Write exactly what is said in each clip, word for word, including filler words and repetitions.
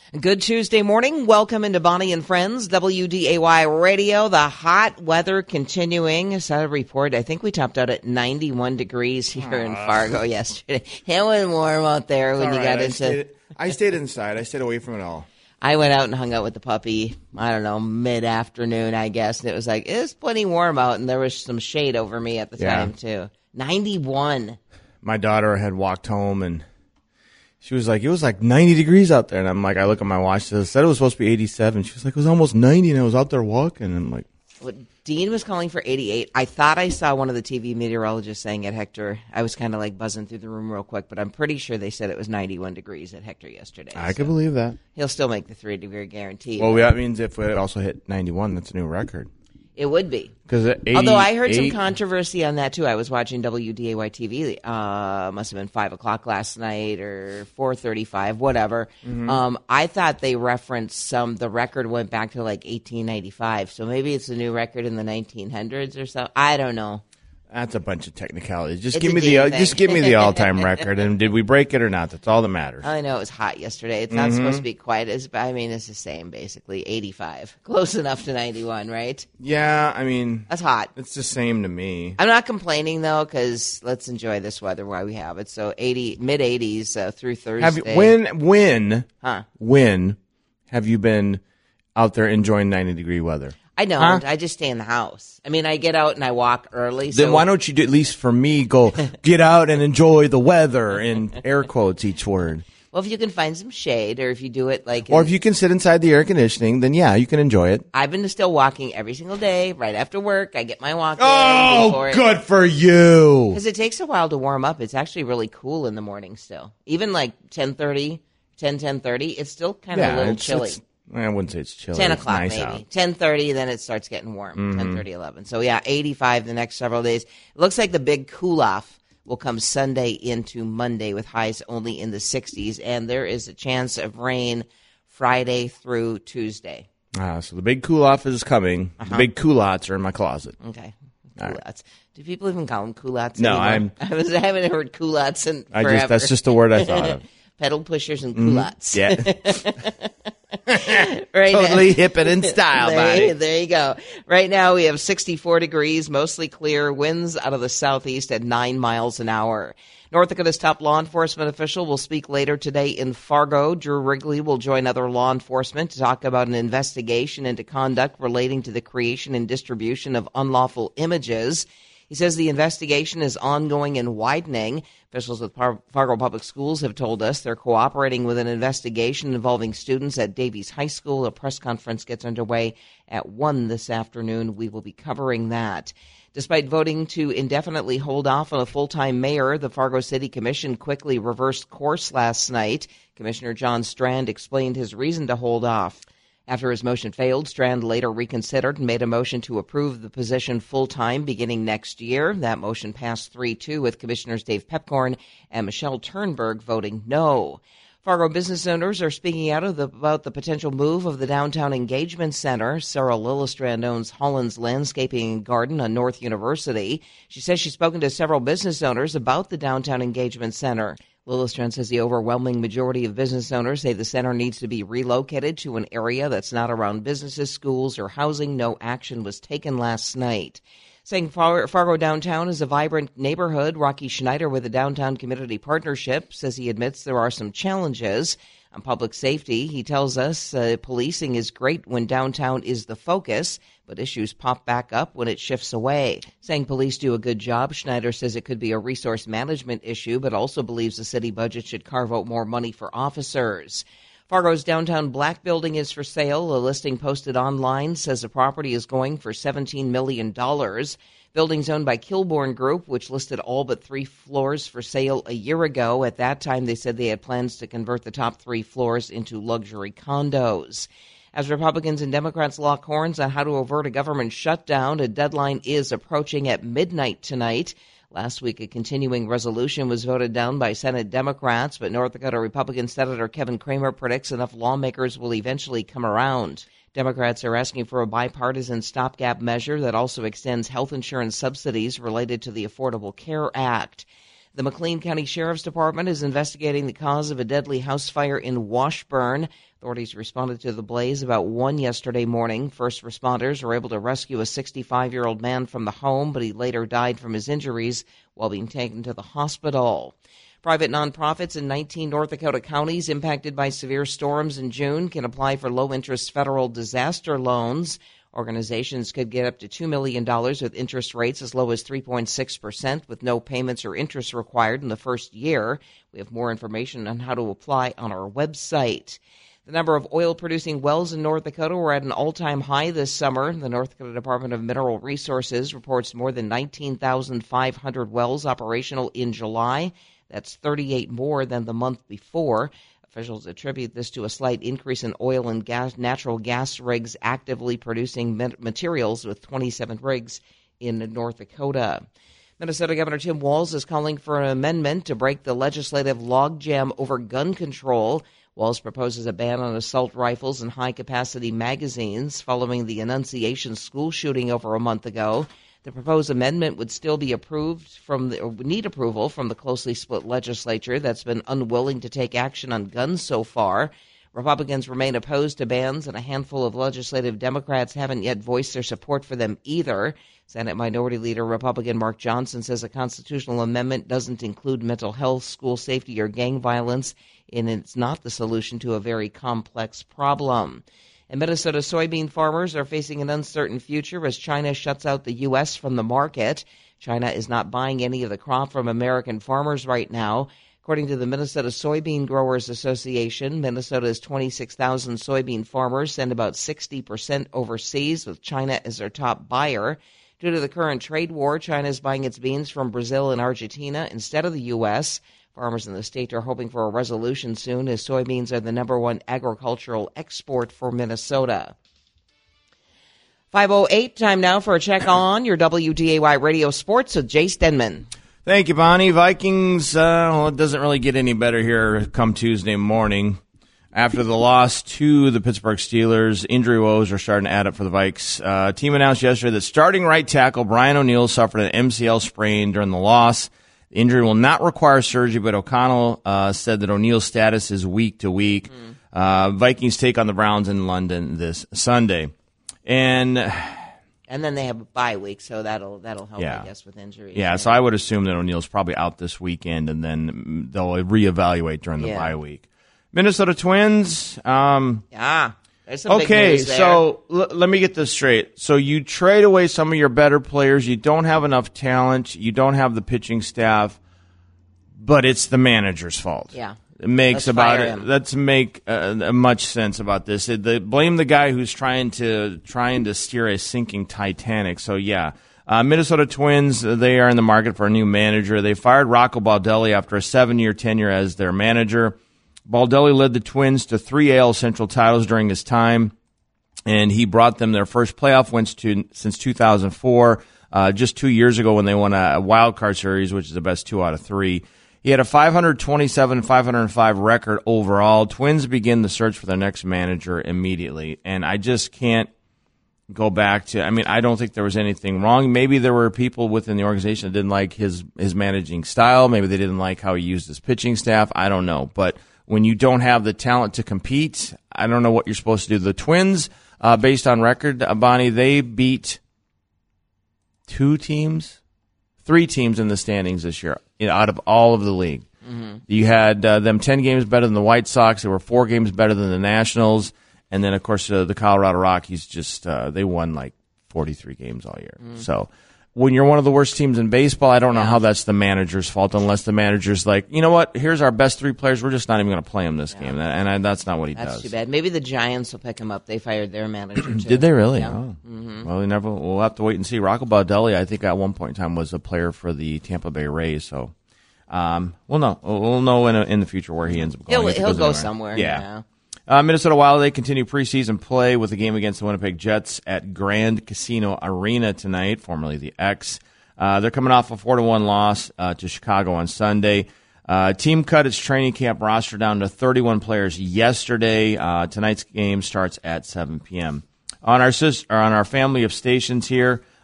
Good Tuesday morning. Welcome into Bonnie and Friends, W D A Y Radio. The hot weather continuing. I saw a report. I think we topped out at ninety-one degrees here Aww. in Fargo yesterday. It was warm out there when all you right. got I into... Stayed, I stayed inside. I stayed away from it all. I went out and hung out with the puppy, I don't know, mid-afternoon, I guess. And it was like, it was plenty warm out, and there was some shade over me at the yeah. time, too. ninety-one. My daughter had walked home, and she was like, it was like ninety degrees out there. And I'm like, I look at my watch, it said it was supposed to be eighty-seven. She was like, it was almost ninety, and I was out there walking. And I'm like... Well, Dean was calling for eighty-eight. I thought I saw one of the T V meteorologists saying at Hector. I was kind of like buzzing through the room real quick, but I'm pretty sure they said it was ninety-one degrees at Hector yesterday. I so could believe that. He'll still make the three-degree guarantee. Well, that means if we also hit ninety-one, that's a new record. It would be. Although I heard some controversy on that, too. I was watching W D A Y T V. Uh, must have been five o'clock last night or four thirty-five, whatever. Mm-hmm. Um, I thought they referenced some, the record went back to like eighteen ninety-five. So maybe it's a new record in the nineteen hundreds or so. I don't know. That's a bunch of technicalities. Just it's give me the uh, just give me the all-time record, and did we break it or not? That's all that matters. I know it was hot yesterday. It's not mm-hmm. supposed to be quite as. I mean, it's the same basically. eighty-five, close enough to ninety-one, right? Yeah, I mean that's hot. It's the same to me. I'm not complaining though, because let's enjoy this weather while we have it. So eighty, mid eighties uh, through Thursday. Have you, when when huh? When have you been out there enjoying ninety degree weather? I don't. Huh? I just stay in the house. I mean, I get out and I walk early. Then so. why don't you do, at least for me, go get out and enjoy the weather in air quotes each word. Well, if you can find some shade, or if you do it like... Or in, if you can sit inside the air conditioning, then yeah, you can enjoy it. I've been still walking every single day, right after work. I get my walk in. Oh, good it. for you. Because it takes a while to warm up. It's actually really cool in the morning still. Even like ten thirty, ten, ten thirty, it's still kind of yeah, a little it's, chilly. It's, I wouldn't say it's chilly. ten o'clock nice maybe. Out. ten thirty, then it starts getting warm. Mm-hmm. ten thirty, eleven. So yeah, eighty-five the next several days. It looks like the big cool-off will come Sunday into Monday with highs only in the sixties, and there is a chance of rain Friday through Tuesday. Ah, so the big cool-off is coming. Uh-huh. The big culottes are in my closet. Okay. Culottes. Right. Do people even call them culottes No, anymore? I'm... I, was, I haven't heard culottes in I forever. Just, that's just the word I thought of. Pedal pushers and culottes. Mm, yeah. right totally now. hip and in style, there, buddy. There you go. Right now we have sixty-four degrees, mostly clear, winds out of the southeast at nine miles an hour. North Dakota's top law enforcement official will speak later today in Fargo. Drew Wrigley will join other law enforcement to talk about an investigation into conduct relating to the creation and distribution of unlawful images. He says the investigation is ongoing and widening. Officials with Par- Fargo Public Schools have told us they're cooperating with an investigation involving students at Davies High School. A press conference gets underway at one this afternoon. We will be covering that. Despite voting to indefinitely hold off on a full-time mayor, the Fargo City Commission quickly reversed course last night. Commissioner John Strand explained his reason to hold off. After his motion failed, Strand later reconsidered and made a motion to approve the position full-time beginning next year. That motion passed three two with Commissioners Dave Pepcorn and Michelle Turnberg voting no. Fargo business owners are speaking out of the, about the potential move of the Downtown Engagement Center. Sarah Lillestrand owns Holland's Landscaping and Garden on North University. She says she's spoken to several business owners about the Downtown Engagement Center. Lillestrand says the overwhelming majority of business owners say the center needs to be relocated to an area that's not around businesses, schools, or housing. No action was taken last night. Saying Fargo Downtown is a vibrant neighborhood, Rocky Schneider with the Downtown Community Partnership says he admits there are some challenges. On public safety, he tells us uh, policing is great when downtown is the focus, but issues pop back up when it shifts away. Saying police do a good job, Schneider says it could be a resource management issue, but also believes the city budget should carve out more money for officers. Fargo's downtown Black Building is for sale. A listing posted online says the property is going for seventeen million dollars. Buildings owned by Kilbourne Group, which listed all but three floors for sale a year ago. At that time, they said they had plans to convert the top three floors into luxury condos. As Republicans and Democrats lock horns on how to avert a government shutdown, a deadline is approaching at midnight tonight. Last week, a continuing resolution was voted down by Senate Democrats, but North Dakota Republican Senator Kevin Cramer predicts enough lawmakers will eventually come around. Democrats are asking for a bipartisan stopgap measure that also extends health insurance subsidies related to the Affordable Care Act. The McLean County Sheriff's Department is investigating the cause of a deadly house fire in Washburn. Authorities responded to the blaze about one yesterday morning. First responders were able to rescue a sixty-five-year-old man from the home, but he later died from his injuries while being taken to the hospital. Private nonprofits in nineteen North Dakota counties impacted by severe storms in June can apply for low-interest federal disaster loans. Organizations could get up to two million dollars with interest rates as low as three point six percent with no payments or interest required in the first year. We have more information on how to apply on our website. The number of oil-producing wells in North Dakota were at an all-time high this summer. The North Dakota Department of Mineral Resources reports more than nineteen thousand five hundred wells operational in July. That's thirty-eight more than the month before. Officials attribute this to a slight increase in oil and gas, natural gas rigs actively producing materials, with twenty-seven rigs in North Dakota. Minnesota Governor Tim Walz is calling for an amendment to break the legislative logjam over gun control. Walz proposes a ban on assault rifles and high-capacity magazines following the Annunciation school shooting over a month ago. The proposed amendment would still be approved from the, or would need approval from the closely split legislature that's been unwilling to take action on guns so far. Republicans remain opposed to bans, and a handful of legislative Democrats haven't yet voiced their support for them either. Senate Minority Leader Republican Mark Johnson says a constitutional amendment doesn't include mental health, school safety, or gang violence, and it's not the solution to a very complex problem. And Minnesota soybean farmers are facing an uncertain future as China shuts out the U S from the market. China is not buying any of the crop from American farmers right now. According to the Minnesota Soybean Growers Association, Minnesota's twenty-six thousand soybean farmers send about sixty percent overseas, with China as their top buyer. Due to the current trade war, China is buying its beans from Brazil and Argentina instead of the U S Farmers in the state are hoping for a resolution soon, as soybeans are the number one agricultural export for Minnesota. five oh eight, time now for a check on your W D A Y Radio Sports with Jace Denman. Thank you, Bonnie. Vikings, uh, well, it doesn't really get any better here come Tuesday morning. After the loss to the Pittsburgh Steelers, injury woes are starting to add up for the Vikes. Uh, team announced yesterday that starting right tackle Brian O'Neill suffered an M C L sprain during the loss. The injury will not require surgery, but O'Connell uh, said that O'Neill's status is week to week. Mm. Uh, Vikings take on the Browns in London this Sunday. And and then they have a bye week, so that'll that'll help, yeah. I guess, with injuries. Yeah, yeah, so I would assume that O'Neill's probably out this weekend, and then they'll reevaluate during the yeah. bye week. Minnesota Twins. Um, yeah. There's some okay, big news there. so l- let me get this straight. So you trade away some of your better players. You don't have enough talent. You don't have the pitching staff, but it's the manager's fault. Yeah. It makes Let's about fire it. him. Let's make uh, much sense about this. It, the, blame the guy who's trying to trying to steer a sinking Titanic. So yeah, uh, Minnesota Twins. They are in the market for a new manager. They fired Rocco Baldelli after a seven-year tenure as their manager. Baldelli led the Twins to three A L Central titles during his time, and he brought them their first playoff wins to, since two thousand four, uh, just two years ago when they won a wild card series, which is the best two out of three. He had a five twenty-seven, five oh five record overall. Twins begin the search for their next manager immediately, and I just can't go back to, I mean, I don't think there was anything wrong. Maybe there were people within the organization that didn't like his, his managing style. Maybe they didn't like how he used his pitching staff. I don't know, but when you don't have the talent to compete, I don't know what you're supposed to do. The Twins, uh, based on record, uh, Bonnie, they beat two teams, three teams in the standings this year, you know, out of all of the league. Mm-hmm. You had uh, them ten games better than the White Sox. They were four games better than the Nationals. And then, of course, uh, the Colorado Rockies just uh, they won like forty-three games all year. Mm-hmm. So when you're one of the worst teams in baseball, I don't know yeah. how that's the manager's fault, unless the manager's like, you know what, here's our best three players. We're just not even going to play them this yeah. game. And I, that's not what he that's does. That's too bad. Maybe the Giants will pick him up. They fired their manager, too. Did they really? Yeah. Oh. Mm-hmm. Well, we never, we'll have to wait and see. Rocco Baldelli, I think at one point in time, was a player for the Tampa Bay Rays. So um, we'll know. We'll know in, a, in the future where he ends up going. He'll, he'll go anywhere. somewhere. Yeah. yeah. Uh, Minnesota Wild, they continue preseason play with a game against the Winnipeg Jets at Grand Casino Arena tonight, formerly the X. Uh, they're coming off a four to one loss uh, to Chicago on Sunday. Uh, team cut its training camp roster down to thirty-one players yesterday. Uh, tonight's game starts at seven p.m. On our sis- or on our family of stations here,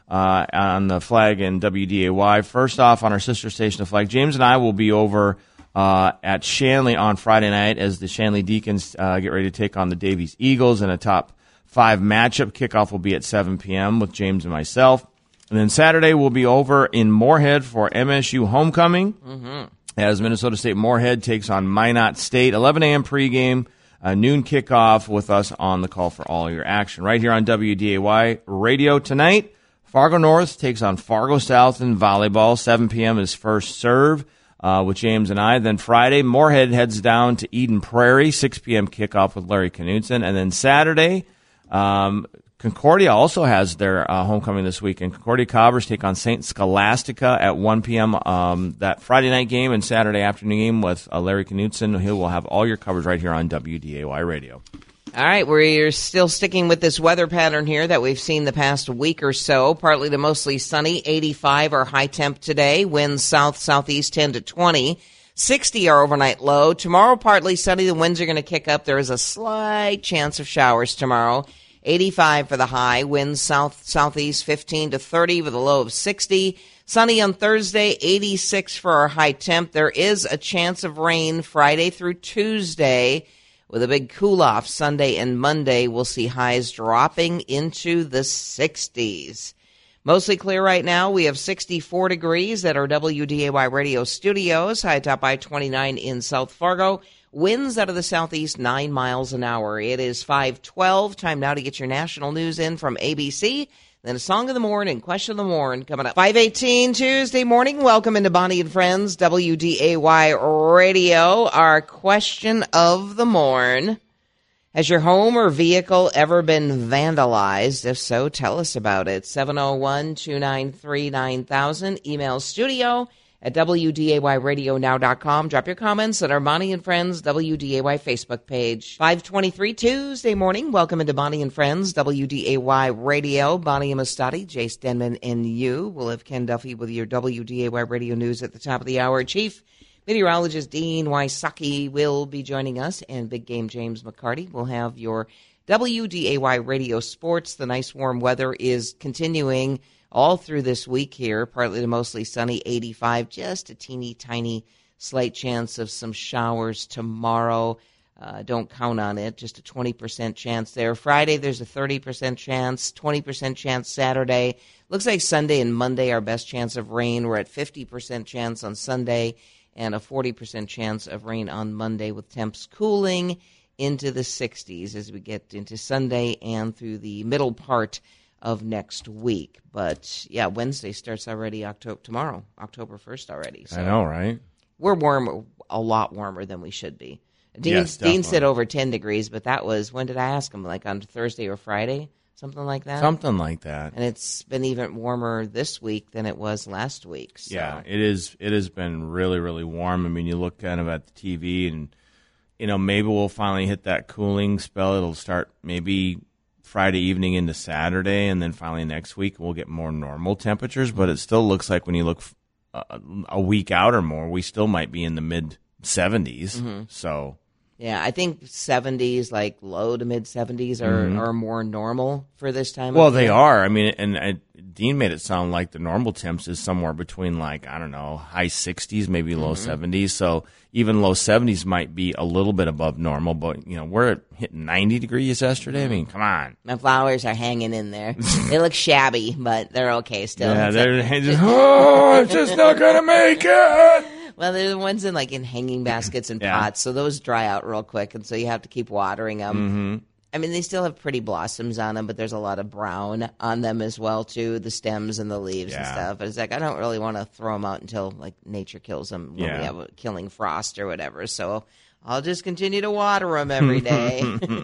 uh, on the Flag and W D A Y. First off, on our sister station, the Flag, James and I will be over uh, at Shanley on Friday night as the Shanley Deacons uh, get ready to take on the Davies Eagles in a top five matchup. Kickoff will be at seven p.m. with James and myself. And then Saturday we'll be over in Moorhead for M S U homecoming mm-hmm. as Minnesota State Moorhead takes on Minot State. eleven a.m. pregame, uh, noon kickoff with us on the call for all your action. Right here on W D A Y Radio tonight, Fargo North takes on Fargo South in volleyball. seven p.m. is first serve uh, with James and I. Then Friday, Moorhead heads down to Eden Prairie. six p.m. kickoff with Larry Knudsen. And then Saturday, um, Concordia also has their uh, homecoming this weekend. Concordia Cobbers take on Saint Scholastica at one p.m. Um, that Friday night game and Saturday afternoon game with uh, Larry Knudsen. He will have all your coverage right here on W D A Y Radio. All right, we're still sticking with this weather pattern here that we've seen the past week or so. Partly to mostly sunny, eighty-five our high temp today. Winds south-southeast ten to twenty. sixty our overnight low. Tomorrow, partly sunny. The winds are going to kick up. There is a slight chance of showers tomorrow. eighty-five for the high, winds south-southeast fifteen to thirty with a low of sixty. Sunny on Thursday, eighty-six for our high temp. There is a chance of rain Friday through Tuesday with a big cool-off Sunday and Monday. We'll see highs dropping into the sixties. Mostly clear right now. We have sixty-four degrees at our W D A Y radio studios. High top I twenty-nine in South Fargo. Winds out of the southeast, nine miles an hour. It is five twelve. Time now to get your national news in from A B C. Then a song of the morning, question of the morning coming up. five eighteen Tuesday morning. Welcome into Bonnie and Friends, W D A Y Radio. Our question of the morn. Has your home or vehicle ever been vandalized? If so, tell us about it. seven oh one, two nine three, nine thousand. Email studio at W D A Y radio now dot com. Drop your comments on our Bonnie and Friends W D A Y Facebook page. five twenty-three Tuesday morning. Welcome into Bonnie and Friends W D A Y Radio. Bonnie Amistadi, Jace Denman, and you. We'll have Ken Duffy with your W D A Y Radio News at the top of the hour. Chief Meteorologist Dean Wysocki will be joining us, and Big Game James McCarty will have your W D A Y Radio Sports. The nice warm weather is continuing all through this week here, partly to mostly sunny, eighty-five, just a teeny tiny slight chance of some showers tomorrow. Uh, don't count on it, just a twenty percent chance there. Friday, there's a thirty percent chance, twenty percent chance Saturday. Looks like Sunday and Monday, our best chance of rain. We're at fifty percent chance on Sunday and a forty percent chance of rain on Monday, with temps cooling into the sixties as we get into Sunday and through the middle part of next week. But yeah, Wednesday starts already October tomorrow, October first already. So I know, right? We're warm, a lot warmer than we should be. Dean, yes, Dean said over ten degrees, but that was, when did I ask him? Like on Thursday or Friday? Something like that? Something like that. And it's been even warmer this week than it was last week. So. Yeah, it is. It has been really, really warm. I mean, you look kind of at the T V and, you know, maybe we'll finally hit that cooling spell. It'll start maybe Friday evening into Saturday, and then finally next week we'll get more normal temperatures. But it still looks like when you look a, a week out or more, we still might be in the mid seventies. Mm-hmm. So yeah, I think seventies, like low to mid seventies, are, mm-hmm. are more normal for this time. Well, of they year. are. I mean, and I, Dean made it sound like the normal temps is somewhere between, like, I don't know, high sixties, maybe low mm-hmm. seventies. So even low seventies might be a little bit above normal. But, you know, we're hitting ninety degrees yesterday. I mean, come on. My flowers are hanging in there. They look shabby, but they're okay still. Yeah, they're like, just, oh, it's just not going to make it. Well, they're the ones in like in hanging baskets and yeah. pots, so those dry out real quick, and so you have to keep watering them. Mm-hmm. I mean, they still have pretty blossoms on them, but there's a lot of brown on them as well, too, the stems and the leaves yeah. and stuff. But it's like, I don't really want to throw them out until like nature kills them when yeah. we have a killing frost or whatever. So I'll just continue to water them every day.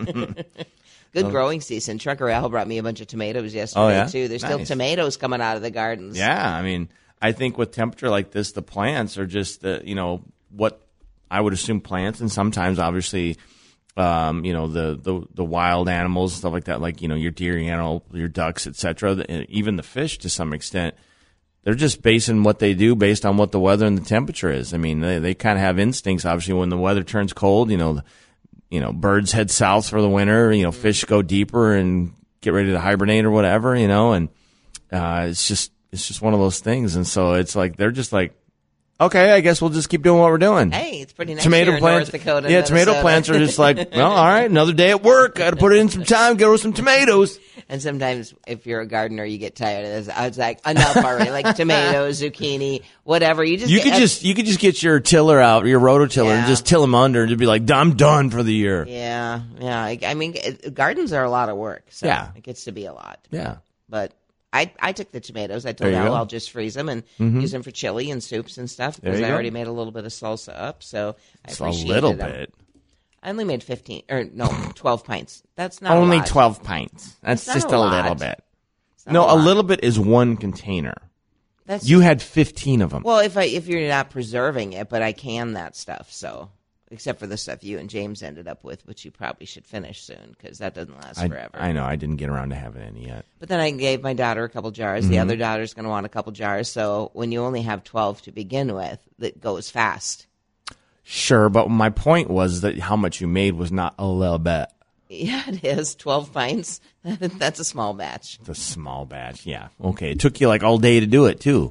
Good growing season. Trucker Al brought me a bunch of tomatoes yesterday, oh, yeah? too. There's nice. still tomatoes coming out of the gardens. Yeah, I mean, I think with temperature like this, the plants are just, uh, you know, what I would assume plants, and sometimes obviously, um, you know, the, the, the wild animals, stuff like that, like, you know, your deer, animal, your ducks, et cetera, even the fish to some extent, they're just basing what they do based on what the weather and the temperature is. I mean, they, they kind of have instincts, obviously, when the weather turns cold, you know, you know, birds head south for the winter, you know, fish go deeper and get ready to hibernate or whatever, you know, and uh, it's just it's just one of those things. And so it's like they're just like, okay, I guess we'll just keep doing what we're doing. Hey, it's pretty nice tomato here plants, in North Dakota. Yeah, Minnesota. tomato plants are just like, well, all right, another day at work. Got to put in some time, grow some tomatoes. And sometimes if you're a gardener, you get tired of this. I was like, enough already. Like tomatoes, zucchini, whatever. You just You get, could just you could just get your tiller out, your rototiller, Yeah. and just till them under, and just be like, I'm done for the year. Yeah, yeah. I, I mean, it, gardens are a lot of work. So Yeah. it gets to be a lot. Yeah. But I, I took the tomatoes. I There told you Al go. I'll just freeze them and Mhm. use them for chili and soups and stuff There because you I go. already made a little bit of salsa up. So I It's a appreciated little them. bit. I only made fifteen or no twelve pints. That's not Only a lot. twelve pints. That's It's not just a a, lot. little bit. It's not No, a lot. little bit is one container. That's You had fifteen of them. well, if I if you're not preserving it, but I can that stuff. So except for the stuff you and James ended up with, which you probably should finish soon because that doesn't last I, forever. I know. I didn't get around to having any yet. But then I gave my daughter a couple jars. Mm-hmm. The other daughter's going to want a couple jars. So when you only have twelve to begin with, that goes fast. Sure, but my point was that how much you made was not a little bit. Yeah, it is. twelve pints. That's a small batch. It's a small batch. Yeah. Okay. It took you like all day to do it, too.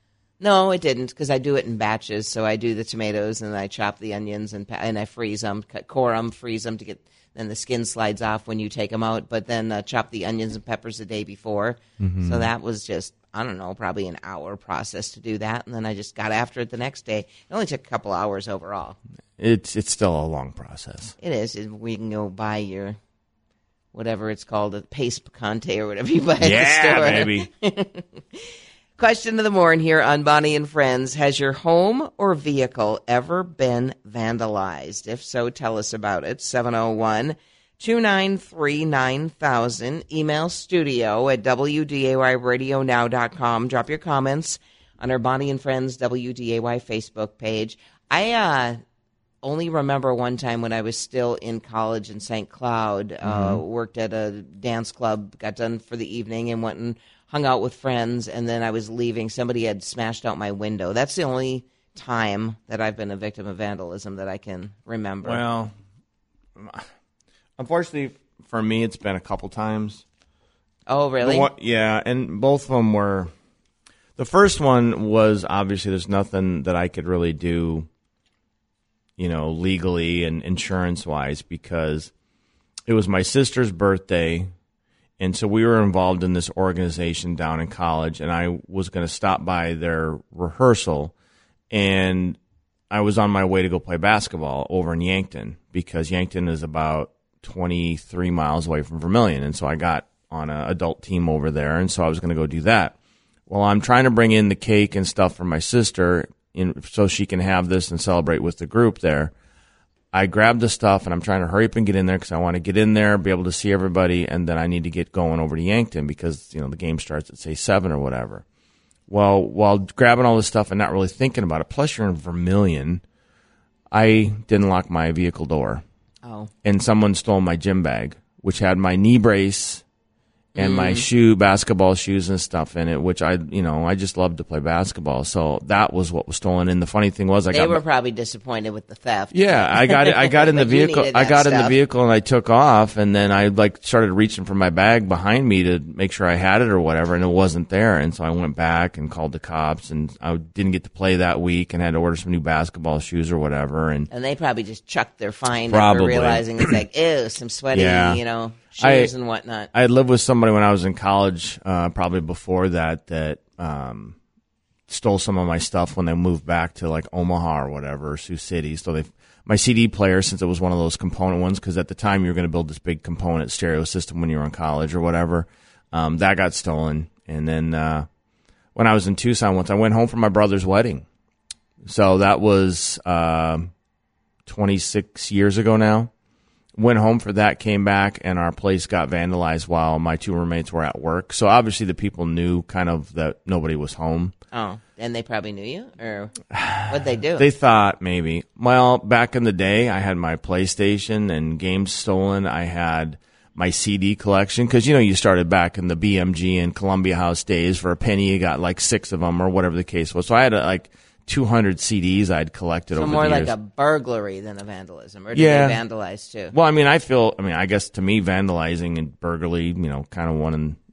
No, it didn't because I do it in batches. So I do the tomatoes and I chop the onions and pa- and I freeze them, cut, core them, freeze them to get. Then the skin slides off when you take them out. But then uh, chop the onions and peppers the day before. Mm-hmm. So that was just I don't know, probably an hour process to do that. And then I just got after it the next day. It only took a couple hours overall. It's it's still a long process. It is. We can go buy your whatever it's called, a paste picante or whatever you buy at the Yeah, store. baby. Question of the morning here on Bonnie and Friends. Has your home or vehicle ever been vandalized? If so, tell us about it. seven oh one, two nine three, nine thousand. Email studio at w d a y radio now dot com. Drop your comments on our Bonnie and Friends W D A Y Facebook page. I uh, only remember one time when I was still in college in Saint Cloud, uh, worked at a dance club, got done for the evening and went and hung out with friends, and then I was leaving. Somebody had smashed out my window. That's the only time that I've been a victim of vandalism that I can remember. Well, unfortunately for me, it's been a couple times. Oh, really? The one- yeah, and both of them were. The first one was obviously there's nothing that I could really do, you know, legally and insurance wise because it was my sister's birthday. And so we were involved in this organization down in college, and I was going to stop by their rehearsal, and I was on my way to go play basketball over in Yankton because Yankton is about twenty-three miles away from Vermilion, and so I got on an adult team over there, and so I was going to go do that. Well, I'm trying to bring in the cake and stuff for my sister in, so she can have this and celebrate with the group there. I grabbed the stuff, and I'm trying to hurry up and get in there because I want to get in there, be able to see everybody, and then I need to get going over to Yankton because, you know, the game starts at, say, seven or whatever. Well, while grabbing all this stuff and not really thinking about it, plus you're in Vermilion, I didn't lock my vehicle door, Oh. and someone stole my gym bag, which had my knee brace and Mm. my shoe, basketball shoes and stuff in it, which I, you know, I just love to play basketball. So that was what was stolen. And the funny thing was, I They got were probably disappointed with the theft. yeah, I got it. I got in the But you vehicle. needed I that got in the stuff. vehicle and I took off, and then I like started reaching for my bag behind me to make sure I had it or whatever, and it wasn't there. And so I went back and called the cops, and I didn't get to play that week, and had to order some new basketball shoes or whatever. And And they probably just chucked their fine Probably. after realizing it's like, ew, some sweaty, Yeah. you know, I- shoes and whatnot. I had lived with somebody when I was in college, uh, probably before that, that um, stole some of my stuff when they moved back to like Omaha or whatever, or Sioux City. So they, my C D player, since it was one of those component ones, because at the time you were going to build this big component stereo system when you were in college or whatever, um, that got stolen. And then uh, when I was in Tucson once, I went home for my brother's wedding. So that was uh, twenty-six years ago now. Went home for that, came back, and our place got vandalized while my two roommates were at work. So obviously the people knew kind of that nobody was home. Oh, and they probably knew you? Or what'd they do? They thought maybe. Well, back in the day, I had my PlayStation and games stolen. I had my C D collection because, you know, you started back in the B M G and Columbia House days. For a penny, you got like six of them or whatever the case was. So I had uh, like two hundred C Ds I'd collected so over more the like years. a burglary than a vandalism. Or did Yeah. they vandalize too? Well, I mean, I feel, I mean, I guess to me, vandalizing and burglary, you know, kind of one and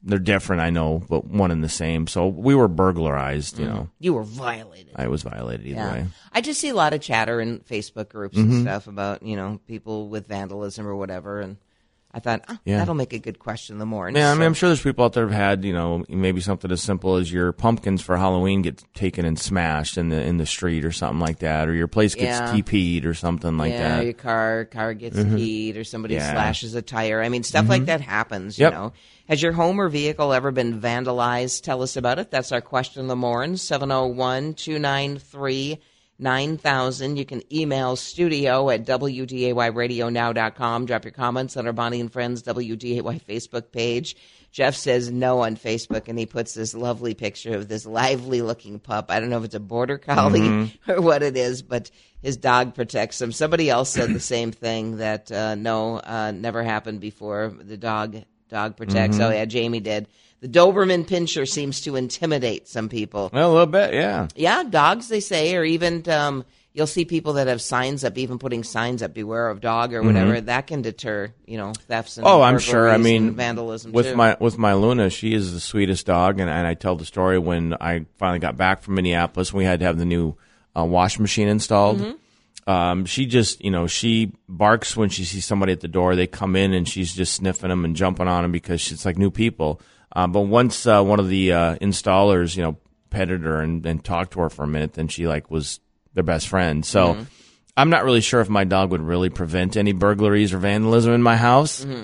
they're different, I know, but one and the same. So we were burglarized, you mm. know. You were violated. I was violated either yeah. way. I just see a lot of chatter in Facebook groups mm-hmm. and stuff about, you know, people with vandalism or whatever, and I thought, oh, yeah. that'll make a good question in the morning. Yeah, I mean, so. I'm sure there's people out there who've had, you know, maybe something as simple as your pumpkins for Halloween get taken and smashed in the in the street or something like that, or your place gets yeah. T P'd or something like yeah, that. Yeah, your car car gets mm-hmm. keyed, or somebody yeah. slashes a tire. I mean, stuff mm-hmm. like that happens, you yep. know. Has your home or vehicle ever been vandalized? Tell us about it. That's our question in the morning, seven oh one, two nine three, nine thousand. You can email studio at W D A Y radio now dot com. Drop your comments on our Bonnie and Friends W D A Y Facebook page. Jeff says no on Facebook, and he puts this lovely picture of this lively-looking pup. I don't know if it's a border collie mm-hmm. or what it is, but his dog protects him. Somebody else said the same thing, that uh, no, uh, never happened before. The dog dog protects. Mm-hmm. Oh, yeah, Jamie did. The Doberman Pinscher seems to intimidate some people. Well, a little bit, yeah. Yeah, dogs, they say, or even um, you'll see people that have signs up, even putting signs up, beware of dog or whatever. Mm-hmm. That can deter, you know, thefts and oh, I'm sure. I mean, vandalism with too. my with my Luna, she is the sweetest dog, and, and I tell the story when I finally got back from Minneapolis, and we had to have the new uh, wash machine installed. Mm-hmm. Um, she just, you know, she barks when she sees somebody at the door. They come in, and she's just sniffing them and jumping on them because she's like new people. Uh, but once uh, one of the uh, installers, you know, petted her and, and talked to her for a minute, then she like was their best friend. So mm-hmm. I'm not really sure if my dog would really prevent any burglaries or vandalism in my house. Mm-hmm.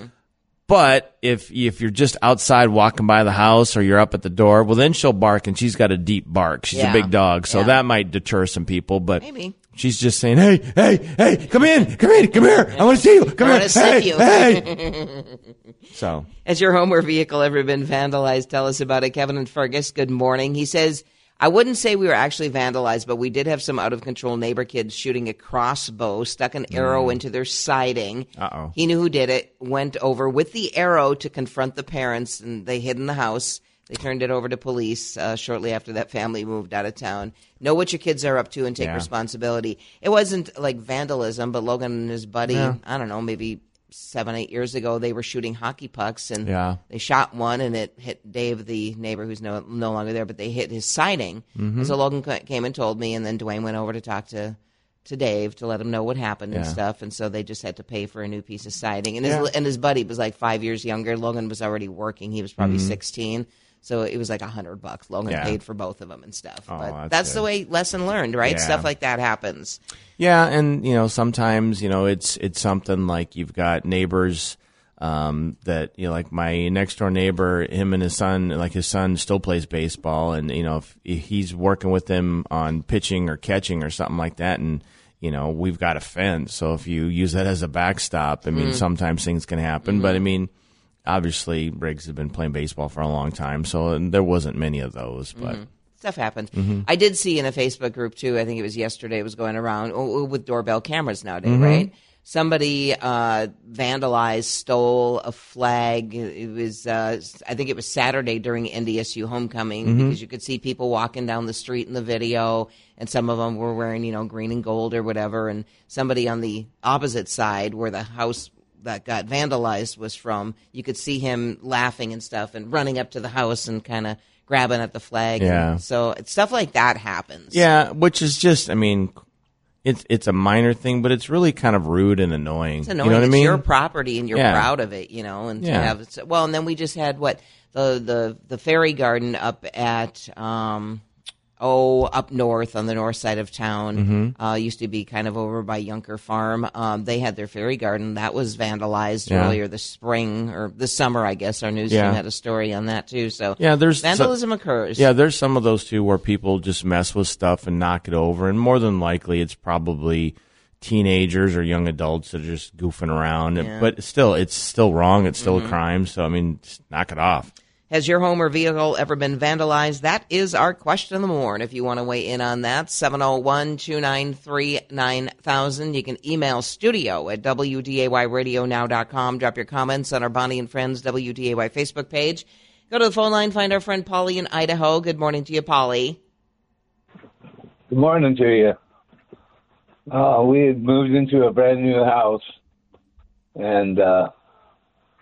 But if if you're just outside walking by the house or you're up at the door, well, then she'll bark, and she's got a deep bark. She's yeah. a big dog, so yeah. that might deter some people. But maybe. She's just saying, hey, hey, hey, come in, come in, come here. I want to see you. Come I here. Hey, you. hey. So, has your home or vehicle ever been vandalized? Tell us about it. Kevin and Fergus, good morning. He says, I wouldn't say we were actually vandalized, but we did have some out-of-control neighbor kids shooting a crossbow, stuck an arrow mm. into their siding. Uh-oh. He knew who did it, went over with the arrow to confront the parents, and they hid in the house. They turned it over to police uh, shortly after that family moved out of town. Know what your kids are up to and take yeah. responsibility. It wasn't like vandalism, but Logan and his buddy, yeah. I don't know, maybe seven, eight years ago, they were shooting hockey pucks, and yeah. they shot one, and it hit Dave, the neighbor who's no no longer there, but they hit his siding. Mm-hmm. And so Logan came and told me, and then Dwayne went over to talk to to Dave to let him know what happened yeah. and stuff, and so they just had to pay for a new piece of siding. And his yeah. and his buddy was like five years younger. Logan was already working. He was probably mm-hmm. sixteen. So it was like a hundred bucks. Logan yeah. paid for both of them and stuff. Oh, but that's, that's good. the way, lesson learned, right? Yeah. Stuff like that happens. Yeah, and you know, sometimes you know it's it's something like you've got neighbors um, that you know, like my next door neighbor, him and his son, like his son still plays baseball, and you know, if, if he's working with them on pitching or catching or something like that, and you know, we've got a fence, so if you use that as a backstop, I mean, mm. sometimes things can happen, mm-hmm. but I mean. Obviously, Briggs had been playing baseball for a long time, so there wasn't many of those. But mm-hmm. stuff happens. Mm-hmm. I did see in a Facebook group, too, I think it was yesterday, it was going around, oh, with doorbell cameras nowadays, mm-hmm. right? Somebody uh, vandalized, stole a flag. It was, uh, I think it was Saturday during N D S U homecoming, mm-hmm. because you could see people walking down the street in the video, and some of them were wearing, you know, green and gold or whatever, and somebody on the opposite side where the house that got vandalized was from, you could see him laughing and stuff and running up to the house and kind of grabbing at the flag. Yeah. And so stuff like that happens. Yeah, which is just, I mean, it's it's a minor thing, but it's really kind of rude and annoying. It's annoying. You know what it's I mean? your property and you're yeah. proud of it, you know. And to yeah. have well, and then we just had what the the the fairy garden up at. Um, Oh, up north on the north side of town, mm-hmm. uh, used to be kind of over by Yunker Farm. Um, they had their fairy garden that was vandalized yeah. earlier this spring or this summer, I guess. Our newsroom yeah. had a story on that too. So yeah, there's vandalism so, occurs. Yeah, there's some of those too where people just mess with stuff and knock it over, and more than likely it's probably teenagers or young adults that are just goofing around. Yeah. But still, it's still wrong. It's still mm-hmm. a crime. So I mean, just knock it off. Has your home or vehicle ever been vandalized? That is our question in the morning. If you want to weigh in on that, seven oh one, two nine three, nine thousand. You can email studio at W D A Y radio now dot com. Drop your comments on our Bonnie and Friends W D A Y Facebook page. Go to the phone line, find our friend Polly in Idaho. Good morning to you, Polly. Good morning to you. Uh, we had moved into a brand new house, and uh,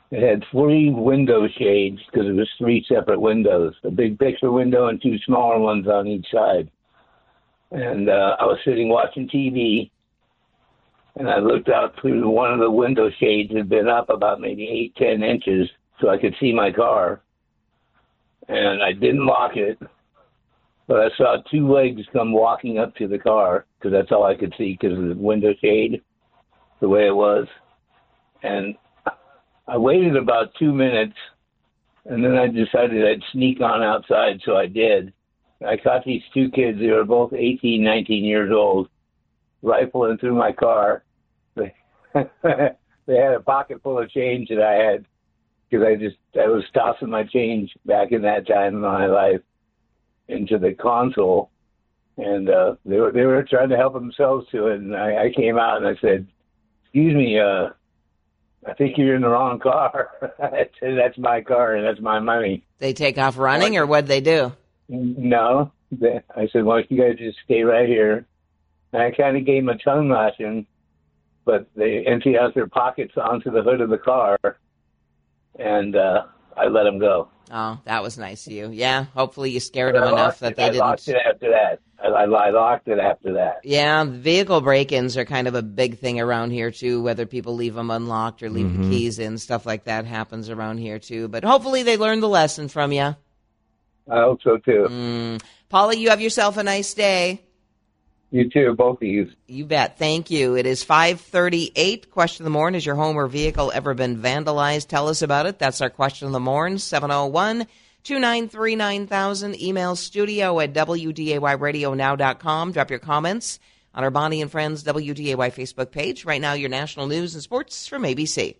It had three window shades because it was three separate windows, a big picture window and two smaller ones on each side. And uh, I was sitting watching T V, and I looked out through one of the window shades. It had been up about maybe eight, ten inches, so I could see my car. And I didn't lock it, but I saw two legs come walking up to the car because that's all I could see because of the window shade, the way it was. And I waited about two minutes, and then I decided I'd sneak on outside, so I did. I caught these two kids. They were both eighteen, nineteen years old, rifling through my car. They, they had a pocket full of change that I had because I just I was tossing my change back in that time in my life into the console, and uh, they were they were trying to help themselves to it. And I, I came out and I said, "Excuse me, uh, I think you're in the wrong car." I said, "That's my car and that's my money." They take off running, or what'd they do? No, I said, "Why don't you guys just stay right here?" And I kind of gave them a tongue lashing, but they emptied out their pockets onto the hood of the car, and uh, I let them go. Oh, that was nice of you. Yeah, hopefully you scared them I enough that it. they I didn't. locked it after that. I, I, I locked it after that. Yeah, vehicle break-ins are kind of a big thing around here, too, whether people leave them unlocked or leave Mm-hmm. the keys in. Stuff like that happens around here, too. But hopefully they learned the lesson from you. I hope so, too. Mm. Paula, you have yourself a nice day. You too, both of you. You bet. Thank you. It is five thirty-eight. Question of the morning, has your home or vehicle ever been vandalized? Tell us about it. That's our question of the morning, seven oh one, two nine three, nine thousand. Email studio at W D A Y radio now dot com. Drop your comments on our Bonnie and Friends W D A Y Facebook page. Right now, your national news and sports from A B C.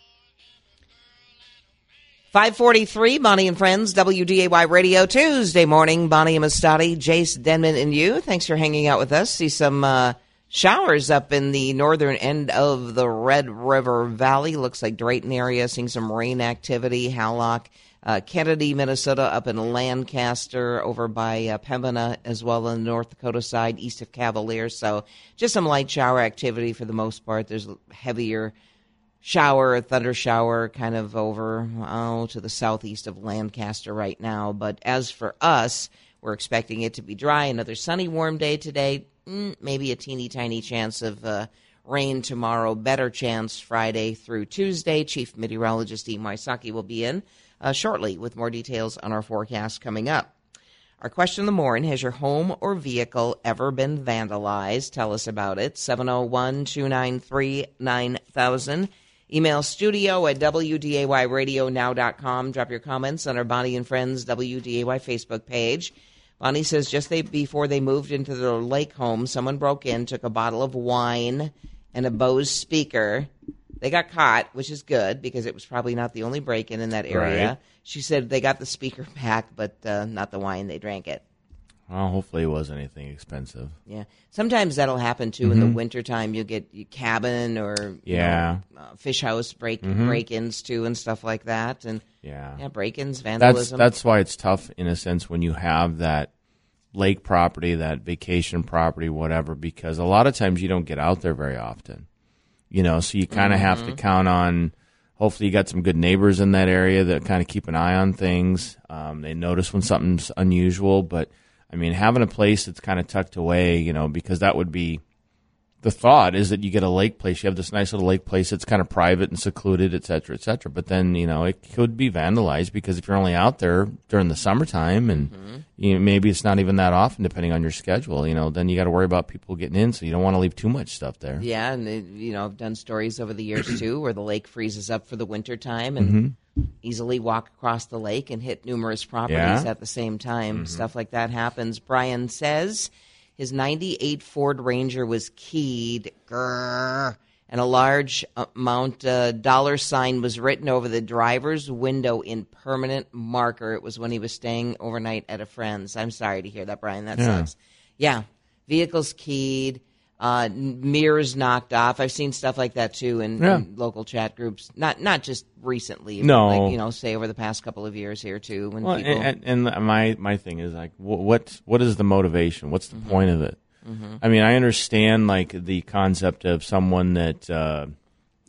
five forty-three, Bonnie and Friends, W D A Y Radio, Tuesday morning. Bonnie Amistadi, Jace Denman, and you. Thanks for hanging out with us. See some uh, showers up in the northern end of the Red River Valley. Looks like Drayton area, seeing some rain activity. Hallock, uh, Kennedy, Minnesota, up in Lancaster, over by uh, Pembina, as well on the North Dakota side, east of Cavalier. So just some light shower activity for the most part. There's heavier shower, a thunder shower kind of over oh, to the southeast of Lancaster right now. But as for us, we're expecting it to be dry. Another sunny, warm day today. Mm, maybe a teeny tiny chance of uh, rain tomorrow. Better chance Friday through Tuesday. Chief Meteorologist Dean Wysocki will be in uh, shortly with more details on our forecast coming up. Our question of the morning, has your home or vehicle ever been vandalized? Tell us about it. seven oh one, two nine three, nine thousand. Email studio at W D A Y radio now dot com. Drop your comments on our Bonnie and Friends W D A Y Facebook page. Bonnie says just they, before they moved into their lake home, someone broke in, took a bottle of wine and a Bose speaker. They got caught, which is good because it was probably not the only break-in in that area. Right. She said they got the speaker back, but uh, not the wine. They drank it. Well, hopefully it wasn't anything expensive. Yeah. Sometimes that'll happen, too, Mm-hmm. in the wintertime. You'll get your cabin or you Yeah. know, uh, fish house break, Mm-hmm. break-ins, too, and stuff like that. And Yeah. yeah, break-ins, That's vandalism. that's why it's tough in a sense when you have that lake property, that vacation property, whatever, because a lot of times you don't get out there very often. You know, so you kind of Mm-hmm. have to count on, hopefully you got some good neighbors in that area that kind of keep an eye on things. Um, they notice when something's unusual, but I mean, having a place that's kind of tucked away, you know, because that would be the thought is that you get a lake place. You have this nice little lake place that's kind of private and secluded, et cetera, et cetera. But then, you know, it could be vandalized because if you're only out there during the summertime and Mm-hmm. you know, maybe it's not even that often depending on your schedule, you know, then you got to worry about people getting in. So you don't want to leave too much stuff there. Yeah, and, it, you know, I've done stories over the years, too, where the lake freezes up for the wintertime and Mm-hmm. easily walk across the lake and hit numerous properties Yeah. at the same time. Stuff like that happens. Brian says his ninety-eight Ford Ranger was keyed, grrr, and a large amount uh, dollar sign was written over the driver's window in permanent marker. It was when he was staying overnight at a friend's. I'm sorry to hear that, Brian. That Yeah. sucks. Yeah, vehicles keyed. Uh, mirrors knocked off. I've seen stuff like that too in, Yeah. in local chat groups. Not not just recently. No. but like, you know, say over the past couple of years here too. When Well, people, and, and my my thing is like, wh- what what is the motivation? What's the Mm-hmm. point of it? I mean, I understand like the concept of someone that uh,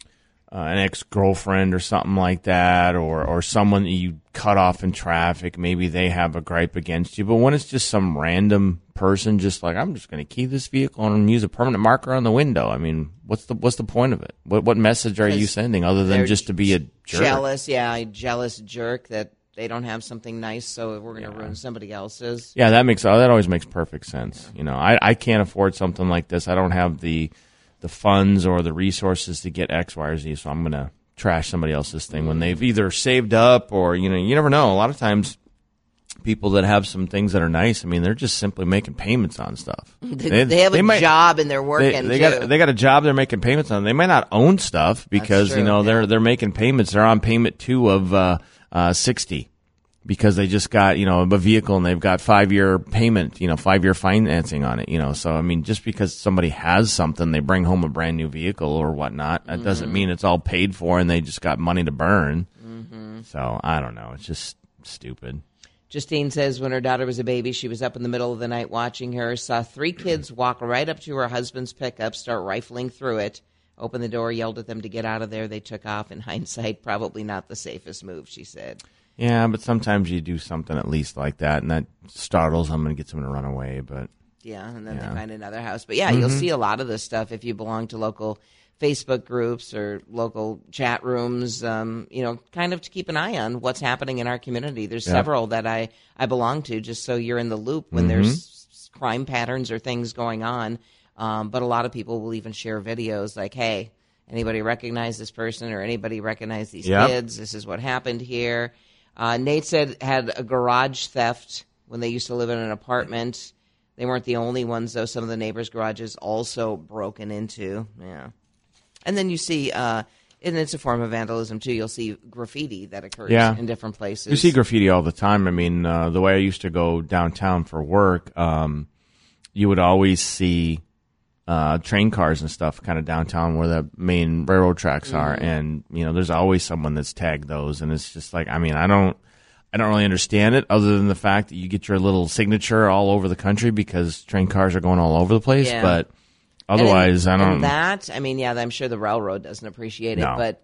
uh, an ex-girlfriend or something like that, or, or someone that you cut off in traffic, maybe they have a gripe against you. But when it's just some random person, just like, I'm just going to key this vehicle and use a permanent marker on the window. I mean, what's the what's the point of it? What what message are you sending other than just to be a jerk? Jealous, yeah, a jealous jerk that they don't have something nice, so we're going to yeah. ruin somebody else's. Yeah, that makes that always makes perfect sense. You know, I, I can't afford something like this. I don't have the the funds or the resources to get X, Y, or Z, so I'm going to trash somebody else's thing when they've either saved up or, you know, you never know. A lot of times people that have some things that are nice, I mean, they're just simply making payments on stuff. They, they, they have they a might, job and they're working, they, they too. Got, they got a job they're making payments on. They might not own stuff because, you know, yeah. they're they're making payments. They're on payment two of uh, uh, sixty. Because they just got, you know, a vehicle and they've got five-year payment, you know, five-year financing on it, you know. So, I mean, just because somebody has something, they bring home a brand-new vehicle or whatnot, that mm-hmm. doesn't mean it's all paid for and they just got money to burn. Mm-hmm. So, I don't know. It's just stupid. Justine says when her daughter was a baby, she was up in the middle of the night watching her, saw three kids walk right up to her husband's pickup, start rifling through it, open the door, yelled at them to get out of there. They took off. In hindsight, probably not the safest move, she said. Yeah, but sometimes you do something at least like that, and that startles them and gets them to run away. But yeah, and then yeah. they find another house. But yeah, mm-hmm. you'll see a lot of this stuff if you belong to local Facebook groups or local chat rooms. Um, you know, kind of to keep an eye on what's happening in our community. There's yep. several that I I belong to, just so you're in the loop when mm-hmm. there's crime patterns or things going on. Um, but a lot of people will even share videos like, "Hey, anybody recognize this person or anybody recognize these yep. kids? This is what happened here." Uh, Nate said had a garage theft when they used to live in an apartment. They weren't the only ones, though. Some of the neighbors' garages also broken into. Yeah. And then you see, uh, and it's a form of vandalism, too. You'll see graffiti that occurs yeah. in different places. You see graffiti all the time. I mean, uh, the way I used to go downtown for work, um, you would always see Uh, train cars and stuff kind of downtown where the main railroad tracks are. Mm-hmm. And, you know, there's always someone that's tagged those. And it's just like, I mean, I don't, I don't really understand it other than the fact that you get your little signature all over the country because train cars are going all over the place. Yeah. But otherwise, and in, I don't. And that, I mean, yeah, I'm sure the railroad doesn't appreciate it. No. But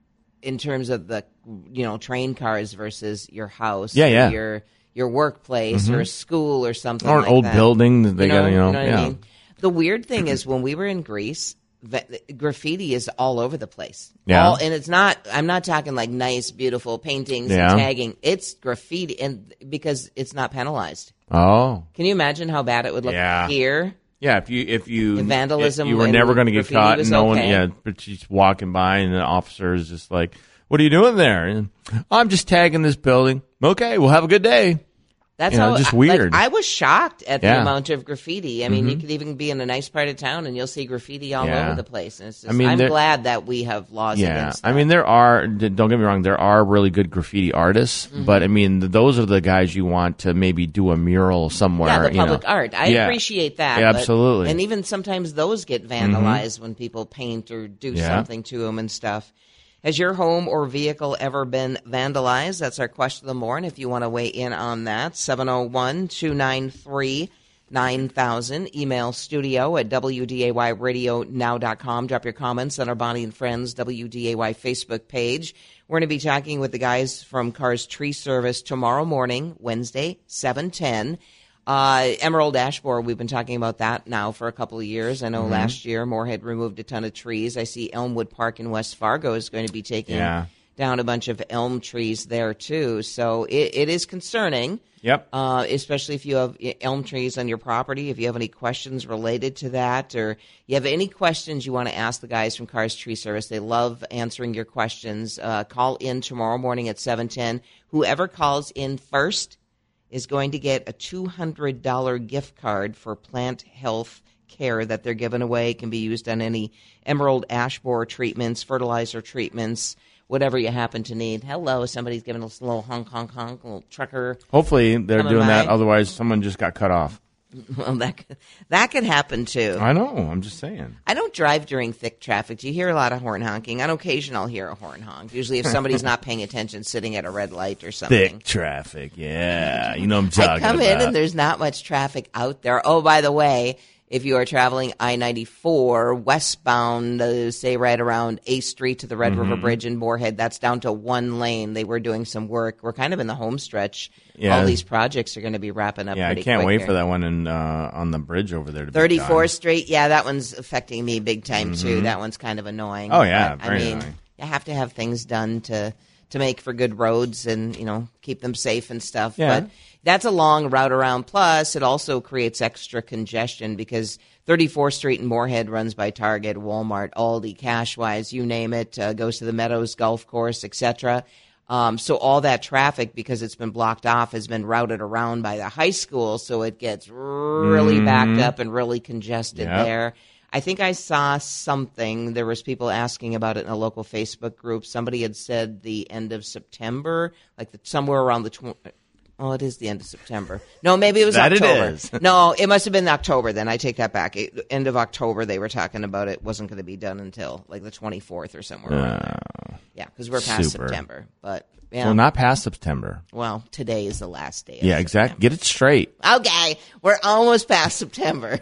in terms of the, you know, train cars versus your house, yeah, yeah. your your workplace mm-hmm. or a school or something or like an old that. building that they you know, got, you know, you know what yeah. I mean? The weird thing is when we were in Greece, graffiti is all over the place. Yeah. All, and it's not, I'm not talking like nice, beautiful paintings yeah. and tagging. It's graffiti and because it's not penalized. Oh. Can you imagine how bad it would look yeah. here? Yeah, if you if you if vandalism, if you were never going to get caught, and no okay. one, yeah, but she's walking by, and the officer is just like, "What are you doing there?" And, I'm just tagging this building. Okay, well, have a good day. That's you know, how just I, weird. Like, I was shocked at the yeah. amount of graffiti. I mean, mm-hmm. you could even be in a nice part of town and you'll see graffiti all yeah. over the place. And it's just, I mean, I'm there, glad that we have laws yeah. against that. I mean, there are. Don't get me wrong. There are really good graffiti artists, mm-hmm. but I mean, those are the guys you want to maybe do a mural somewhere. Yeah, the you public know. art. I yeah. appreciate that. Yeah, but, absolutely. And even sometimes those get vandalized mm-hmm. when people paint or do yeah. something to them and stuff. Has your home or vehicle ever been vandalized? That's our question of the morning. If you want to weigh in on that, seven oh one, two nine three, nine thousand. Email studio at W D A Y radio now dot com. Drop your comments on our Bonnie and Friends W D A Y Facebook page. We're going to be talking with the guys from Cars Tree Service tomorrow morning, Wednesday, seven ten. Uh, Emerald Ash Borer, we've been talking about that now for a couple of years. I know mm-hmm. last year Moorhead removed a ton of trees. I see Elmwood Park in West Fargo is going to be taking yeah. down a bunch of elm trees there, too. So it, it is concerning, Yep. uh, especially if you have elm trees on your property. If you have any questions related to that or you have any questions you want to ask the guys from Cars Tree Service, they love answering your questions. Uh, call in tomorrow morning at seven ten. Whoever calls in first is going to get a two hundred dollars gift card for plant health care that they're giving away. It can be used on any emerald ash borer treatments, fertilizer treatments, whatever you happen to need. Hello, somebody's giving us a little honk, honk, honk, a little trucker. Hopefully they're doing by. that. Otherwise, someone just got cut off. Well, that could, that could happen, too. I know. I'm just saying. I don't drive during thick traffic. Do you hear a lot of horn honking? On occasion, I'll hear a horn honk. Usually if somebody's not paying attention, sitting at a red light or something. Thick traffic, yeah. You know what I'm talking about. I come in and there's not much traffic out there. Oh, by the way, if you are traveling I ninety-four westbound, uh, say right around eighth Street to the Red mm-hmm. River Bridge in Moorhead, that's down to one lane. They were doing some work. We're kind of in the home stretch. Yeah. All these projects are going to be wrapping up yeah, pretty I can't quick wait here. for that one in, uh, on the bridge over there to thirty-fourth be Street, yeah, that one's affecting me big time, mm-hmm. too. That one's kind of annoying. Oh, yeah, but, very I mean, annoying. You have to have things done to to make for good roads and, you know, keep them safe and stuff. Yeah. But that's a long route around. Plus, it also creates extra congestion because thirty-fourth Street in Moorhead runs by Target, Walmart, Aldi, Cashwise, you name it, uh, goes to the Meadows Golf Course, et cetera. Um, so all that traffic, because it's been blocked off, has been routed around by the high school, so it gets really mm-hmm. backed up and really congested yep. there. I think I saw something. There was people asking about it in a local Facebook group. Somebody had said the end of September, like the, somewhere around the tw- oh, it is the end of September. No, maybe it was that October. It is. No, it must have been October. Then I take that back. It, end of October, they were talking about it wasn't going to be done until like the twenty-fourth or somewhere around there. Yeah, because we're past super. September, but. Yeah. Well, not past September. Well, today is the last day. Of yeah, exactly. Get it straight. Okay, we're almost past September.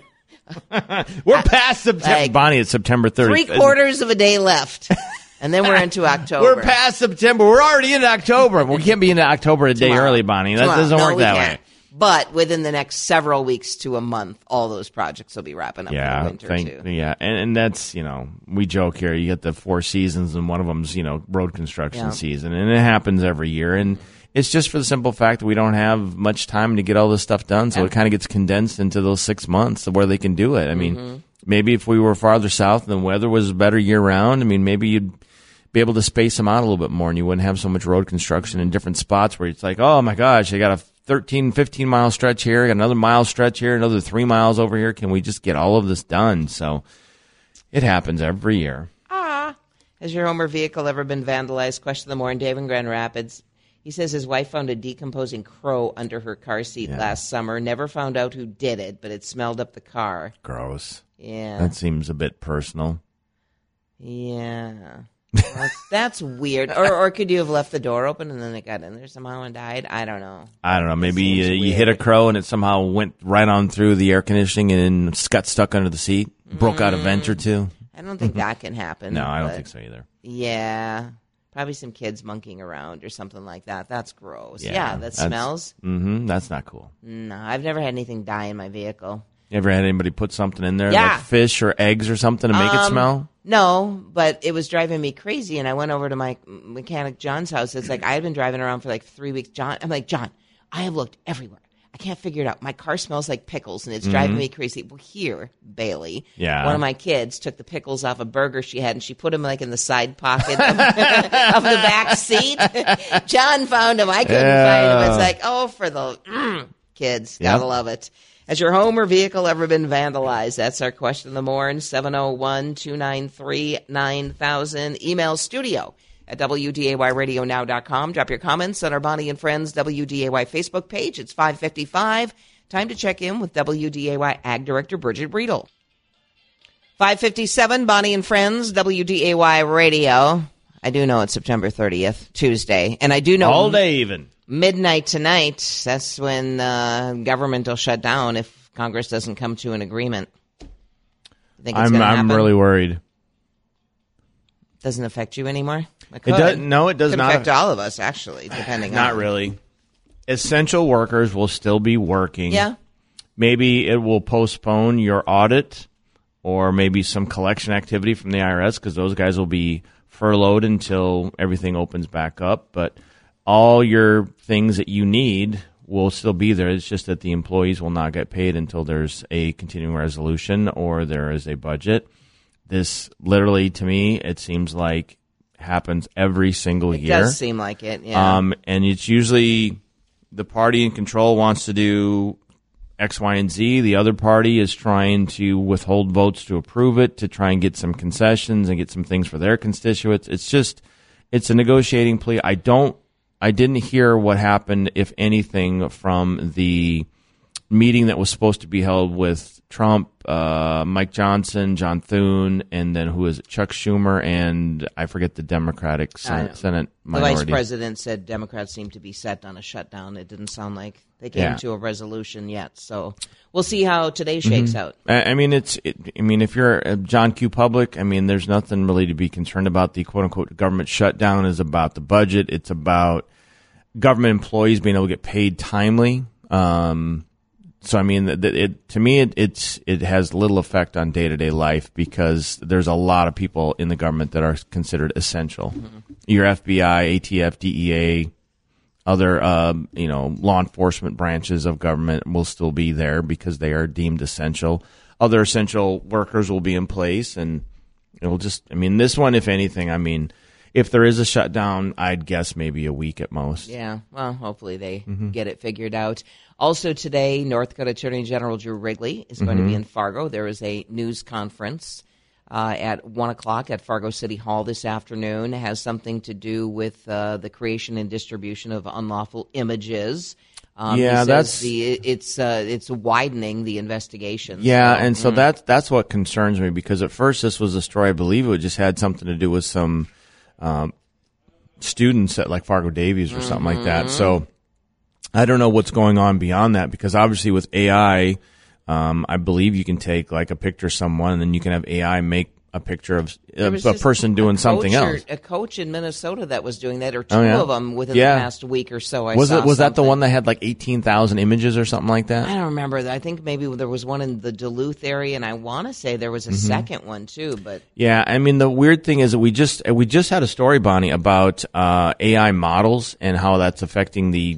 We're past September. Like, Bonnie, it's September thirtieth. Three quarters of a day left. And then we're into October. We're past September. We're already in October. We can't be into October a day Tomorrow. early, Bonnie. That Tomorrow. doesn't no, work we that can't. way. But within the next several weeks to a month, all those projects will be wrapping up yeah, for the winter, thank, too. Yeah, and, and that's, you know, we joke here. You get the four seasons, and one of them's, you know, road construction yeah. season. And it happens every year. And it's just for the simple fact that we don't have much time to get all this stuff done. So yeah. it kind of gets condensed into those six months where they can do it. I mean, mm-hmm. maybe if we were farther south and the weather was better year-round, I mean, maybe you'd be able to space them out a little bit more, and you wouldn't have so much road construction in different spots where it's like, oh, my gosh, I got a thirteen, fifteen mile stretch here, got another mile stretch here, another three miles over here. Can we just get all of this done? So it happens every year. Ah. Has your home or vehicle ever been vandalized? Question of the morning, Dave in Grand Rapids. He says his wife found a decomposing crow under her car seat yeah. last summer. Never found out who did it, but it smelled up the car. Gross. Yeah. That seems a bit personal. Yeah. That's, that's weird. Or or could you have left the door open and then it got in there somehow and died? I don't know. I don't know. Maybe uh, you hit a crow and it somehow went right on through the air conditioning and got stuck under the seat, broke mm. out a vent or two. I don't think that can happen. No, I don't think so either. Yeah. Probably some kids monkeying around or something like that. That's gross. Yeah, yeah that smells. Mm-hmm. That's not cool. No, I've never had anything die in my vehicle. You ever had anybody put something in there, yeah. like fish or eggs or something, to make um, it smell? No, but it was driving me crazy, and I went over to my mechanic John's house. It's like I had been driving around for like three weeks. John, I'm like, John, I have looked everywhere. I can't figure it out. My car smells like pickles, and it's driving mm-hmm. me crazy. Well, here, Bailey, yeah. one of my kids took the pickles off a burger she had, and she put them like in the side pocket of, of the back seat. John found them. I couldn't yeah. find them. It's like, oh, for the mm, kids. Gotta yep. love it. Has your home or vehicle ever been vandalized? That's our question of the morning, seven oh one, two nine three, nine thousand. Email studio at W D A Y radio now dot com. Drop your comments on our Bonnie and Friends W D A Y Facebook page. It's five fifty-five. Time to check in with W D A Y Ag Director Bridget Breedel. five fifty-seven, Bonnie and Friends, W D A Y Radio. I do know it's September thirtieth, Tuesday. And I do know... all day even. Midnight tonight, that's when uh, government will shut down if Congress doesn't come to an agreement. You think it's I'm, I'm really worried. Doesn't affect you anymore? It, it does, no, it does could not. affect all of us, actually, depending not on... Not really. Essential workers will still be working. Yeah. Maybe it will postpone your audit or maybe some collection activity from the I R S because those guys will be furloughed until everything opens back up. But all your things that you need will still be there. It's just that the employees will not get paid until there's a continuing resolution or there is a budget. This literally, to me, it seems like happens every single it year. It does seem like it, yeah. Um, and it's usually the party in control wants to do X, Y, and Z. The other party is trying to withhold votes to approve it, to try and get some concessions and get some things for their constituents. It's just, it's a negotiating plea. I don't I didn't hear what happened, if anything, from the meeting that was supposed to be held with Trump, uh, Mike Johnson, John Thune, and then who is it? Chuck Schumer, and I forget the Democratic Senate, Senate minority. The vice president said Democrats seem to be set on a shutdown. It didn't sound like they came yeah. to a resolution yet. So we'll see how today shakes mm-hmm. out. I, I mean, it's. It, I mean, if you're a John Q. Public, I mean, there's nothing really to be concerned about. The quote unquote government shutdown is about the budget. It's about government employees being able to get paid timely. Um, So I mean, it, it to me, it, it's it has little effect on day to day life because there's a lot of people in the government that are considered essential. Mm-hmm. Your F B I, A T F, D E A, other um, you know law enforcement branches of government will still be there because they are deemed essential. Other essential workers will be in place, and it will just. I mean, this one, if anything, I mean, if there is a shutdown, I'd guess maybe a week at most. Yeah, well, hopefully they mm-hmm. get it figured out. Also today, North Dakota Attorney General Drew Wrigley is going mm-hmm. to be in Fargo. There is a news conference uh, at one o'clock at Fargo City Hall this afternoon. It has something to do with uh, the creation and distribution of unlawful images. Um, yeah, that's the it's uh, it's widening the investigation. Yeah, so, and so mm. that's that's what concerns me because at first this was a story I believe it just had something to do with some um, students at like Fargo Davies or mm-hmm. something like that. So I don't know what's going on beyond that because obviously with A I, um, I believe you can take like a picture of someone and then you can have A I make a picture of a, a person doing something or, else. A coach in Minnesota that was doing that, or two oh, yeah. of them within yeah. the past week or so. I was saw it was something. that the one that had like eighteen thousand images or something like that? I don't remember. I think maybe there was one in the Duluth area, and I want to say there was a mm-hmm. second one too. But yeah, I mean the weird thing is that we just we just had a story, Bonnie, about uh, A I models and how that's affecting the,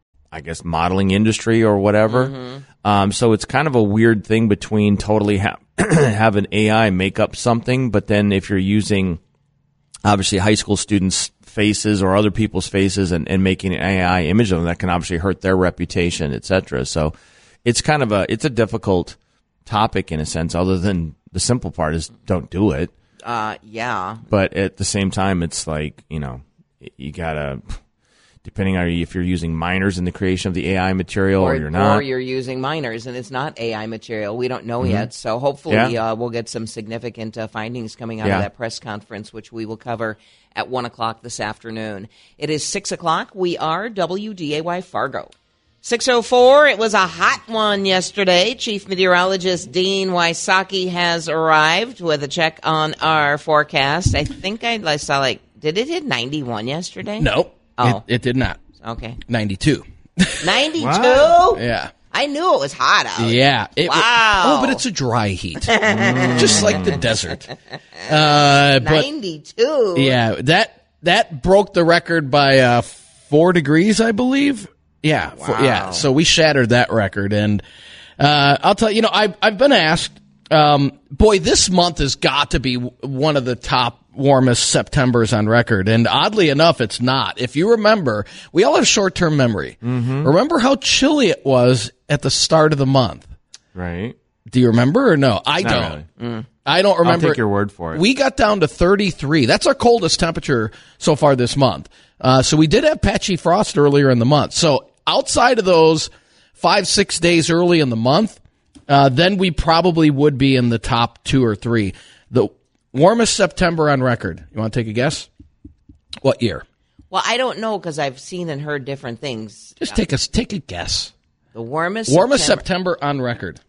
I guess, modeling industry or whatever. Mm-hmm. Um, so it's kind of a weird thing between totally ha- have an A I make up something, but then if you're using obviously high school students' faces or other people's faces and, and making an A I image of them, that can obviously hurt their reputation, et cetera. So it's kind of a it's a difficult topic in a sense, other than the simple part is don't do it. Uh, yeah. But at the same time, it's like, you know, you gotta. Depending on if you're using minors in the creation of the A I material or, or you're not. Or you're using minors and it's not A I material. We don't know mm-hmm. yet. So hopefully yeah. uh, we'll get some significant uh, findings coming out yeah. of that press conference, which we will cover at one o'clock this afternoon. It is six o'clock. We are W D A Y Fargo. six oh four, it was a hot one yesterday. Chief Meteorologist Dean Wysocki has arrived with a check on our forecast. I think I, I saw like, did it hit ninety-one yesterday? No. Oh. It, it did not. Okay. ninety-two. ninety-two? Wow. Yeah. I knew it was hot out. Yeah. It, wow. It, oh, but it's a dry heat. Just like the desert. Uh, but, ninety-two? Yeah. That that broke the record by uh, four degrees, I believe. Yeah. Wow. Four, yeah. So we shattered that record. And uh, I'll tell you, you know, I've, I've been asked, um, boy, this month has got to be one of the top warmest Septembers on record. And oddly enough, it's not. If you remember, we all have short-term memory. Mm-hmm. Remember how chilly it was at the start of the month? Right. Do you remember or no? I Not don't. Really. Mm. I don't remember. I'll take your word for it. We got down to thirty-three. That's our coldest temperature so far this month. Uh, so we did have patchy frost earlier in the month. So outside of those five, six days early in the month, uh, then we probably would be in the top two or three. The warmest September on record. You want to take a guess? What year? Well, I don't know because I've seen and heard different things. Just take a take a guess. The warmest warmest September, September on record.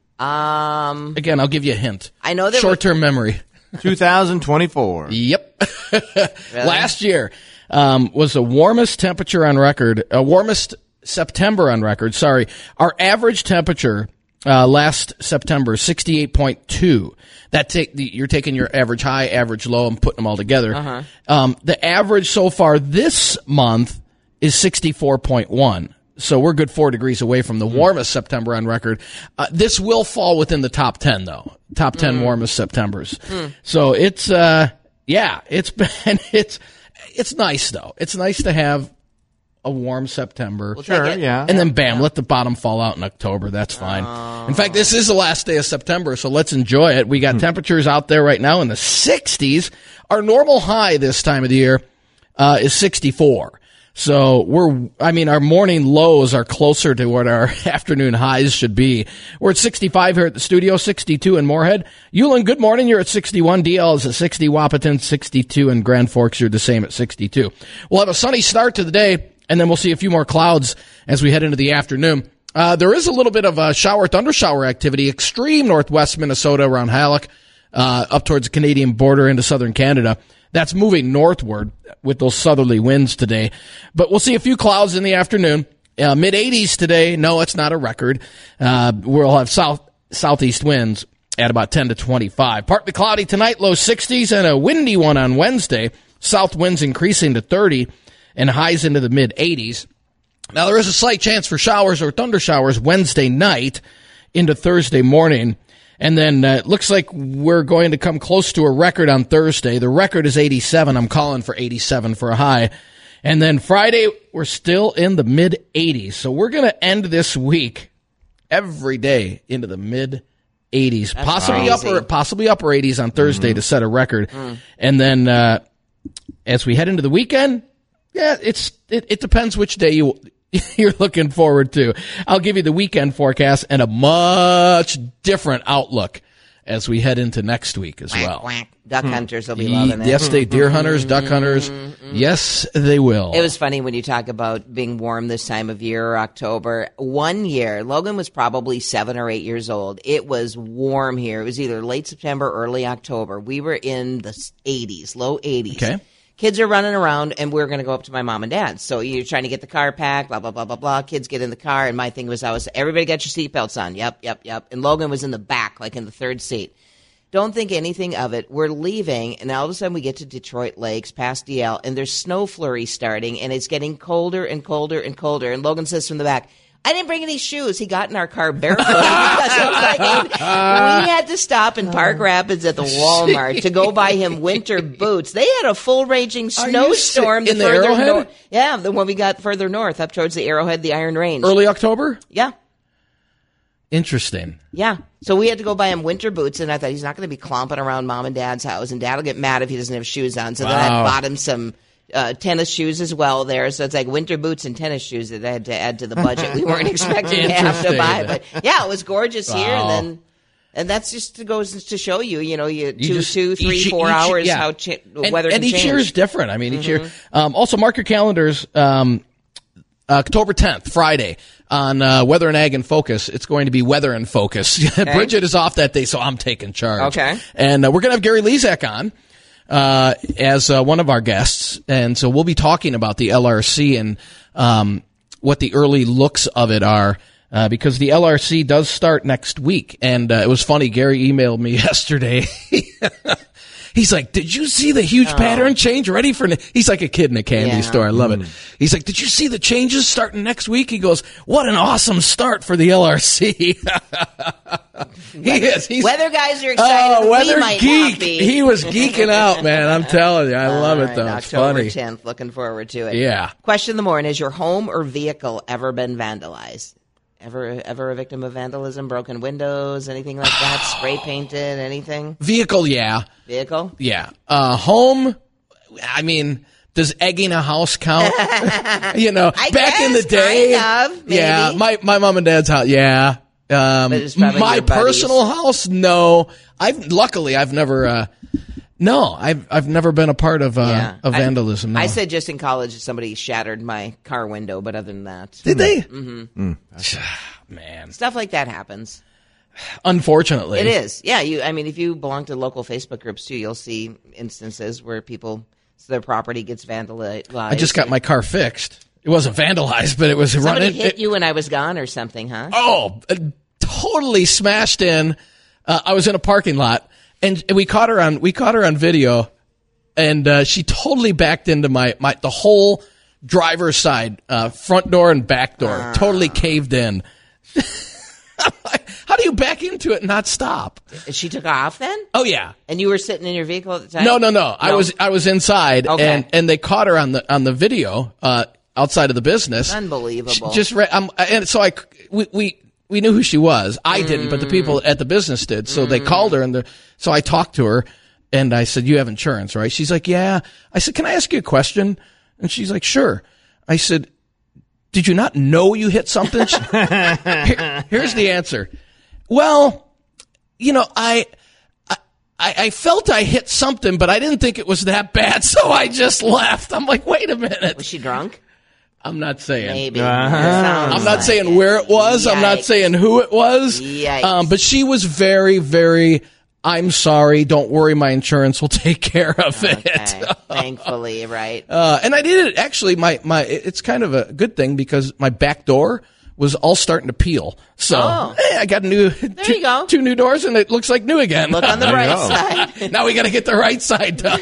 Um, Again, I'll give you a hint. I know that short-term memory. two thousand twenty-four. Yep. Really? Last year um, was the warmest temperature on record. Uh, warmest September on record. Sorry, our average temperature. Uh, last September, sixty-eight point two. That take the, you're taking your average high, average low, and putting them all together. Uh-huh. Um, the average so far this month is sixty-four point one. So we're good four degrees away from the mm. warmest September on record. Uh, this will fall within the top ten, though. Top ten mm. warmest Septembers. Mm. So it's, uh, yeah, it's been, it's, it's nice, though. It's nice to have a warm September. We'll sure, yeah. And then bam, yeah. let the bottom fall out in October. That's fine. Uh, in fact, this is the last day of September, so let's enjoy it. We got hmm. temperatures out there right now in the sixties. Our normal high this time of the year uh, is sixty-four. So we're, I mean, our morning lows are closer to what our afternoon highs should be. We're at sixty-five here at the studio, sixty-two in Moorhead. Eulin, good morning. You're at sixty-one. D L is at sixty. Wapaton, sixty-two. And Grand Forks, you're the same at sixty-two. We'll have a sunny start to the day, and then we'll see a few more clouds as we head into the afternoon. Uh, there is a little bit of a shower, thunder shower activity, extreme northwest Minnesota around Halleck, uh, up towards the Canadian border into southern Canada. That's moving northward with those southerly winds today. But we'll see a few clouds in the afternoon. Uh, mid eighties today. No, it's not a record. Uh, we'll have south southeast winds at about ten to twenty-five. Partly cloudy tonight, low sixties, and a windy one on Wednesday. South winds increasing to thirty and highs into the mid eighties. Now, there is a slight chance for showers or thunder showers Wednesday night into Thursday morning. And then uh, it looks like we're going to come close to a record on Thursday. The record is eighty-seven. I'm calling for eighty-seven for a high. And then Friday, we're still in the mid eighties. So we're going to end this week every day into the mid eighties. That's possibly crazy. upper possibly upper eighties on Thursday mm-hmm. to set a record. Mm. And then uh, as we head into the weekend, yeah, it's it, it depends which day you you're looking forward to. I'll give you the weekend forecast and a much different outlook as we head into next week as quack, well. Quack. Duck hunters will be loving it. Yes, they deer hunters, duck hunters. Yes, they will. It was funny when you talk about being warm this time of year or October. One year, Logan was probably seven or eight years old. It was warm here. It was either late September, early October. We were in the eighties, low eighties. Okay. Kids are running around, and we're going to go up to my mom and dad's. So you're trying to get the car packed, blah, blah, blah, blah, blah. Kids get in the car, and my thing was, I was, everybody got your seatbelts on. Yep, yep, yep. And Logan was in the back, like in the third seat. Don't think anything of it. We're leaving, and all of a sudden we get to Detroit Lakes, past D L, and there's snow flurries starting, and it's getting colder and colder and colder. And Logan says from the back, I didn't bring any shoes. He got in our car barefoot because it was like, we had to stop in Park Rapids at the Walmart Jeez. to go buy him winter boots. They had a full raging snowstorm in the Arrowhead. Nor- yeah, the one we got further north, up towards the Arrowhead, the Iron Range. Early October. Yeah. Interesting. Yeah. So we had to go buy him winter boots, and I thought he's not going to be clomping around mom and dad's house, and dad will get mad if he doesn't have shoes on. So wow. then I bought him some uh, tennis shoes as well there. So it's like winter boots and tennis shoes that I had to add to the budget. We weren't expecting to have to buy. But yeah, it was gorgeous wow. here. And then, and that's just to goes to show you, you know, you, you two, just, two, three, each, four each, hours, yeah. how ch- and, weather and can each change. year is different. I mean, each mm-hmm. year. Um, also, mark your calendars. Um, October tenth, Friday, on uh, Weather and Ag in Focus. It's going to be Weather in Focus. Okay. Bridget is off that day, so I'm taking charge. Okay. And uh, we're going to have Gary Lezak on uh, as uh, one of our guests. And so we'll be talking about the L R C and um, what the early looks of it are. Uh, because the L R C does start next week. And uh, it was funny, Gary emailed me yesterday. He's like, did you see the huge oh. pattern change ready for... Ne-? He's like a kid in a candy yeah. store. I love mm. it. He's like, did you see the changes starting next week? He goes, what an awesome start for the L R C. he is. He's, weather guys are excited. Oh, weather we might geek. Not be. He was geeking out, man. I'm telling you. I love right, it, though. It's October funny. tenth. Looking forward to it. Yeah. Question of the morning. Has your home or vehicle ever been vandalized? Ever ever a victim of vandalism, broken windows, anything like that, spray painted, anything? Vehicle, yeah. Vehicle? Yeah. Uh, home, I mean, does egging a house count? you know, I back guess, in the day. Kind of, maybe. Yeah, my, my mom and dad's house, yeah. Um, my personal house, no. I've luckily I've never uh, no, I've I've never been a part of uh, yeah. of vandalism. I, no. I said just in college somebody shattered my car window, but other than that, did they? Mm-hmm. Mm. Man, stuff like that happens. Unfortunately, it is. Yeah, you. I mean, if you belong to local Facebook groups too, you'll see instances where people so their property gets vandalized. I just got my car fixed. It wasn't vandalized, but it was Somebody running. hit it, you when I was gone or something, huh? Oh, uh, totally smashed in. Uh, I was in a parking lot. And we caught her on we caught her on video, and uh, she totally backed into my, my the whole driver's side, uh, front door and back door, uh. totally caved in. How do you back into it and not stop? She took off then? Oh yeah. And you were sitting in your vehicle at the time? No, no, no. no. I was I was inside, okay. and, and they caught her on the on the video uh, outside of the business. Unbelievable. She just re- um, and so I we. we We knew who she was. I didn't, but the people at the business did. So mm. they called her, and the, so I talked to her, and I said, "You have insurance, right?" She's like, "Yeah." I said, "Can I ask you a question?" And she's like, "Sure." I said, did you not know you hit something? Here, here's the answer. Well, you know, I, I I felt I hit something, but I didn't think it was that bad, so I just left. I'm like, wait a minute. Was she drunk? I'm not saying. Maybe. Uh-huh. I'm not like saying it. where it was. Yikes. I'm not saying who it was. Yikes. Um, but she was very, very, I'm sorry. Don't worry. My insurance will take care of it. Okay. Thankfully, right. Uh, and I did it actually. My, my, it's kind of a good thing because my back door was all starting to peel. So Oh. hey, I got new, There two, you go. two new doors and it looks like new again. Look on the There you right go. side. Now we got to get the right side done.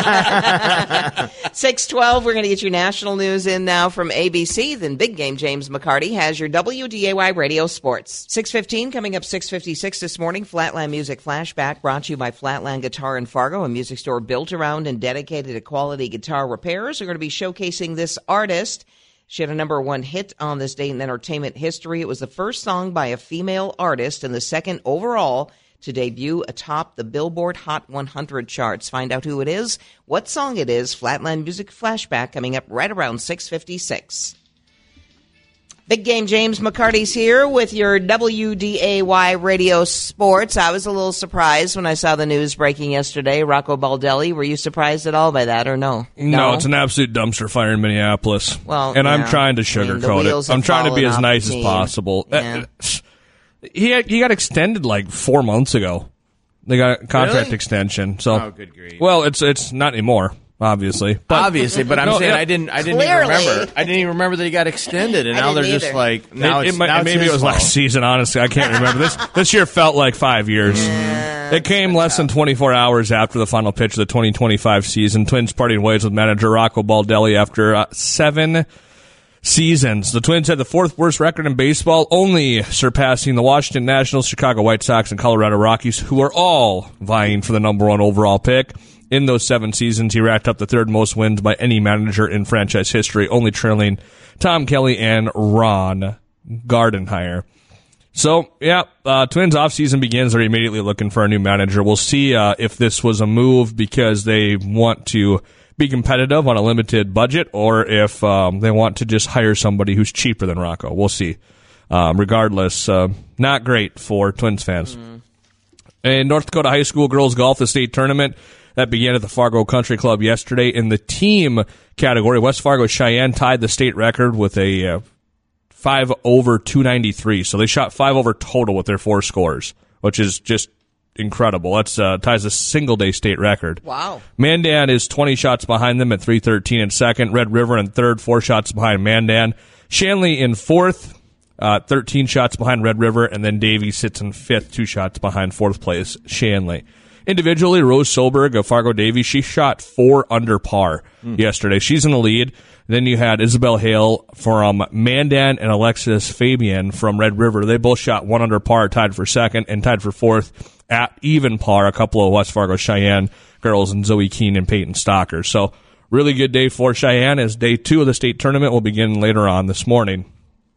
six twelve, we're going to get your national news in now from A B C. Then Big Game James McCarty has your W D A Y Radio Sports. six fifteen, coming up six fifty-six this morning, Flatland Music Flashback brought to you by Flatland Guitar in Fargo, a music store built around and dedicated to quality guitar repairs. We're going to be showcasing this artist. She had a number one hit on this day in entertainment history. It was the first song by a female artist and the second overall to debut atop the Billboard Hot one hundred charts. Find out who it is, what song it is. Flatland Music Flashback coming up right around six fifty-six. Big Game James McCarty's here with your W D A Y Radio Sports. I was a little surprised when I saw the news breaking yesterday. Rocco Baldelli, were you surprised at all by that or no? No, it's an absolute dumpster fire in Minneapolis. Well, and yeah. I'm trying to I mean, the sugarcoat wheels it. I'm have trying to be fallen as off nice the as team. possible. Yeah. Uh, He had, he got extended like four months ago. They got a contract Really? extension. So, Oh, good grief. well, it's it's not anymore, obviously. But Obviously, but I'm No, saying yeah. I didn't. I didn't Clearly. even remember. I didn't even remember that he got extended, and I now they're didn't just either. like now it, it's it might- now it's maybe his it was fault. last season. Honestly, I can't remember. this This year felt like five years. It came less than twenty-four hours after the final pitch of the twenty twenty-five season. Twins parting ways with manager Rocco Baldelli after uh, seven seasons. The Twins had the fourth worst record in baseball, only surpassing the Washington Nationals, Chicago White Sox, and Colorado Rockies, who are all vying for the number one overall pick. In those seven seasons, he racked up the third most wins by any manager in franchise history, only trailing Tom Kelly and Ron Gardenhire. So, yeah, uh, Twins offseason begins. They're immediately looking for a new manager. We'll see uh, if this was a move because they want to be competitive on a limited budget or if um, they want to just hire somebody who's cheaper than Rocco. We'll see. Um, regardless, uh, not great for Twins fans. Mm. In North Dakota High School girls golf, the state tournament that began at the Fargo Country Club yesterday. In the team category, West Fargo Cheyenne tied the state record with a uh, five over two ninety-three. So they shot five over total with their four scores, which is just incredible. That's uh, ties a single day state record. Wow. Mandan is twenty shots behind them at three thirteen in second. Red River in third, four shots behind Mandan. Shanley in fourth, uh, thirteen shots behind Red River, and then Davie sits in fifth, two shots behind fourth place Shanley. Individually, Rose Solberg of Fargo Davie, she shot four under par mm. yesterday. She's in the lead. Then you had Isabel Hale from Mandan and Alexis Fabian from Red River. They both shot one under par, tied for second, and tied for fourth at even par. A couple of West Fargo Cheyenne girls and Zoe Keene and Peyton Stocker. So really good day for Cheyenne as day two of the state tournament will begin later on this morning.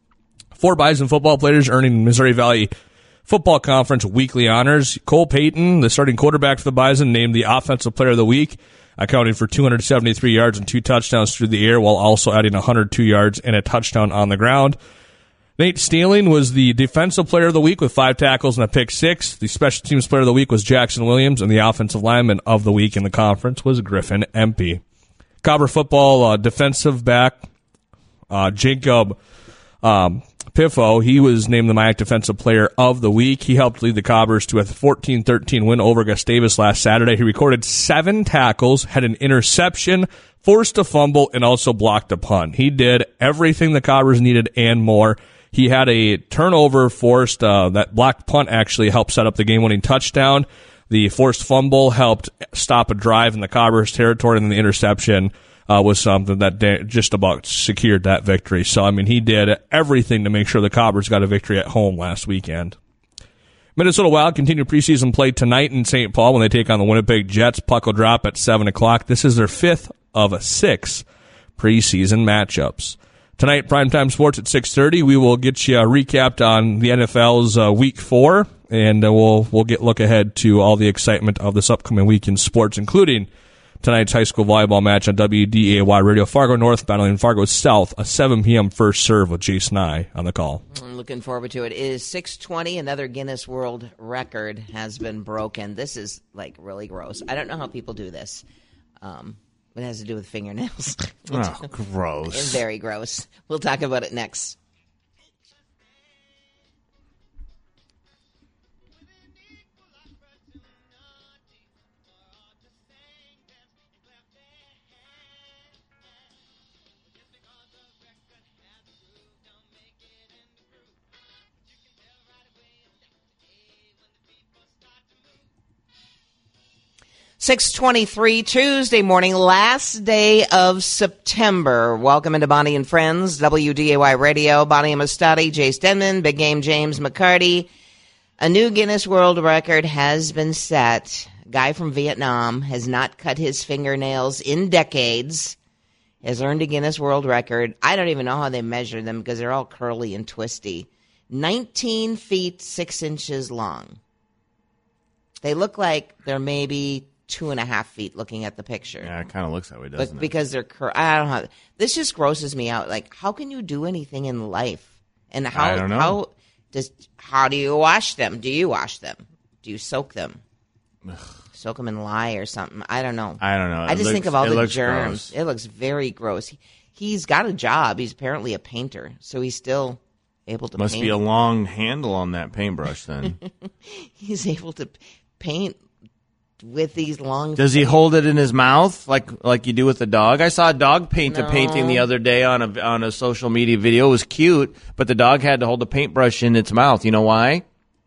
Four Bison football players earning Missouri Valley Football Conference weekly honors. Cole Payton, the starting quarterback for the Bison, named the Offensive Player of the Week, accounting for two hundred seventy-three yards and two touchdowns through the air while also adding one hundred two yards and a touchdown on the ground. Nate Stealing was the Defensive Player of the Week with five tackles and a pick six. The Special Teams Player of the Week was Jackson Williams, and the Offensive Lineman of the Week in the conference was Griffin Empey. Cobber football uh, defensive back uh, Jacob um, Piffo, he was named the M I A C Defensive Player of the Week. He helped lead the Cobbers to a fourteen thirteen win over Gustavus last Saturday. He recorded seven tackles, had an interception, forced a fumble, and also blocked a punt. He did everything the Cobbers needed and more. He had a turnover forced. Uh, that blocked punt actually helped set up the game-winning touchdown. The forced fumble helped stop a drive in the Cobbers territory, and the interception Uh, was something that da- just about secured that victory. So, I mean, he did everything to make sure the Cobbers got a victory at home last weekend. Minnesota Wild continue preseason play tonight in Saint Paul when they take on the Winnipeg Jets. Puck will drop at seven o'clock. This is their fifth of six preseason matchups. Tonight, Primetime Sports at six thirty. We will get you recapped on the N F L's uh, Week four, and uh, we'll we'll get look ahead to all the excitement of this upcoming week in sports, including tonight's high school volleyball match on W D A Y Radio. Fargo North battling Fargo South, a seven p.m. first serve with Jason Nye on the call. I'm looking forward to it. It is six twenty. Another Guinness World Record has been broken. This is, like, really gross. I don't know how people do this. Um, it has to do with fingernails. Oh, gross. It's very gross. We'll talk about it next. six twenty-three, Tuesday morning, last day of September. Welcome into Bonnie and Friends, W D A Y Radio. Bonnie Amistadi, Jay Stenman, Big Game James McCarty. A new Guinness World Record has been set. A guy from Vietnam has not cut his fingernails in decades, has earned a Guinness World Record. I don't even know how they measure them because they're all curly and twisty. nineteen feet, six inches long. They look like they're maybe two and a half feet looking at the picture. Yeah, it kind of looks that way, doesn't but it? Because they're cur- I don't know. How, this just grosses me out. Like, how can you do anything in life? And how I don't know. how does how do you wash them? Do you wash them? Do you soak them? Ugh. Soak them in lye or something? I don't know. I don't know. I It just looks- think of all it the looks germs. gross. It looks very gross. He, he's got a job. He's apparently a painter, so he's still able to Must paint. be a long handle on that paintbrush then. He's able to paint with these long. Does he hold it in his mouth like like you do with a dog? I saw a dog paint a No. painting the other day on a on a social media video. It was cute, but the dog had to hold the paintbrush in its mouth. You know why?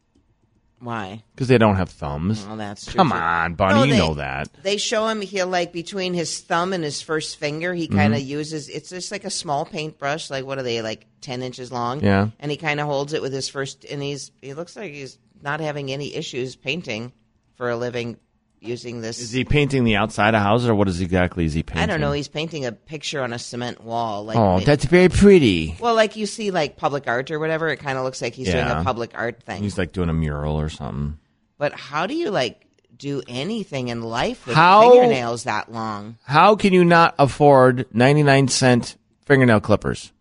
Why? Because they don't have thumbs. Well, that's true. Come too. on, Bonnie, No, you they- know that. They show him he like between his thumb and his first finger, he kind of Mm-hmm. uses it's just like a small paintbrush, like what are they, like ten inches long? Yeah. And he kind of holds it with his first, and he's he looks like he's not having any issues painting for a living using this. Is he painting the outside of houses, or what is exactly is he painting? I don't know. He's painting a picture on a cement wall. Like Oh, it- that's very pretty. well, like you see, like public art or whatever. It kind of looks like he's doing Yeah. a public art thing. He's like doing a mural or something. But how do you like do anything in life with How- fingernails that long? How can you not afford ninety-nine cent fingernail clippers?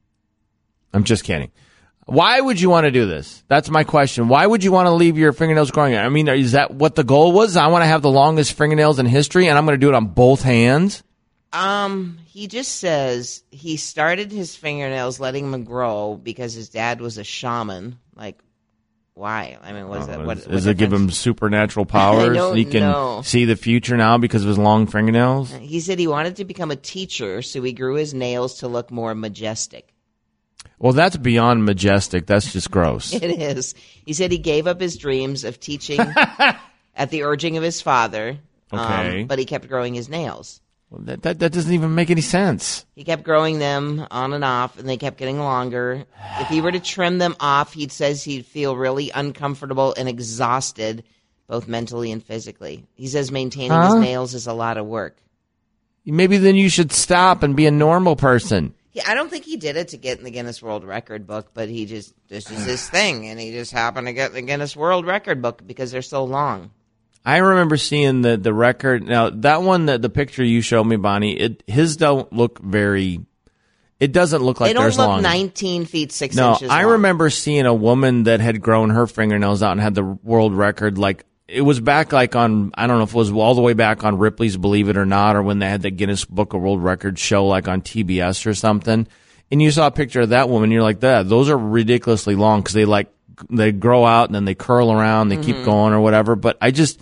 I'm just kidding. Why would you want to do this? That's my question. Why would you want to leave your fingernails growing? I mean, is that what the goal was? I want to have the longest fingernails in history, and I'm going to do it on both hands? Um, he just says he started his fingernails letting them grow because his dad was a shaman. Like, why? I mean, what is that? What, Does what does it give him difference? supernatural powers? don't He can know. see the future now because of his long fingernails? He said he wanted to become a teacher, so he grew his nails to look more majestic. Well, that's beyond majestic. That's just gross. It is. He said he gave up his dreams of teaching at the urging of his father. um, Okay. but he kept growing his nails. Well, that, that, that doesn't even make any sense. He kept growing them on and off, and they kept getting longer. If he were to trim them off, he says he'd feel really uncomfortable and exhausted, both mentally and physically. He says maintaining Huh? his nails is a lot of work. Maybe then you should stop and be a normal person. He, I don't think he did it to get in the Guinness World Record book, but he just, this is his thing, and he just happened to get in the Guinness World Record book because they're so long. I remember seeing the, the record. Now, that one, the, the picture you showed me, Bonnie, it his don't look very, it doesn't look like They don't theirs look long. nineteen feet, six No, inches I long. remember seeing a woman that had grown her fingernails out and had the world record. Like, it was back like on, I don't know if it was all the way back on Ripley's Believe It or Not, or when they had the Guinness Book of World Records show like on T B S or something. And you saw a picture of that woman, you're like, that, those are ridiculously long because they like, they grow out and then they curl around, they Mm-hmm. keep going or whatever. But I just,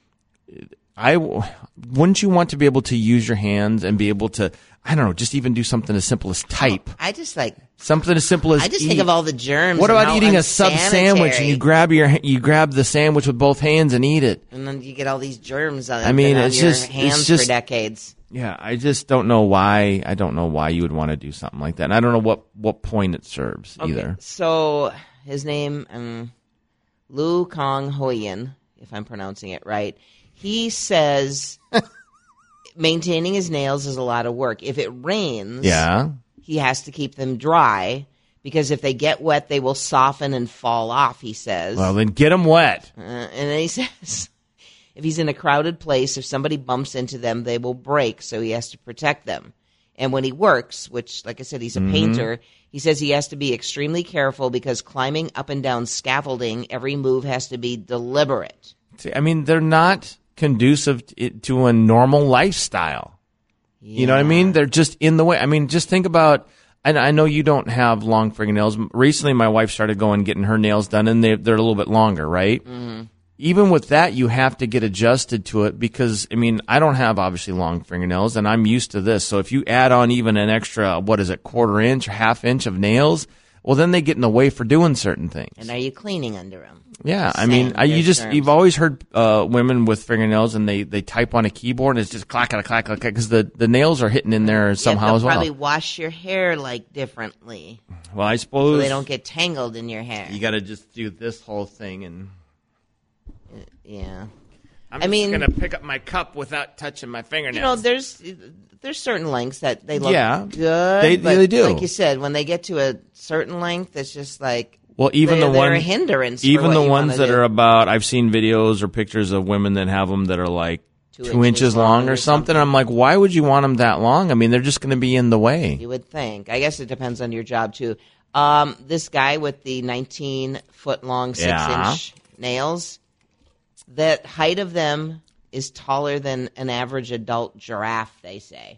I, wouldn't you want to be able to use your hands and be able to, I don't know, just even do something as simple as type? I just like, Something as simple as I just eat. think of all the germs. What and about how eating a sub sandwich and you unsanitary. grab your you grab the sandwich with both hands and eat it? And then you get all these germs on, I mean, on it's your just- it's hands just- for decades. Yeah, I just don't know why. I don't know why you would want to do something like that. And I don't know what what point it serves either. So his name, um, Lu Kong Hoyen, if I'm pronouncing it right. He says maintaining his nails is a lot of work. If it rains, Yeah. he has to keep them dry because if they get wet, they will soften and fall off. He says. Well, then get them wet. Uh, and then he says If he's in a crowded place, if somebody bumps into them, they will break, so he has to protect them. And when he works, which, like I said, he's a mm-hmm. painter, he says he has to be extremely careful because climbing up and down scaffolding, every move has to be deliberate. See, I mean, they're not conducive to a normal lifestyle. Yeah. You know what I mean? They're just in the way. I mean, just think about, and I know you don't have long fingernails. Recently, my wife started going, getting her nails done, and they, they're a little bit longer, right? Mm-hmm. Even with that, you have to get adjusted to it because, I mean, I don't have obviously long fingernails, and I'm used to this. So if you add on even an extra, what is it, quarter inch, half inch of nails, well, then they get in the way for doing certain things. And are you cleaning under them? Yeah, I mean, I, you just, terms. You've always heard uh, women with fingernails, and they, they type on a keyboard, and it's just clack, clack, clack, clack, because the, the nails are hitting in there somehow as well. You probably wash your hair, like, differently. Well, I suppose. So they don't get tangled in your hair. You got to just do this whole thing and... Yeah, I'm I just mean, gonna pick up my cup without touching my fingernails. You know, there's there's certain lengths that they look yeah, good. They, but they do. Like you said, when they get to a certain length, it's just like well, even they're, the they're one, a hindrance. Even for the what ones that do. are about. I've seen videos or pictures of women that have them that are like two, two inches, inches long or something. something. I'm like, why would you want them that long? I mean, they're just going to be in the way. You would think. I guess it depends on your job too. Um, this guy with the nineteen foot long, six yeah. inch nails. That height of them is taller than an average adult giraffe, they say.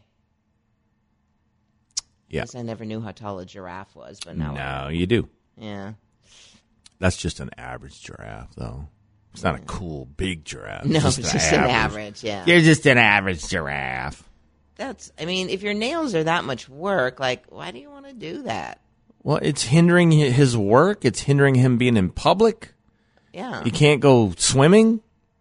Yeah. I guess I never knew how tall a giraffe was, but now No, I you do. Yeah. That's just an average giraffe, though. It's not a cool, big giraffe. No, it's just, it's an, just average. an average, yeah. You're just an average giraffe. That's, I mean, if your nails are that much work, like, why do you want to do that? Well, it's hindering his work. It's hindering him being in public. Yeah. You can't go swimming.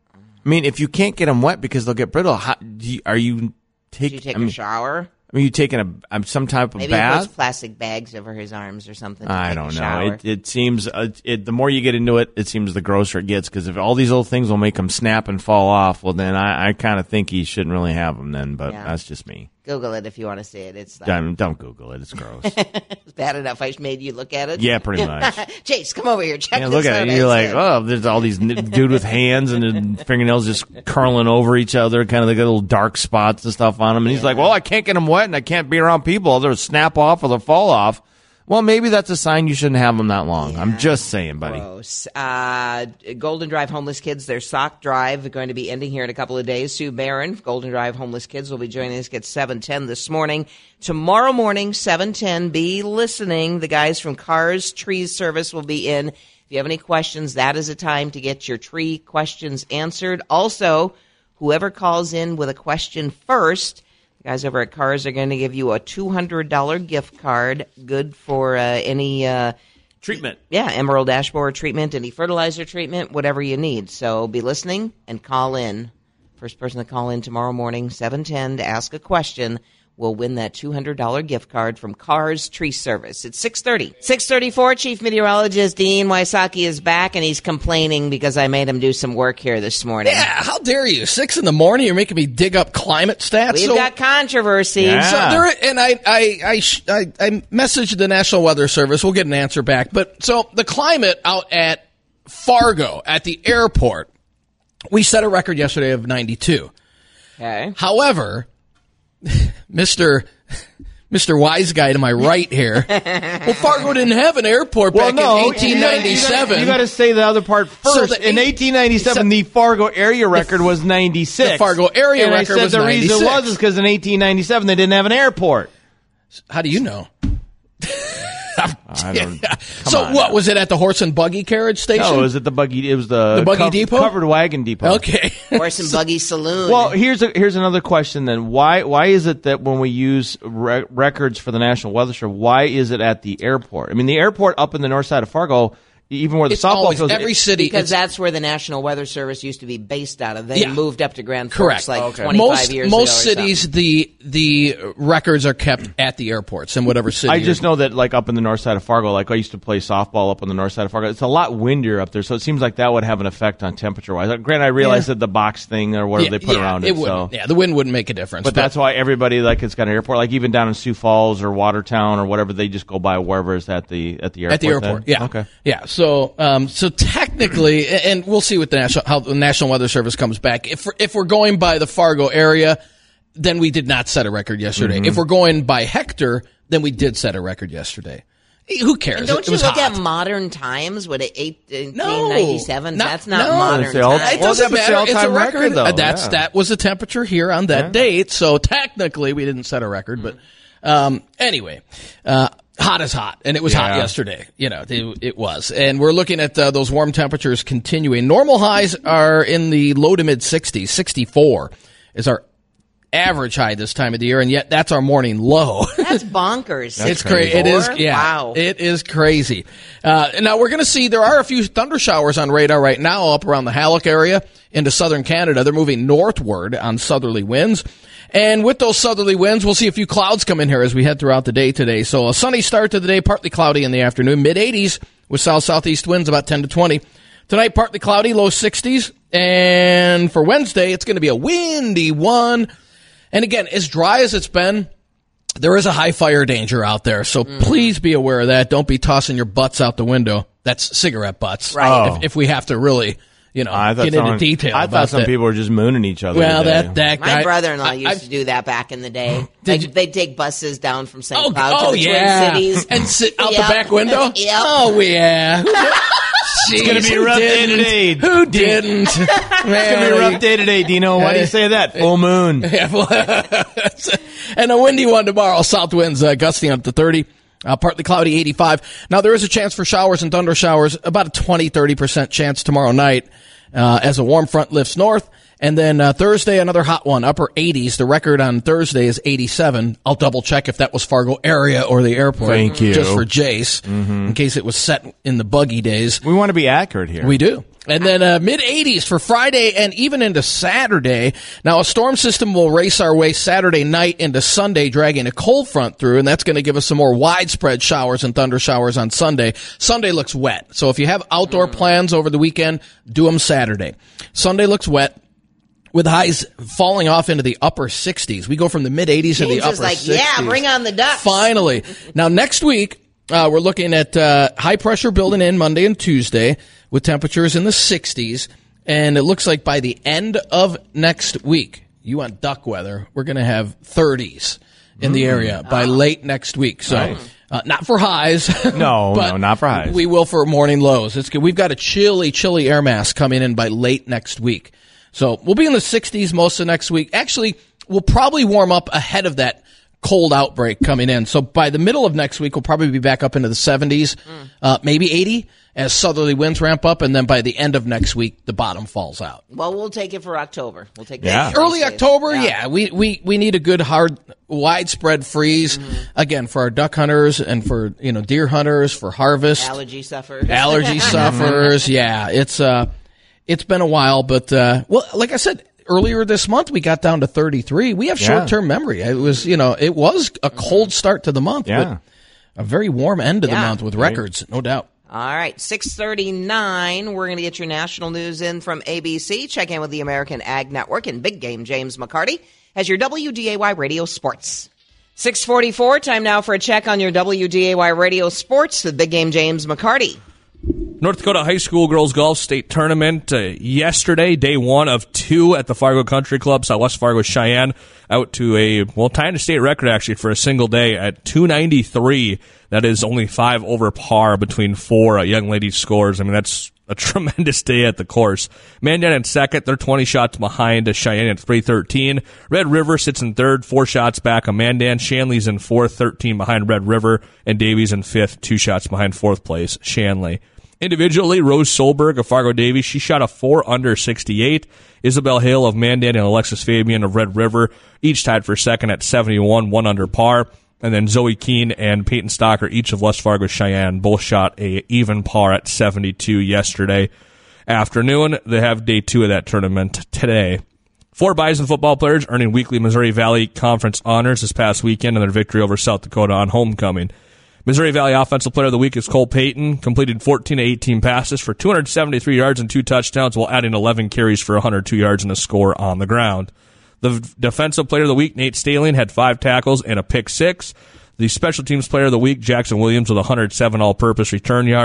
I mean, if you can't get them wet because they'll get brittle, how, do you, are you taking? Did you take I mean, a shower? I mean, you taking a um, some type of Maybe bath? Maybe he puts plastic bags over his arms or something. To I take don't a know. Shower. It, it seems uh, it, the more you get into it, it seems the grosser it gets. Because if all these little things will make them snap and fall off, well, then I, I kind of think he shouldn't really have them. Then, but Yeah. that's just me. Google it if you want to see it. It's like, Don't, don't Google it. It's gross. it's bad enough I made you look at it. Yeah, pretty much. Chase, come over here. Check Yeah, this look at out. it. You're I like, said. oh, there's all these n- dude with hands and the fingernails just curling over each other, kind of like little dark spots and stuff on them. And he's Yeah. like, well, I can't get them wet and I can't be around people. They'll snap off or they'll fall off. Well, maybe that's a sign you shouldn't have them that long. I'm just saying, buddy. Gross. Uh, Golden Drive Homeless Kids, their sock drive, are going to be ending here in a couple of days. Sue Barron, Golden Drive Homeless Kids, will be joining us at seven ten this morning. Tomorrow morning, seven ten, be listening. The guys from Cars Tree Service will be in. If you have any questions, that is a time to get your tree questions answered. Also, whoever calls in with a question first, the guys over at Cars are going to give you a two hundred dollars gift card, good for uh, any uh, treatment. Yeah, emerald ash borer treatment, any fertilizer treatment, whatever you need. So be listening and call in. First person to call in tomorrow morning, seven ten, to ask a question will win that two hundred dollars gift card from Cars Tree Service. It's six thirty. six thirty-four, Chief Meteorologist Dean Wysocki is back, and he's complaining because I made him do some work here this morning. Yeah, how dare you? Six in the morning, you're making me dig up climate stats. We've so, got controversy. Yeah. So there, and I, I, I, sh- I, I messaged the National Weather Service. We'll get an answer back. But so the climate out at Fargo at the airport, we set a record yesterday of ninety-two. Okay. However, Mister Mister Wise Guy to my right here, well, Fargo didn't have an airport back in eighteen ninety-seven. You got to say the other part first. So the in eight- eighteen ninety-seven, so- the Fargo area record was ninety-six. The Fargo area and record I said was the ninety-six. reason was is because in eighteen ninety-seven they didn't have an airport. How do you know? I don't. Come So on what now. was it at the horse and buggy carriage station? No, it was at the buggy. It was the, The buggy cov- depot? covered wagon depot. Okay. Horse and Buggy Saloon. Well, here's a, here's another question then. Why why is it that when we use re- records for the National Weather Service, why is it at the airport? I mean, the airport up in the north side of Fargo, even where the It's softball always field every is, city. because it's- that's where the National Weather Service used to be based out of. They Yeah. moved up to Grand Forks correct. like Okay. twenty-five most years most ago or cities, something. the the records are kept at the airports in whatever city. I you're- just know that, like, up in the north side of Fargo, like, I used to play softball up on the north side of Fargo. It's a lot windier up there, so it seems like that would have an effect on temperature-wise. Granted, I realize Yeah. that the box thing or whatever yeah, they put yeah, around it, wouldn't. so... Yeah, the wind wouldn't make a difference. But that's why everybody, like, it's got an airport. Like, even down in Sioux Falls or Watertown or whatever, they just go by wherever it's at the at the airport. at the airport. then? Yeah, Okay. yeah. So So, um, so technically, and we'll see what the national how the National Weather Service comes back. If we're, if we're going by the Fargo area, then we did not set a record yesterday. Mm-hmm. If we're going by Hector, then we did set a record yesterday. Who cares? And don't it, it you was look hot. at modern times? What it eight No. ninety-seven? Not- That's not no. modern It's the old- times. It doesn't Well, that's the matter. It's a all-time record. record, though. Uh, That's Yeah. that was the temperature here on that Yeah. date. So technically, we didn't set a record. But um, anyway, uh, hot is hot, and it was hot Yeah. yesterday. You know, it, it was. And we're looking at uh, those warm temperatures continuing. Normal highs are in the low to mid sixties. sixty-four is our average high this time of the year, and yet that's our morning low. That's bonkers. It's crazy. It is, yeah. Wow. It is crazy. Uh, now we're going to see there are a few thunder showers on radar right now up around the Halleck area into southern Canada. They're moving northward on southerly winds. And with those southerly winds, we'll see a few clouds come in here as we head throughout the day today. So a sunny start to the day, partly cloudy in the afternoon, mid eighties with south-southeast winds about ten to twenty. Tonight, partly cloudy, low sixties. And for Wednesday, it's going to be a windy one. And again, as dry as it's been, there is a high fire danger out there. So mm. please be aware of that. Don't be tossing your butts out the window. That's cigarette butts. Right. Oh. If, if we have to really, you know, I thought get someone, into detail I about thought some that. people were just mooning each other. Well, today. that, that My guy. brother-in-law I, used I've, to do that back in the day. Did They'd, you- they'd take buses down from Saint Oh, Cloud oh to the yeah. Twin Cities. And sit out Yep. the back window? Yep. Oh, yeah. It's going to be a rough day today. Who didn't? It's going to be a rough day today, Dino. Why do you say that? Full moon. And a windy one tomorrow. South winds uh, gusting up to thirty. Uh, partly cloudy, eighty-five. Now, there is a chance for showers and thunder showers, about a twenty, thirty percent chance tomorrow night uh, as a warm front lifts north. And then uh, Thursday, another hot one, upper eighties. The record on Thursday is eighty-seven. I'll double check if that was Fargo area or the airport. Thank you. Just for Jace, mm-hmm. in case it was set in the buggy days. We want to be accurate here. We do. And then uh, mid eighties for Friday and even into Saturday. Now, a storm system will race our way Saturday night into Sunday, dragging a cold front through, and that's going to give us some more widespread showers and thunder showers on Sunday. Sunday looks wet. So if you have outdoor plans over the weekend, do them Saturday. Sunday looks wet, with highs falling off into the upper sixties. We go from the mid eighties to the James upper was like, sixties. yeah, bring on the ducks. Finally. Now, next week, uh, we're looking at uh, high pressure building in Monday and Tuesday with temperatures in the sixties. And it looks like by the end of next week, you want duck weather, we're going to have thirties in the area by late next week. So Nice. uh, not for highs. No, but no, not for highs. We will for morning lows. It's good. We've got a chilly, chilly air mass coming in by late next week. So we'll be in the sixties most of next week. Actually, we'll probably warm up ahead of that cold outbreak coming in. So by the middle of next week, we'll probably be back up into the seventies, mm. uh, maybe eighty as southerly winds ramp up. And then by the end of next week, the bottom falls out. Well, we'll take it for October. We'll take Yeah. that. Early October, yeah. yeah. We, we, we need a good, hard, widespread freeze, mm-hmm. again, for our duck hunters and for, you know, deer hunters, for harvest. Allergy sufferers. Allergy sufferers, yeah. It's, uh, It's been a while, but, uh, well, like I said, earlier this month, we got down to thirty-three. We have Yeah. short-term memory. It was, you know, it was a cold start to the month, Yeah. but a very warm end of the Yeah. month with records, no doubt. All right, six thirty-nine. We're going to get your national news in from A B C. Check in with the American Ag Network and Big Game James McCarty as your W D A Y Radio Sports. six forty-four, time now for a check on your W D A Y Radio Sports with Big Game James McCarty. North Dakota High School Girls Golf State Tournament uh, yesterday, day one of two at the Fargo Country Club. Saw West Fargo Cheyenne out to a, well, tying a state record actually for a single day at two ninety-three. That is only five over par between four uh, young ladies' scores. I mean, that's a tremendous day at the course. Mandan in second. They're twenty shots behind uh, Cheyenne at three thirteen. Red River sits in third, four shots back of Mandan. Shanley's in fourth, thirteen behind Red River. And Davies in fifth, two shots behind fourth place, Shanley. Individually, Rose Solberg of Fargo Davies, she shot a four under sixty-eight. Isabel Hale of Mandan and Alexis Fabian of Red River, each tied for second at seventy-one, one under par. And then Zoe Keene and Peyton Stocker, each of West Fargo Cheyenne, both shot a even par at seventy-two yesterday afternoon. They have day two of that tournament today. Four Bison football players earning weekly Missouri Valley Conference honors this past weekend in their victory over South Dakota on homecoming. Missouri Valley Offensive Player of the Week is Cole Payton, completed fourteen to eighteen passes for two hundred seventy-three yards and two touchdowns while adding eleven carries for one hundred two yards and a score on the ground. The Defensive Player of the Week, Nate Staling, had five tackles and a pick six. The Special Teams Player of the Week, Jackson Williams, with one hundred seven all-purpose return yards.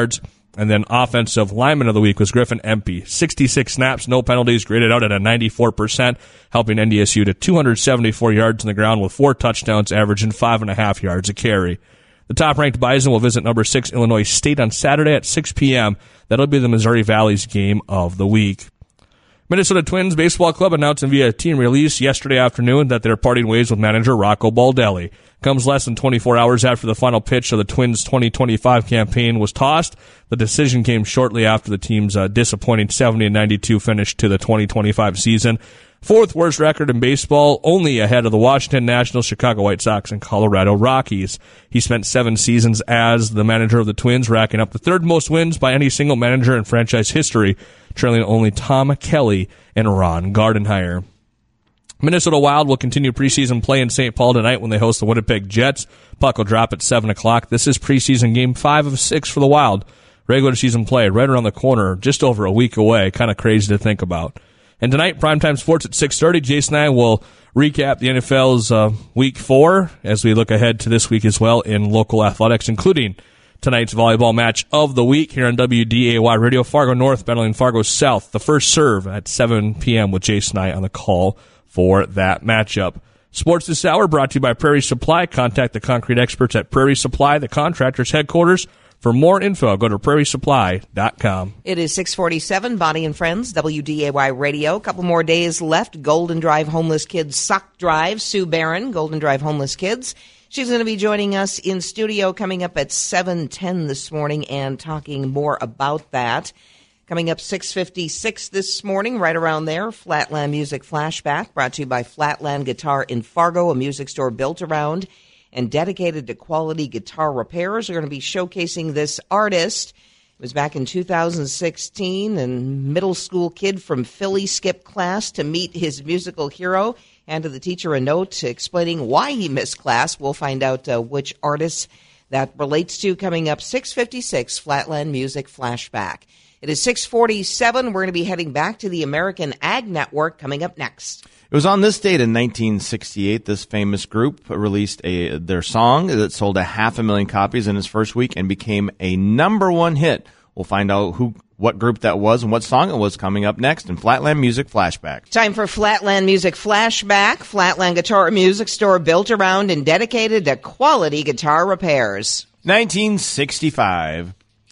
And then offensive lineman of the week was Griffin Empey. sixty-six snaps, no penalties, graded out at a ninety-four percent, helping N D S U to two hundred seventy-four yards on the ground with four touchdowns, averaging five and a half yards a carry. The top-ranked Bison will visit number six Illinois State on Saturday at six p.m. That'll be the Missouri Valley's game of the week. Minnesota Twins Baseball Club announcing via team release yesterday afternoon that they're parting ways with manager Rocco Baldelli. Comes less than twenty-four hours after the final pitch of the Twins' twenty twenty-five campaign was tossed. The decision came shortly after the team's uh, disappointing seventy and ninety-two finish to the twenty twenty-five season. Fourth worst record in baseball, only ahead of the Washington Nationals, Chicago White Sox, and Colorado Rockies. He spent seven seasons as the manager of the Twins, racking up the third most wins by any single manager in franchise history, trailing only Tom Kelly and Ron Gardenhire. Minnesota Wild will continue preseason play in Saint Paul tonight when they host the Winnipeg Jets. Puck will drop at seven o'clock. This is preseason game five of six for the Wild. Regular season play right around the corner, just over a week away. Kind of crazy to think about. And tonight, primetime sports at six thirty. Jason and I will recap the N F L's uh, week four as we look ahead to this week as well in local athletics, including tonight's volleyball match of the week here on W D A Y Radio. Fargo North battling Fargo South. The first serve at seven p.m. with Jason and I on the call for that matchup. Sports this hour brought to you by Prairie Supply. Contact the concrete experts at Prairie Supply, the contractor's headquarters. For more info, go to prairie supply dot com. It is six forty-seven, Bonnie and Friends, W D A Y Radio. A couple more days left. Golden Drive Homeless Kids Sock Drive. Sue Barron, Golden Drive Homeless Kids. She's going to be joining us in studio coming up at seven ten this morning and talking more about that. Coming up six fifty-six this morning, right around there, Flatland Music Flashback, brought to you by Flatland Guitar in Fargo, a music store built around and dedicated to quality guitar repairs. We're going to be showcasing this artist. It was back in two thousand sixteen, and middle school kid from Philly skipped class to meet his musical hero, handed the teacher a note explaining why he missed class. We'll find out uh, which artist that relates to coming up six fifty-six, Flatland Music Flashback. It is six forty-seven. We're going to be heading back to the American Ag Network coming up next. It was on this date in nineteen sixty-eight, this famous group released a their song that sold a half a million copies in its first week and became a number one hit. We'll find out who, what group that was and what song it was coming up next in Flatland Music Flashback. Time for Flatland Music Flashback. Flatland Guitar Music Store built around and dedicated to quality guitar repairs. nineteen sixty-five.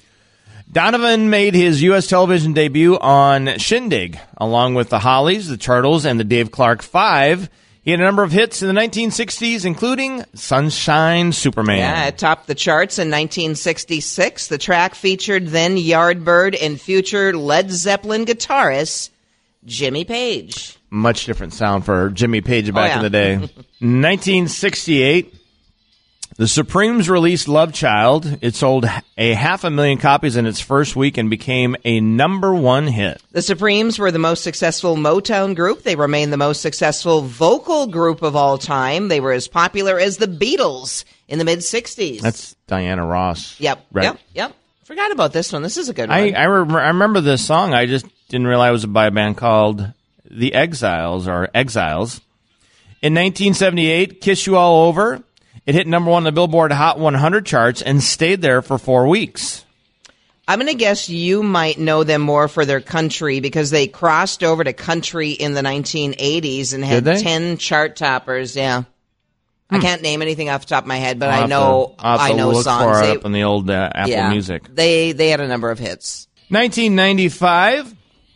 Donovan made his U S television debut on Shindig, along with the Hollies, the Turtles, and the Dave Clark Five. He had a number of hits in the nineteen sixties, including Sunshine Superman. Yeah, it topped the charts in nineteen sixty-six. The track featured then Yardbird and future Led Zeppelin guitarist Jimmy Page. Much different sound for Jimmy Page back oh, yeah. in the day. nineteen sixty-eight. The Supremes released Love Child. It sold a half a million copies in its first week and became a number one hit. The Supremes were the most successful Motown group. They remain the most successful vocal group of all time. They were as popular as the Beatles in the mid-sixties. That's Diana Ross. Yep, right? yep, yep. Forgot about this one. This is a good one. I, I, re- I remember this song. I just didn't realize it was by a band called The Exiles or Exiles. In nineteen seventy-eight, Kiss You All Over. It hit number one on the Billboard Hot one hundred charts and stayed there for four weeks. I'm going to guess you might know them more for their country because they crossed over to country in the nineteen eighties and had ten chart toppers. Yeah. Hmm. I can't name anything off the top of my head, but I know to, I know look songs. For it they, up in the old uh, Apple yeah, Music. They they had a number of hits. nineteen ninety-five.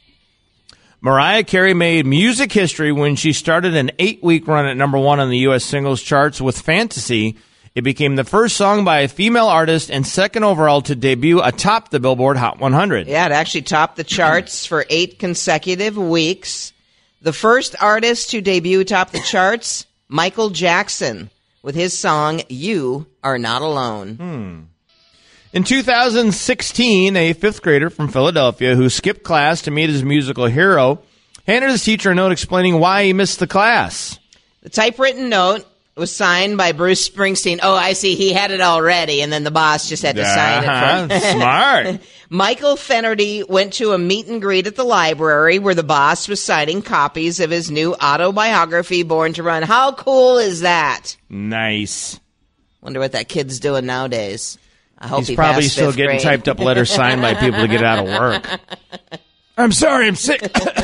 Mariah Carey made music history when she started an eight-week run at number one on the U S singles charts with Fantasy. It became the first song by a female artist and second overall to debut atop the Billboard Hot one hundred. Yeah, it actually topped the charts for eight consecutive weeks. The first artist to debut atop the charts, Michael Jackson, with his song, You Are Not Alone. Hmm. In two thousand sixteen, a fifth grader from Philadelphia who skipped class to meet his musical hero handed his teacher a note explaining why he missed the class. The typewritten note was signed by Bruce Springsteen. Oh, I see. He had it already, and then the boss just had to sign uh-huh. it. For Smart. Michael Fennerty went to a meet and greet at the library where the boss was signing copies of his new autobiography, Born to Run. How cool is that? Nice. Wonder what that kid's doing nowadays. I hope He's he probably passed still fifth getting grade. typed up letters signed by people to get out of work. I'm sorry, I'm sick.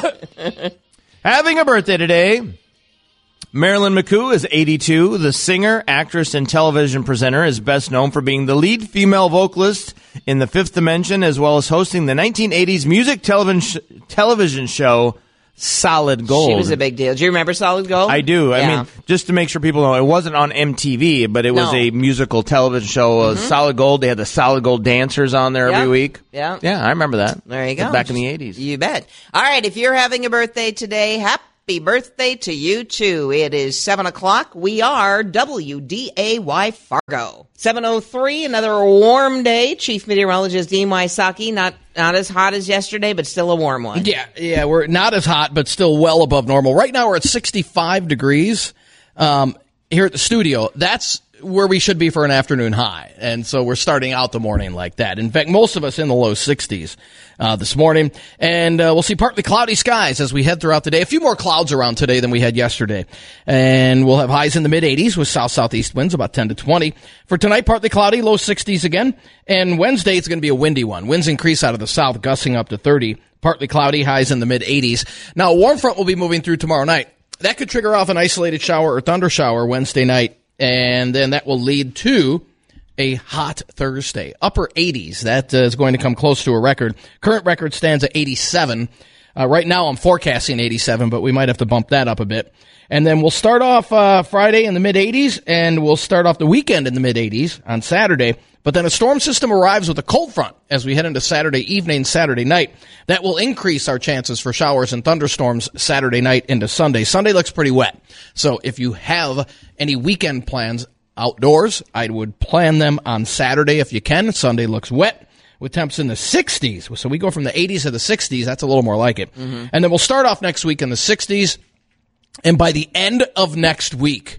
Having a birthday today. Marilyn McCoo is eighty-two. The singer, actress, and television presenter is best known for being the lead female vocalist in The Fifth Dimension, as well as hosting the nineteen eighties music television television show Solid Gold. She was a big deal. Do you remember Solid Gold? I do. I Yeah. mean, just to make sure people know, it wasn't on M T V, but it was No. a musical television show. Uh, Mm-hmm. Solid Gold. They had the Solid Gold dancers on there Yeah. every week. Yeah. Yeah, I remember that. There you go. Back in the eighties. You bet. All right, if you're having a birthday today, happy birthday to you too. It is seven o'clock. We are W D A Y Fargo. seven oh three, another warm day. Chief Meteorologist Dean Wysocki, not not as hot as yesterday, but still a warm one. Yeah, yeah, we're not as hot, but still well above normal. Right now we're at sixty-five degrees um, here at the studio. That's where we should be for an afternoon high. And so we're starting out the morning like that. In fact, most of us in the low sixties uh, this morning. And uh, we'll see partly cloudy skies as we head throughout the day. A few more clouds around today than we had yesterday. And we'll have highs in the mid-eighties with south-southeast winds, about ten to twenty. For tonight, partly cloudy, low sixties again. And Wednesday, it's going to be a windy one. Winds increase out of the south, gusting up to thirty. Partly cloudy, highs in the mid-eighties. Now, a warm front will be moving through tomorrow night. That could trigger off an isolated shower or thunder shower Wednesday night. And then that will lead to a hot Thursday. Upper eighties. That uh, is going to come close to a record. Current record stands at eighty-seven. Uh, right now I'm forecasting eighty-seven, but we might have to bump that up a bit. And then we'll start off uh, Friday in the mid-eighties, and we'll start off the weekend in the mid-eighties on Saturday. But then a storm system arrives with a cold front as we head into Saturday evening, Saturday night. That will increase our chances for showers and thunderstorms Saturday night into Sunday. Sunday looks pretty wet. So if you have any weekend plans outdoors, I would plan them on Saturday if you can. Sunday looks wet with temps in the sixties. So we go from the eighties to the sixties. That's a little more like it. Mm-hmm. And then we'll start off next week in the sixties. And by the end of next week,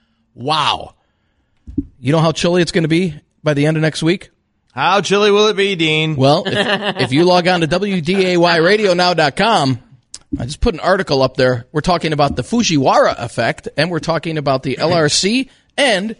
wow. You know how chilly it's going to be by the end of next week? How chilly will it be, Dean? Well, if, if you log on to W D A Y radio now dot com, I just put an article up there. We're talking about the Fujiwara effect, and we're talking about the L R C, and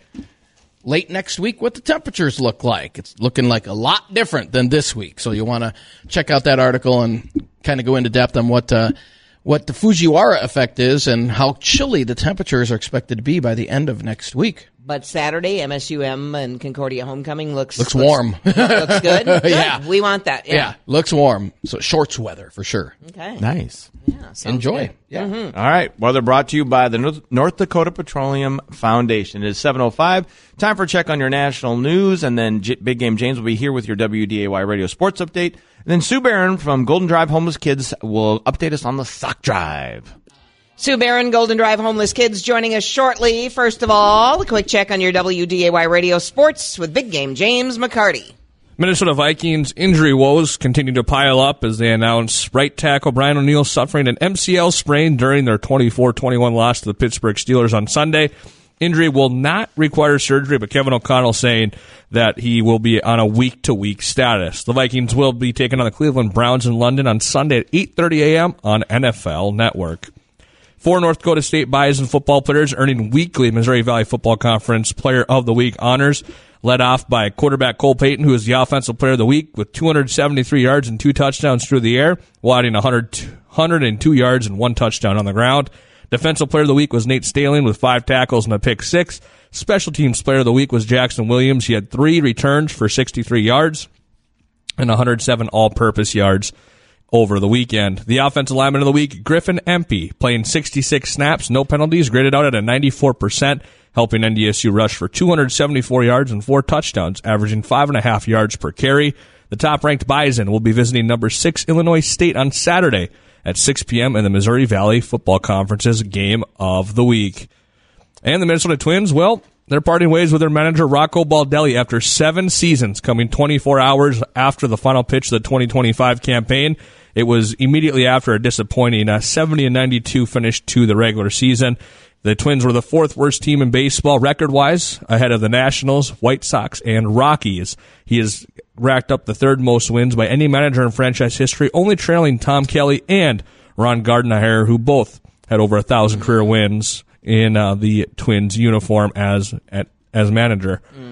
late next week what the temperatures look like. It's looking like a lot different than this week. So you want to check out that article and kind of go into depth on what uh, what the Fujiwara effect is and how chilly the temperatures are expected to be by the end of next week. But Saturday, M S U M and Concordia Homecoming looks Looks warm. looks good. Good. Yeah. We want that. Yeah. Yeah, looks warm. So shorts weather for sure. Okay. Nice. Yeah, sounds Enjoy. good. Yeah. All right. Weather brought to you by the North- North Dakota Petroleum Foundation. It is seven oh five. Time for a check on your national news, and then J- Big Game James will be here with your W D A Y Radio Sports Update. And then Sue Barron from Golden Drive Homeless Kids will update us on the sock drive. Sue Barron, Golden Drive Homeless Kids, joining us shortly. First of all, a quick check on your W D A Y Radio Sports with Big Game James McCarty. Minnesota Vikings injury woes continue to pile up as they announce right tackle Brian O'Neill suffering an M C L sprain during their twenty-four twenty-one loss to the Pittsburgh Steelers on Sunday. Injury will not require surgery, but Kevin O'Connell saying that he will be on a week-to-week status. The Vikings will be taking on the Cleveland Browns in London on Sunday at eight thirty a.m. on N F L Network. Four North Dakota State Bison football players earning weekly Missouri Valley Football Conference Player of the Week honors, led off by quarterback Cole Payton, who is the Offensive Player of the Week with two hundred seventy-three yards and two touchdowns through the air, while adding one hundred, one hundred two yards and one touchdown on the ground. Defensive Player of the Week was Nate Staley with five tackles and a pick six. Special Teams Player of the Week was Jackson Williams. He had three returns for sixty-three yards and one hundred seven all-purpose yards over the weekend. The Offensive Lineman of the Week, Griffin Empey, playing sixty-six snaps, no penalties, graded out at a ninety-four percent, helping N D S U rush for two hundred seventy-four yards and four touchdowns, averaging five and a half yards per carry. The top-ranked Bison will be visiting number six Illinois State on Saturday at six p.m. in the Missouri Valley Football Conference's Game of the Week. And the Minnesota Twins, well, they're parting ways with their manager, Rocco Baldelli, after seven seasons, coming twenty-four hours after the final pitch of the twenty twenty-five campaign. It was immediately after a disappointing uh, seventy and ninety-two finish to the regular season. The Twins were the fourth worst team in baseball record-wise, ahead of the Nationals, White Sox, and Rockies. He has racked up the third most wins by any manager in franchise history, only trailing Tom Kelly and Ron Gardner, who both had over a thousand career wins in uh, the Twins uniform as at, as manager. Mm-hmm.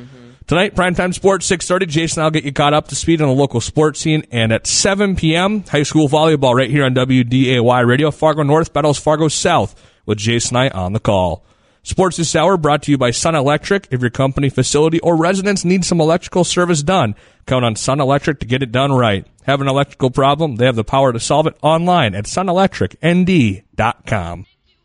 Tonight, Primetime Sports, six thirty. Jason, I'll get you caught up to speed on the local sports scene. And at seven p.m., high school volleyball right here on W D A Y Radio. Fargo North battles Fargo South with Jason and I on the call. Sports this hour brought to you by Sun Electric. If your company, facility, or residence needs some electrical service done, count on Sun Electric to get it done right. Have an electrical problem? They have the power to solve it online at sun electric n d dot com.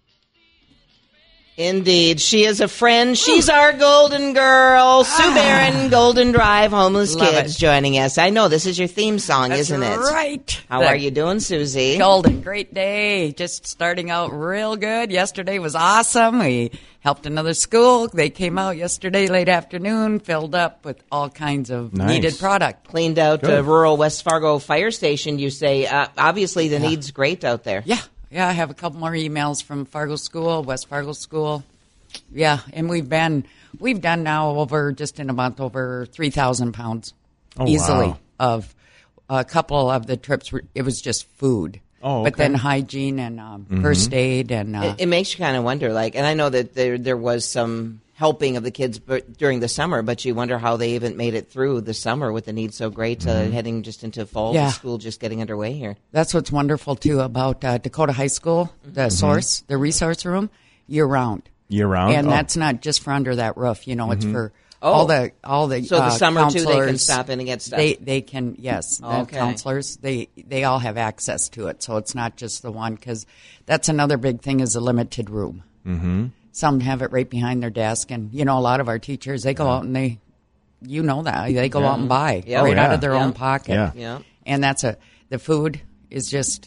Indeed. She is a friend. She's our golden girl. Sue Ah. Barron, Golden Drive, Homeless Love Kids it. joining us. I know this is your theme song, That's isn't it? right. How The are you doing, Susie? Golden, great day. Just starting out real good. Yesterday was awesome. We helped another school. They came out yesterday late afternoon, filled up with all kinds of Nice. needed product. Cleaned out uh, rural West Fargo fire station, you say. Uh, obviously, the Yeah. need's great out there. Yeah, yeah. I have a couple more emails from Fargo School, West Fargo School. Yeah, and we've been we've done now over just in a month over three thousand pounds Oh, easily wow. of a couple of the trips. Were, it was just food. Oh, but okay. then hygiene and um, Mm-hmm. first aid and uh, It, it makes you kind of wonder, like, and I know that there there was some helping of the kids but during the summer, but you wonder how they even made it through the summer with the need so great, uh, heading just into fall, Yeah. the school just getting underway here. that's what's wonderful too about uh, Dakota High School, Mm-hmm. the source, the resource room, year round. Year round? and Oh. that's not just for under that roof. You know, it's for Oh. all the all the So the uh, summer, too, they can counselors. stop in and get stuff. They they can yes, the Okay. counselors they they all have access to it. So it's not just the one because that's another big thing is a limited room. Mm-hmm. Some have it right behind their desk, and you know a lot of our teachers they go out and they, you know that they go out and buy Yeah. right Oh, out yeah. of their Yeah. own pocket. Yeah. Yeah. And that's a the food is just.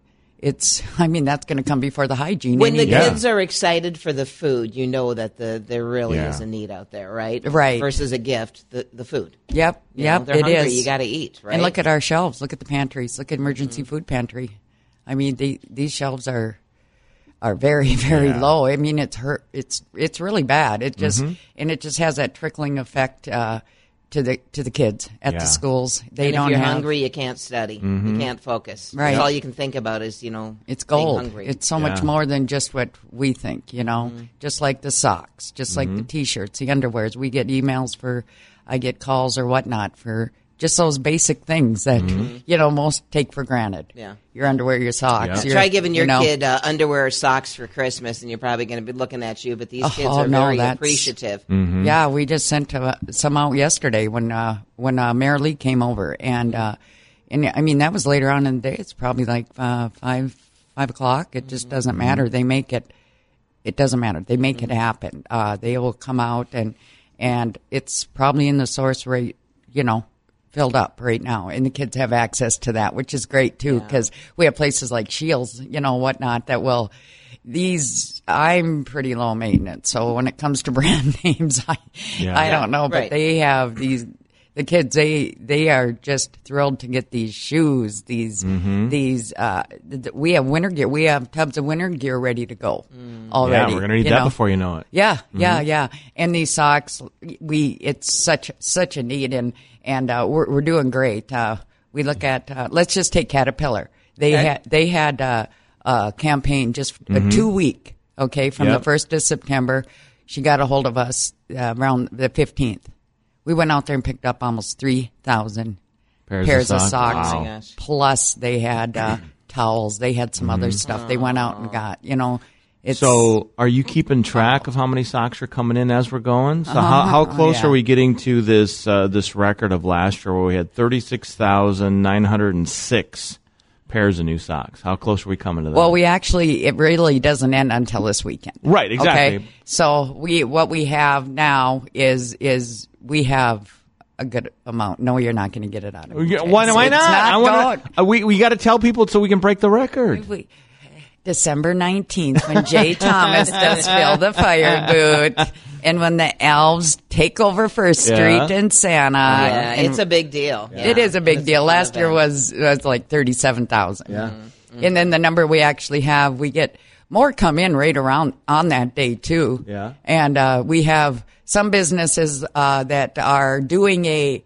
It's. I mean, that's going to come before the hygiene. When the any- Yeah. kids are excited for the food, you know that the there really Yeah. is a need out there, right? Right. Versus a gift, the the food. Yep. You Yep. know, they're it hungry. is. You got to eat, right? And look at our shelves. Look at the pantries. Look at emergency food pantry. I mean, the, these shelves are are very, very Yeah. low. I mean, it's hurt. It's it's really bad. It just and it just has that trickling effect uh, to the to the kids at Yeah. the schools. They and don't if you're have. hungry, you can't study. You can't focus. Right. That's all you can think about is, you know, It's being gold. hungry. It's so much Yeah. more than just what we think, you know. Just like the socks, just like the T-shirts, the underwears. We get emails for, I get calls or whatnot for just those basic things that you know most take for granted. Yeah. Your underwear, your socks. Yeah. Your, Try giving your you know, kid uh, underwear or socks for Christmas, and you're probably going to be looking at you. But these kids Oh, are no, very that's- appreciative. Yeah, we just sent uh, some out yesterday when uh, when uh, Mayor Lee came over, and uh, and I mean that was later on in the day. It's probably like uh, five five o'clock. It just doesn't matter. They make it. It doesn't matter. They make it happen. Uh, they will come out and and it's probably in the source rate. You know. Filled up right now, and the kids have access to that, which is great too, because we have places like Shields, you know, whatnot that will. These I'm pretty low maintenance, so when it comes to brand names, I Yeah. I don't know, but Right. they have these. The kids, they they are just thrilled to get these shoes. These these uh, th- th- we have winter gear. We have tubs of winter gear ready to go already. Yeah, we're going to need you that know? before you know it. Yeah, yeah, yeah. And these socks, we it's such such a need, and and uh, we're we're doing great. Uh, we look at uh, let's just take Caterpillar. They Okay. had they had uh, a campaign just a two week. Okay, from Yep. the first of September, she got a hold of us uh, around the fifteenth. We went out there and picked up almost three thousand Pairs, pairs of of socks. socks. Oh my gosh. Plus, they had uh, towels. They had some other stuff. They went out and got. You know, it's So, are you keeping track of how many socks are coming in as we're going? So, how, how close yeah. are we getting to this uh, this record of last year where we had thirty six thousand nine hundred and six pairs of new socks? How close are we coming to that? Well, we actually it really doesn't end until this weekend. Right, exactly. Okay, so we what we have now is is we have a good amount. No, you're not going to get it out of me. Yeah, why, Jason. why It's not? I wanna, going. uh, we we got to tell people so we can break the record. We- December nineteenth, when Jay Thomas does fill the fire booth, and when the elves take over First Yeah. Street and Santa. Yeah, and it's a big deal. It is a big It's deal. fun Last year event. was was like thirty seven thousand. Yeah. And then the number we actually have, we get more come in right around on that day too. Yeah. And uh, we have some businesses uh, that are doing a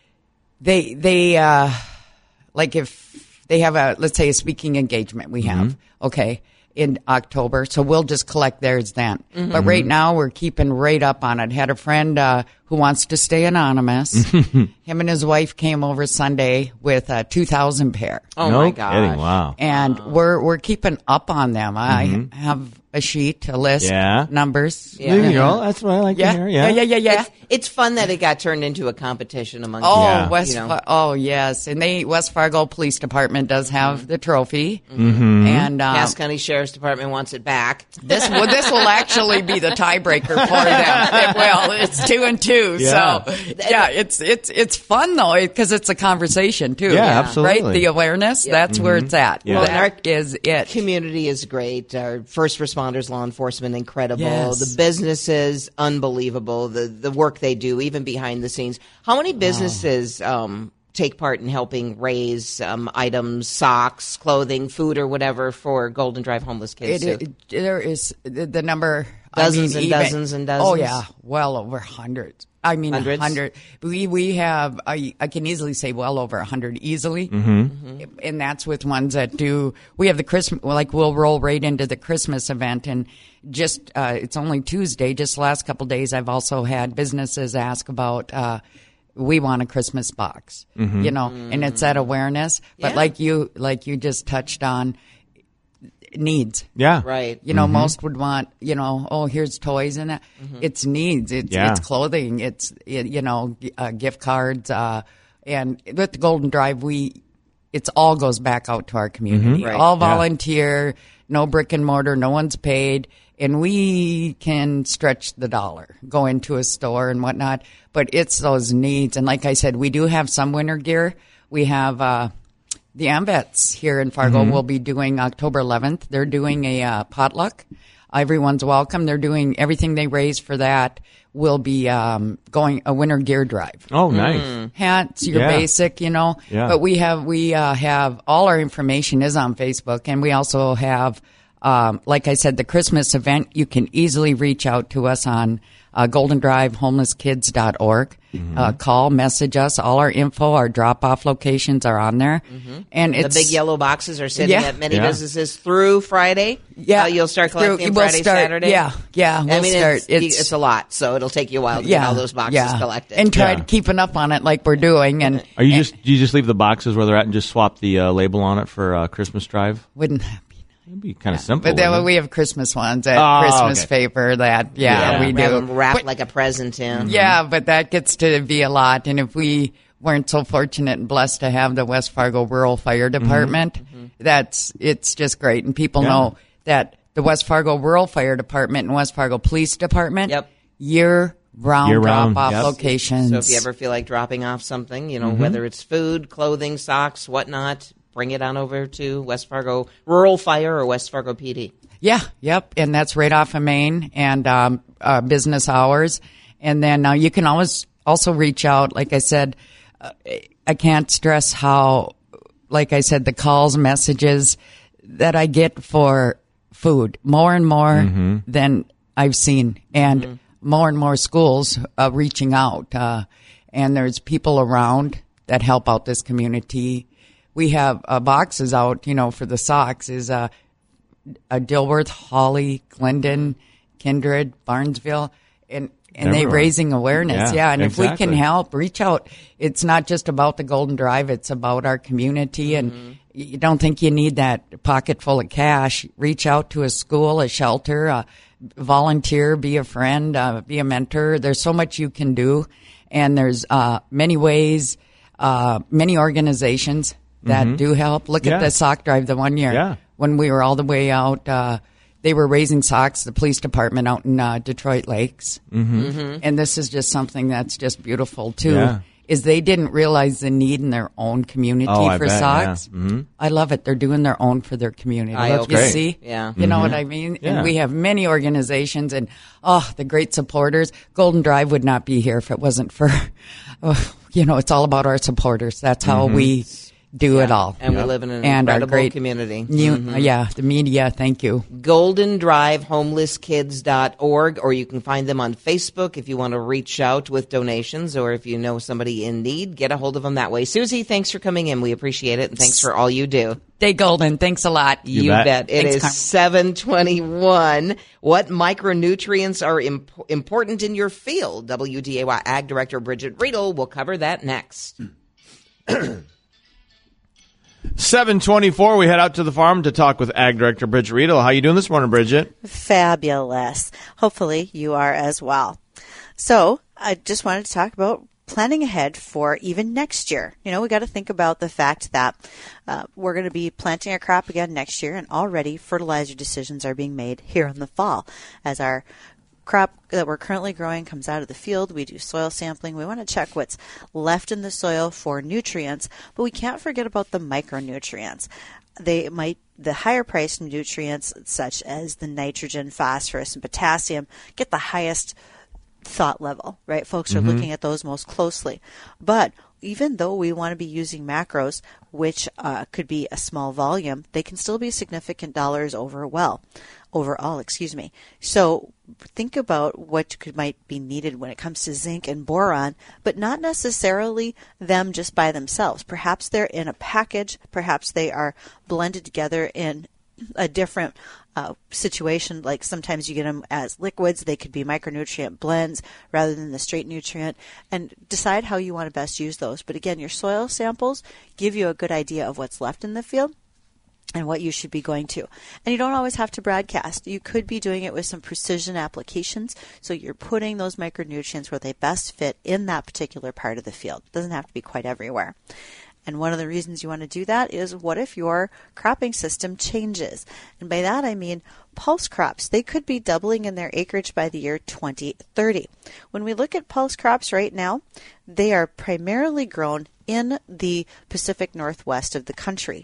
they they uh, like if they have a let's say a speaking engagement we have okay in October, so we'll just collect theirs then. Mm-hmm. But right now, we're keeping right up on it. Had a friend uh, who wants to stay anonymous. Him and his wife came over Sunday with a two thousand pair. Oh, no my gosh. kidding. Wow. And we're we're keeping up on them. I Mm-hmm. have a sheet, a list, Yeah. numbers. Yeah. There you go. That's what I like Yeah, to hear. yeah, Yeah. yeah, yeah, yeah. It's, it's fun that it got turned into a competition among Oh, Yeah. West. you know. Fa- oh, yes, and they West Fargo Police Department does have the trophy, mm-hmm. and uh, Cass County Sheriff's Department wants it back. this well, this will actually be the tiebreaker for them. It will. It's two and two, Yeah. so yeah, it's it's it's fun though because it's a conversation too. Yeah, absolutely. Right, the awareness. That's where it's at. Yeah. Well, That is it. Community is great. Our first responders, law enforcement, incredible. Yes. The businesses, unbelievable. The the work they do, even behind the scenes. How many businesses um, take part in helping raise um, items, socks, clothing, food, or whatever for Golden Drive homeless kids? It, too? it, there is the, the number Dozens I mean, and even- dozens and dozens? Oh yeah, well over hundreds. I mean, Hundreds? hundred. We we have. I I can easily say well over a hundred easily, mm-hmm. and that's with ones that do. We have the Christmas. Like we'll roll right into the Christmas event, and just uh, it's only Tuesday. Just the last couple days, I've also had businesses ask about. Uh, we want a Christmas box, Mm-hmm. you know, and it's that awareness. But Yeah. like you, like you just touched on, needs. Yeah. Right. You know, most would want, you know, oh, here's toys and that. It's needs. It's Yeah. it's clothing. It's it, you know, g- uh, gift cards. Uh, and with the Golden Drive, we it's all goes back out to our community. Right. All Yeah. volunteer, no brick and mortar, no one's paid, and we can stretch the dollar, go into a store and whatnot. But it's those needs, and like I said, we do have some winter gear. We have. Uh, The AMVETS here in Fargo will be doing October eleventh. They're doing a uh, potluck. Everyone's welcome. They're doing everything they raise for that will be um, going a winter gear drive. Oh, nice. Hats, your Yeah. basic, you know. Yeah. But we have we uh, have all our information is on Facebook, and we also have, um, like I said, the Christmas event. You can easily reach out to us on uh, golden drive homeless kids dot org. Mm-hmm. Uh, call, message us. All our info, our drop off locations are on there, and The it's big yellow boxes are sitting Yeah. at many Yeah. businesses through Friday. Yeah, Uh, you'll start Through- collecting we'll Friday, start- Saturday. Yeah, yeah. We'll I mean, start. it's, it's it's a lot, so it'll take you a while to yeah, get all those boxes yeah. collected. and try Yeah. to keeping up on it like we're doing, and Are you just do you just leave the boxes where they're at and just swap the uh, label on it for uh, Christmas drive? wouldn't that be? It'd be kind of simple. But then wouldn't it? we have Christmas ones, that Oh, Christmas okay. paper, that yeah, Yeah. we have do. them wrapped But- like a present in. Yeah, but that gets to be a lot. And if we weren't so fortunate and blessed to have the West Fargo Rural Fire Department, that's it's just great. And people Yeah. know that the West Fargo Rural Fire Department and West Fargo Police Department, Yep. year round Year-round, drop off yep. locations. So if you ever feel like dropping off something, you know, Mm-hmm. whether it's food, clothing, socks, whatnot, bring it on over to West Fargo Rural Fire or West Fargo P D. Yeah, yep, and that's right off of Main and um, uh, business hours. And then uh, you can always also reach out. Like I said, uh, I can't stress how, like I said, the calls, messages that I get for food more and more than I've seen, and more and more schools uh, reaching out. Uh, and there's people around that help out this community. We have uh, boxes out, you know, for the socks is uh, uh, Dilworth, Hawley, Glendon, Kindred, Barnesville, and and they Everywhere. raising awareness. Yeah, Yeah, and if we exactly. can help, reach out. It's not just about the Golden Drive; it's about our community. And you don't think you need that pocket full of cash? Reach out to a school, a shelter, uh, volunteer, be a friend, uh, be a mentor. There's so much you can do, and there's uh, many ways, uh, many organizations that do help. Look Yeah. at the sock drive the one year Yeah. when we were all the way out. Uh, they were raising socks, the police department out in uh, Detroit Lakes. Mm-hmm. And this is just something that's just beautiful, too, Yeah. is they didn't realize the need in their own community Oh, I for bet, yeah. socks. Mhm. I love it. They're doing their own for their community. I hope you great. see? Yeah. You know what I mean? Mm-hmm. Yeah. And we have many organizations and, oh, the great supporters. Golden Drive would not be here if it wasn't for, oh, you know, it's all about our supporters. That's how Mm-hmm. we do it all. And we live in an And our incredible great community. You, Mhm. Yeah, the media, thank you. golden drive homeless kids dot org, or you can find them on Facebook if you want to reach out with donations, or if you know somebody in need, get a hold of them that way. Susie, thanks for coming in. We appreciate it, and thanks for all you do. Stay golden. Thanks a lot. You, You bet. bet. It Thanks, is Carmen. seven twenty-one. What micronutrients are imp- important in your field? W D A Y Ag Director Bridget Riedel will cover that next. seven twenty-four, we head out to the farm to talk with Ag Director Bridget Riedel. How you doing this morning, Bridget? Fabulous. Hopefully you are as well. So I just wanted to talk about planning ahead for even next year. You know, we got to think about the fact that uh, we're going to be planting a crop again next year, and already fertilizer decisions are being made here in the fall. As our crop that we're currently growing comes out of the field, we do soil sampling. We want to check what's left in the soil for nutrients, but we can't forget about the micronutrients. They might the higher priced nutrients such as the nitrogen, phosphorus, and potassium get the highest thought level, right? Folks are mm-hmm. looking at those most closely. But even though we want to be using macros, which uh, could be a small volume, they can still be significant dollars over well, overall, excuse me. So think about what could might be needed when it comes to zinc and boron, but not necessarily them just by themselves. Perhaps they're in a package. Perhaps they are blended together in a different uh, situation. Like sometimes you get them as liquids. They could be micronutrient blends rather than the straight nutrient, and decide how you want to best use those. But again, your soil samples give you a good idea of what's left in the field and what you should be going to. And you don't always have to broadcast. You could be doing it with some precision applications, so you're putting those micronutrients where they best fit in that particular part of the field. It doesn't have to be quite everywhere. And one of the reasons you want to do that is, what if your cropping system changes? And by that I mean pulse crops. They could be doubling in their acreage by the year twenty thirty. When we look at pulse crops right now, they are primarily grown in the Pacific Northwest of the country.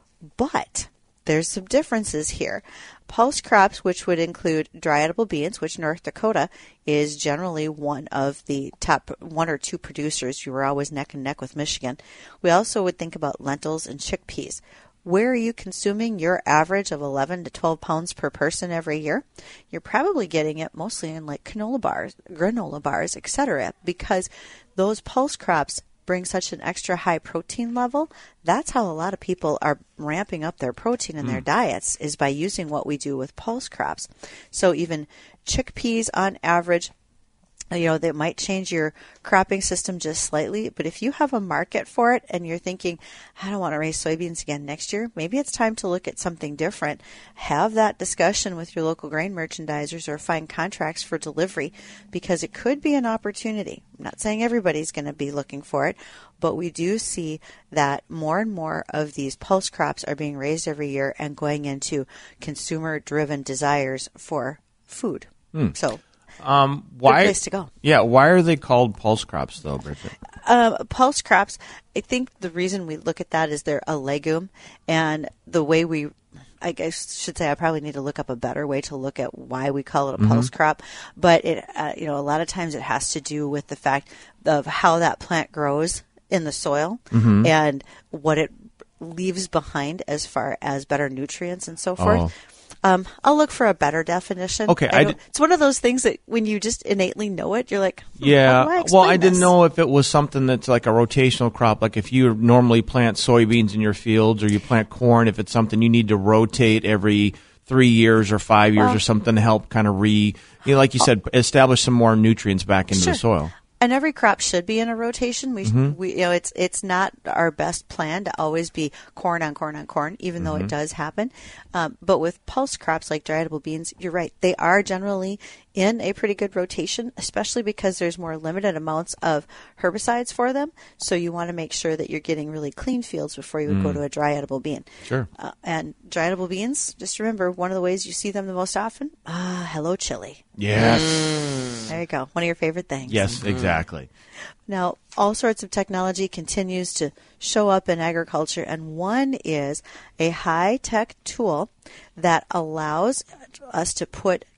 But there's some differences here. Pulse crops, which would include dry edible beans, which North Dakota is generally one of the top one or two producers. You were always neck and neck with Michigan. We also would think about lentils and chickpeas. Where are you consuming your average of eleven to twelve pounds per person every year? You're probably getting it mostly in like canola bars, granola bars, et cetera, because those pulse crops bring such an extra high protein level. That's how a lot of people are ramping up their protein in mm. their diets, is by using what we do with pulse crops. So even chickpeas on average, you know, they might change your cropping system just slightly, but if you have a market for it and you're thinking, I don't want to raise soybeans again next year, maybe it's time to look at something different. Have that discussion with your local grain merchandisers, or find contracts for delivery, because it could be an opportunity. I'm not saying everybody's going to be looking for it, but we do see that more and more of these pulse crops are being raised every year and going into consumer-driven desires for food. Mm. So, Um, why? Good place to go. Yeah, why are they called pulse crops, though, Bridget? Uh, pulse crops, I think the reason we look at that is they're a legume, and the way we, I guess should say, I probably need to look up a better way to look at why we call it a mm-hmm. pulse crop. But it, uh, you know, a lot of times it has to do with the fact of how that plant grows in the soil mm-hmm. and what it leaves behind as far as better nutrients and so forth. Oh. Um, I'll look for a better definition. Okay, I I d- it's one of those things that when you just innately know it, you're like, hmm, yeah. how do I Well, explain I didn't this? know if it was something that's like a rotational crop, like if you normally plant soybeans in your fields, or you plant corn, if it's something you need to rotate every three years or five years well, or something to help kind of re, you know, like you said, establish some more nutrients back into sure. the soil. And every crop should be in a rotation. We, mm-hmm. we, you know, it's it's not our best plan to always be corn on corn on corn, even mm-hmm. though it does happen. Um, but with pulse crops like dry edible beans, you're right; they are generally in a pretty good rotation, especially because there's more limited amounts of herbicides for them. So you want to make sure that you're getting really clean fields before you would mm. go to a dry edible bean. Sure. Uh, and dry edible beans, just remember, one of the ways you see them the most often, ah, hello chili. Yes. Mm. There you go. One of your favorite things. Yes, mm-hmm. exactly. Now, all sorts of technology continues to show up in agriculture, and one is a high-tech tool that allows us to put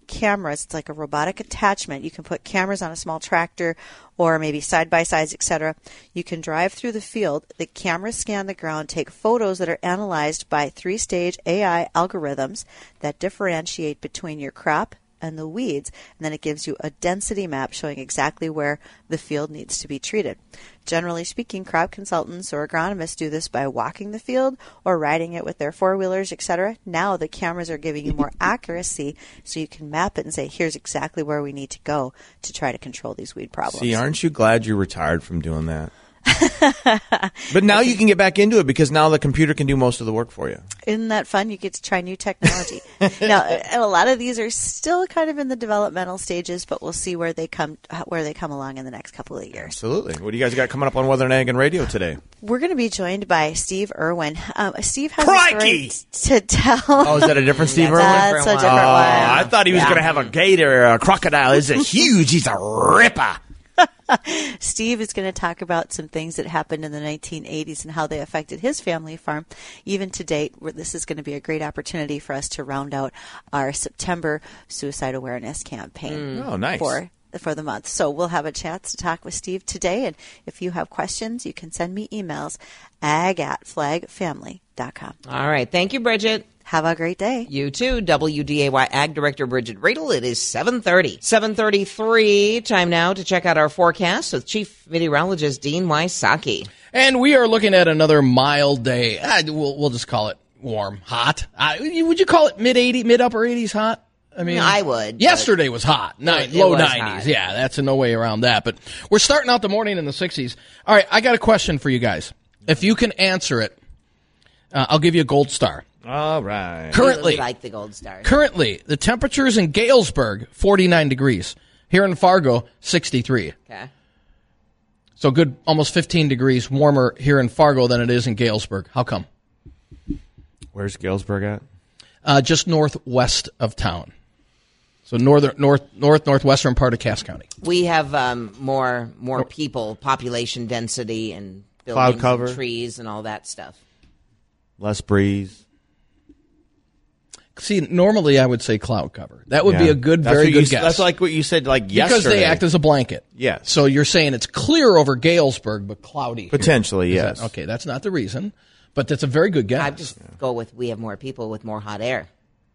cameras. It's like a robotic attachment. You can put cameras on a small tractor or maybe side-by-sides, et cetera. You can drive through the field. The cameras scan the ground, take photos that are analyzed by three-stage A I algorithms that differentiate between your crop and the weeds, and then it gives you a density map showing exactly where the field needs to be treated. Generally speaking, crop consultants or agronomists do this by walking the field or riding it with their four-wheelers, et cetera. Now the cameras are giving you more accuracy, so you can map it and say, here's exactly where we need to go to try to control these weed problems. See, aren't you glad you retired from doing that? But now you can get back into it because now the computer can do most of the work for you. Isn't that fun? You get to try new technology. Now, a lot of these are still kind of in the developmental stages, but we'll see where they come where they come along in the next couple of years. Absolutely. What do you guys got coming up on Weather and Ag and Radio today? We're going to be joined by Steve Irwin. Um, Steve has Crikey! a story to tell. Oh, is that a different Steve Irwin? That's a different one. Oh, I thought he was Yeah. going to have a gator or a crocodile. He's a huge. He's a ripper. Steve is going to talk about some things that happened in the nineteen eighties and how they affected his family farm. Even to date, this is going to be a great opportunity for us to round out our September suicide awareness campaign. Mm. Oh, nice. For for the month. So we'll have a chance to talk with Steve today. And if you have questions, you can send me emails, ag at flagfamily dot com. All right. Thank you, Bridget. Have a great day. You too. W D A Y Ag Director Bridget Radel. It is seven thirty. seven thirty-three. Time now to check out our forecast with Chief Meteorologist Dean Wysocki. And we are looking at another mild day. Uh, we'll, we'll just call it warm, hot. Uh, would you call it mid eighty, mid upper eighties hot? I mean, I would. Yesterday was hot, Nine, It low was nineties. hot. Yeah, that's a no way around that. But we're starting out the morning in the sixties. All right, I got a question for you guys. If you can answer it, uh, I'll give you a gold star. All right. Currently, Really like the gold star. currently the temperatures in Galesburg forty-nine degrees. Here in Fargo, sixty-three. Okay. So good, almost fifteen degrees warmer here in Fargo than it is in Galesburg. How come? Where's Galesburg at? Uh, just northwest of town. So northern, north, north, northwestern part of Cass County. We have um, more more people, population density, and Cloud buildings cover. and trees and all that stuff. Less breeze. See, normally I would say cloud cover. That would be Yeah. a good, That's very what good you, guess. That's like what you said like yesterday. because they act as a blanket. Yes. So you're saying it's clear over Galesburg, but cloudy here. Potentially, Is yes. that- okay, that's not the reason, but that's a very good guess. I just go with we have more people with more hot air.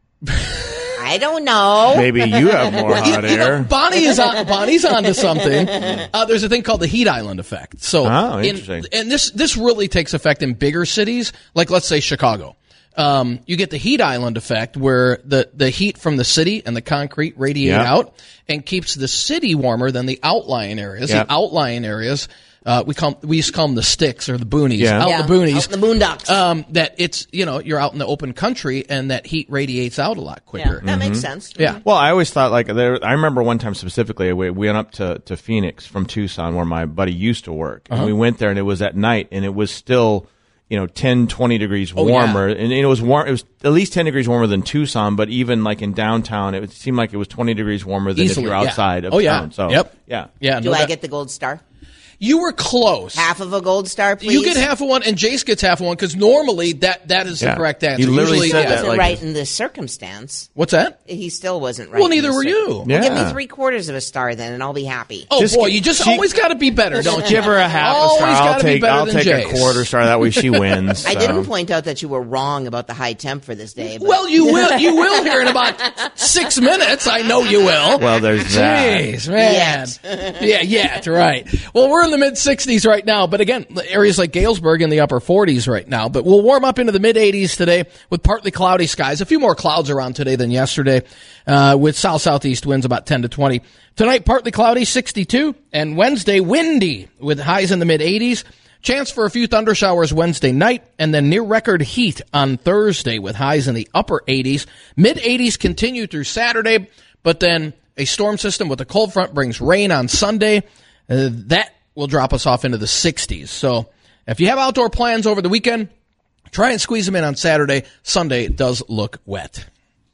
I don't know. Maybe you have more hot You know, air. Bonnie is on, Bonnie's onto something. Uh, there's a thing called the heat island effect. So, Oh, in- interesting. and this this really takes effect in bigger cities, like let's say Chicago. Um, you get the heat island effect where the, the heat from the city and the concrete radiate Yeah. out and keeps the city warmer than the outlying areas. Yeah. The outlying areas, uh, we call we used to call them the sticks or the boonies. Yeah. Out Yeah, in the boonies. out in the boondocks. Um, that it's, you know, you're out in the open country and that heat radiates out a lot yeah, quicker. that makes sense. Yeah. Well, I always thought like there. I remember one time specifically, we we went up to, to Phoenix from Tucson, where my buddy used to work, and we went there, and it was at night, and it was still, you know, ten, twenty degrees Oh, yeah. warmer, and it was warm. It was at least ten degrees warmer than Tucson, but even like in downtown, it seemed like it was twenty degrees warmer than Easily, if you're yeah. outside of Oh, yeah. town. So, Yep. yeah, Yeah. Do no I doubt. get the gold star? You were close. Half of a gold star, please. You get half of one, and Jace gets half of one because normally that, that is the Yeah. correct He answer. literally Usually, said He that, wasn't like- right in this circumstance. What's that? He still wasn't right. Well, in neither this were cir- you. Well, Yeah. give me three quarters of a star then, and I'll be happy. Oh Just boy, gi- you just she- always got to be better, don't you? Give her a half a Always star. I'll gotta be take. better I'll than take Jace. a quarter star. That way she wins. I so. didn't point out that you were wrong about the high temp for this day. But Well, you will. You will here in about six minutes. I know you will. Well, there's that. Jeez, man. yeah, yeah, right. Well, we're in the mid sixties right now, but again, areas like Galesburg in the upper forties right now. But we'll warm up into the mid eighties today with partly cloudy skies. A few more clouds around today than yesterday, uh, with south southeast winds about ten to twenty. Tonight, partly cloudy, sixty-two, and Wednesday windy with highs in the mid eighties. Chance for a few thunder showers Wednesday night, and then near record heat on Thursday with highs in the upper eighties. Mid eighties continue through Saturday, but then a storm system with a cold front brings rain on Sunday. Uh, that will drop us off into the sixties. So if you have outdoor plans over the weekend, try and squeeze them in on Saturday. Sunday does look wet.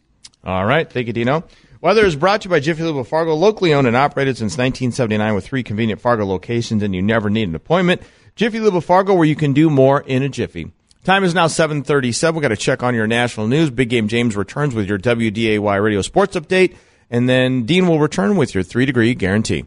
All right. Thank you, Dino. Weather is brought to you by Jiffy Lube of Fargo, locally owned and operated since nineteen seventy-nine with three convenient Fargo locations, and you never need an appointment. Jiffy Lube of Fargo, where you can do more in a jiffy. Time is now seven thirty-seven. We've got to check on your national news. Big Game James returns with your W D A Y radio sports update. And then Dean will return with your three-degree guarantee.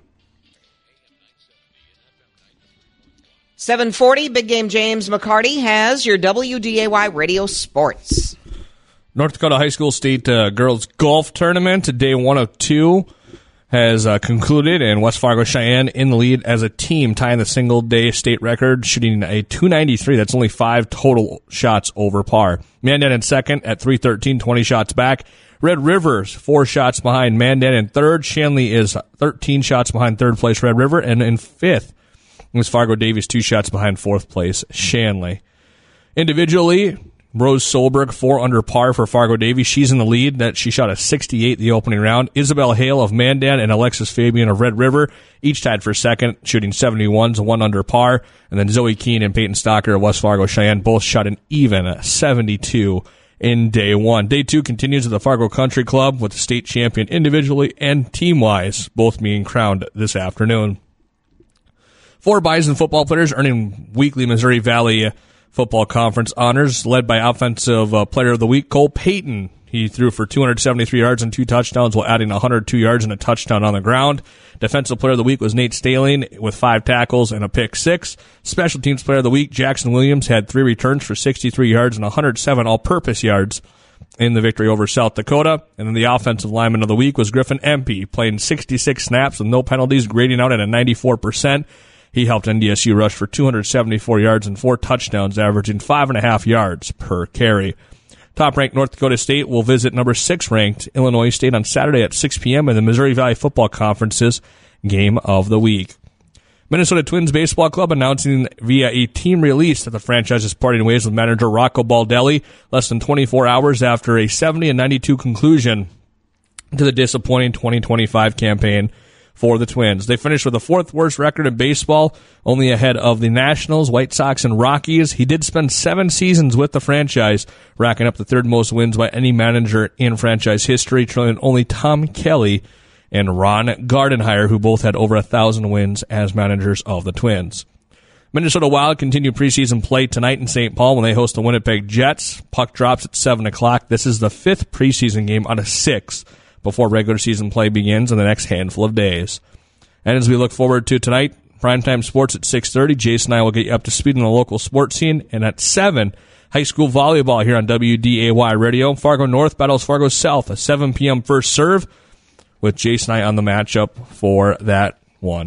seven forty, Big Game James McCarty has your W D A Y Radio Sports. North Dakota High School State uh, Girls Golf Tournament, day one of two, has uh, concluded, and West Fargo Cheyenne in the lead as a team, tying the single-day state record, shooting a two ninety-three. That's only five total shots over par. Mandan in second at three thirteen, twenty shots back. Red Rivers, four shots behind Mandan in third. Shanley is thirteen shots behind third place Red River, and in fifth was Fargo Davies, two shots behind fourth place Shanley. Individually, Rose Solberg, four under par for Fargo Davies. She's in the lead. That she shot a sixty-eight the opening round. Isabel Hale of Mandan and Alexis Fabian of Red River each tied for second, shooting seventy-ones, one under par. And then Zoe Keene and Peyton Stocker of West Fargo Cheyenne both shot an even seventy-two in day one. Day two continues at the Fargo Country Club with the state champion individually and team-wise, both being crowned this afternoon. Four Bison football players earning weekly Missouri Valley Football Conference honors, led by Offensive uh, Player of the Week, Cole Payton. He threw for two hundred seventy-three yards and two touchdowns while adding one hundred two yards and a touchdown on the ground. Defensive Player of the Week was Nate Staling with five tackles and a pick six. Special Teams Player of the Week, Jackson Williams, had three returns for sixty-three yards and one hundred seven all-purpose yards in the victory over South Dakota. And then the Offensive Lineman of the Week was Griffin Empey, playing sixty-six snaps with no penalties, grading out at a ninety-four percent. He helped N D S U rush for two hundred seventy-four yards and four touchdowns, averaging five and a half yards per carry. Top-ranked North Dakota State will visit number six-ranked Illinois State on Saturday at six p.m. in the Missouri Valley Football Conference's Game of the Week. Minnesota Twins Baseball Club announcing via a team release that the franchise is parting ways with manager Rocco Baldelli less than twenty-four hours after a seventy and ninety-two conclusion to the disappointing twenty twenty-five campaign for the Twins. They finished with the fourth worst record in baseball, only ahead of the Nationals, White Sox, and Rockies. He did spend seven seasons with the franchise, racking up the third most wins by any manager in franchise history, trailing only Tom Kelly and Ron Gardenhire, who both had over a thousand wins as managers of the Twins. Minnesota Wild continue preseason play tonight in Saint Paul when they host the Winnipeg Jets. Puck drops at seven o'clock. This is the fifth preseason game out of six before regular season play begins in the next handful of days. And as we look forward to tonight, primetime sports at six thirty, Jason and I will get you up to speed on the local sports scene. And at seven, high school volleyball here on W D A Y Radio. Fargo North battles Fargo South, a seven p.m. first serve, with Jason and I on the matchup for that one.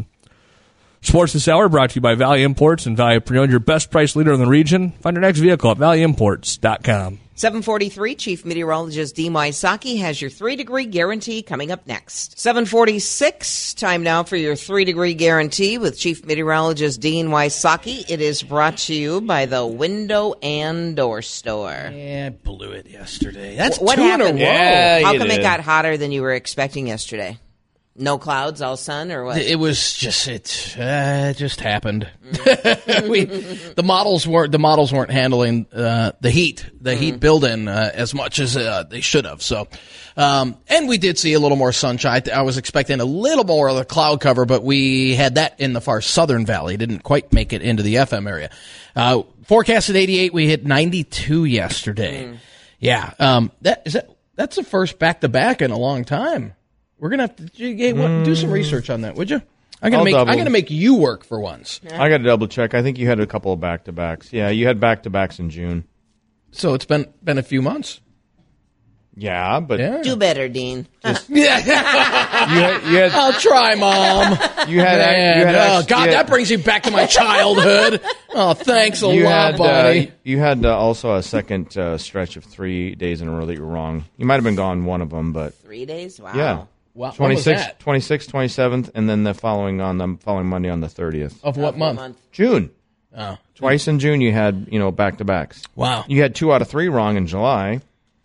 Sports this hour brought to you by Valley Imports and Valley Pre-Owned, your best price leader in the region. Find your next vehicle at valley imports dot com. seven forty-three, Chief Meteorologist Dean Wysocki has your three-degree guarantee coming up next. seven forty-six, time now for your three-degree guarantee with Chief Meteorologist Dean Wysocki. It is brought to you by the Window and Door Store. Yeah, I blew it yesterday. That's what two happened? in a row. Yeah, How you come did. it got hotter than you were expecting yesterday? No clouds, all sun, or what? It was just it uh, just happened. we the models weren't the models weren't handling uh, the heat the mm. heat build-in uh, as much as uh, they should have. So, um, and we did see a little more sunshine. I was expecting a little more of the cloud cover, but we had that in the far southern valley. Didn't quite make it into the F M area. Uh, forecasted eighty-eight. We hit ninety-two yesterday. Mm. Yeah, um, that is that. That's the first back-to-back in a long time. We're gonna have to do some research on that, would you? I'm gonna I'll make double. I'm gonna make you work for once. I got to double check. I think you had a couple of back to backs. Yeah, you had back to backs in June. So it's been been a few months. Yeah, but Yeah. Do better, Dean. yeah. you had, you had, I'll try, Mom. you had, Man, you had oh ex- God, you had- that brings me back to my childhood. Oh, thanks a you lot, had, buddy. Uh, you had uh, also a second uh, stretch of three days in a row that you were wrong. You might have been gone one of them, but Three days? Wow. yeah. Wow, what was twenty-sixth, that? twenty-sixth, twenty-seventh, and then the following on the following Monday on the thirtieth. Of what month? June. Oh, Twice in June you had, you know, back to backs. wow. You had two out of three wrong in July.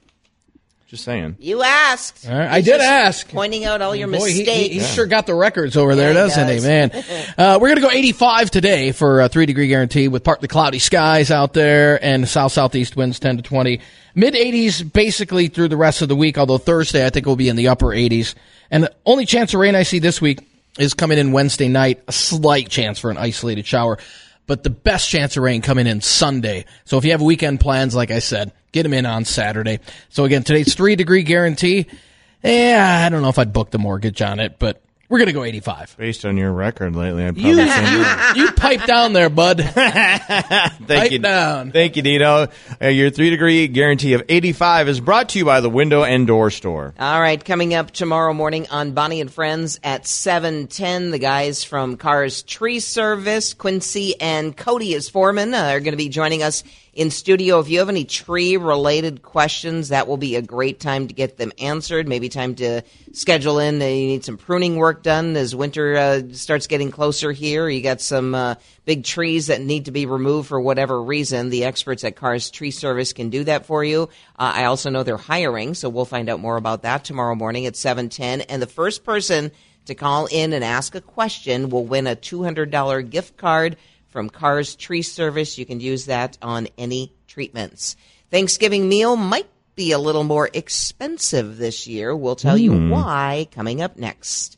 Just saying. You asked. All right, I He's did just ask. Pointing out all your Boy, he, mistakes. he, he sure got the records over there, Yeah, he doesn't he, does. man? Uh, we're going to go eighty-five today for a three-degree guarantee with partly cloudy skies out there and south-southeast winds ten to twenty. Mid-eighties basically through the rest of the week, although Thursday I think will be in the upper eighties. And the only chance of rain I see this week is coming in Wednesday night, a slight chance for an isolated shower. But the best chance of rain coming in Sunday. So if you have weekend plans, like I said, get them in on Saturday. So again, today's three-degree guarantee. Yeah, I don't know if I'd book the mortgage on it, but we're going to go eighty-five. Based on your record lately, I'd probably You, say you, you pipe down there, bud. Thank Pipe you. down. Thank you, Dino. Uh, your three-degree guarantee of eighty-five is brought to you by the Window and Door Store. All right, coming up tomorrow morning on Bonnie and Friends at seven ten, the guys from Cars Tree Service, Quincy and Cody as foreman, uh, are going to be joining us in studio. If you have any tree-related questions, that will be a great time to get them answered. Maybe time to schedule in. Uh, you need some pruning work done as winter uh, starts getting closer here. You got some uh, big trees that need to be removed for whatever reason. The experts at Cars Tree Service can do that for you. Uh, I also know they're hiring, so we'll find out more about that tomorrow morning at seven ten. And the first person to call in and ask a question will win a two hundred dollars gift card from Cars Tree Service. You can use that on any treatments. Thanksgiving meal might be a little more expensive this year. We'll tell mm. you why coming up next.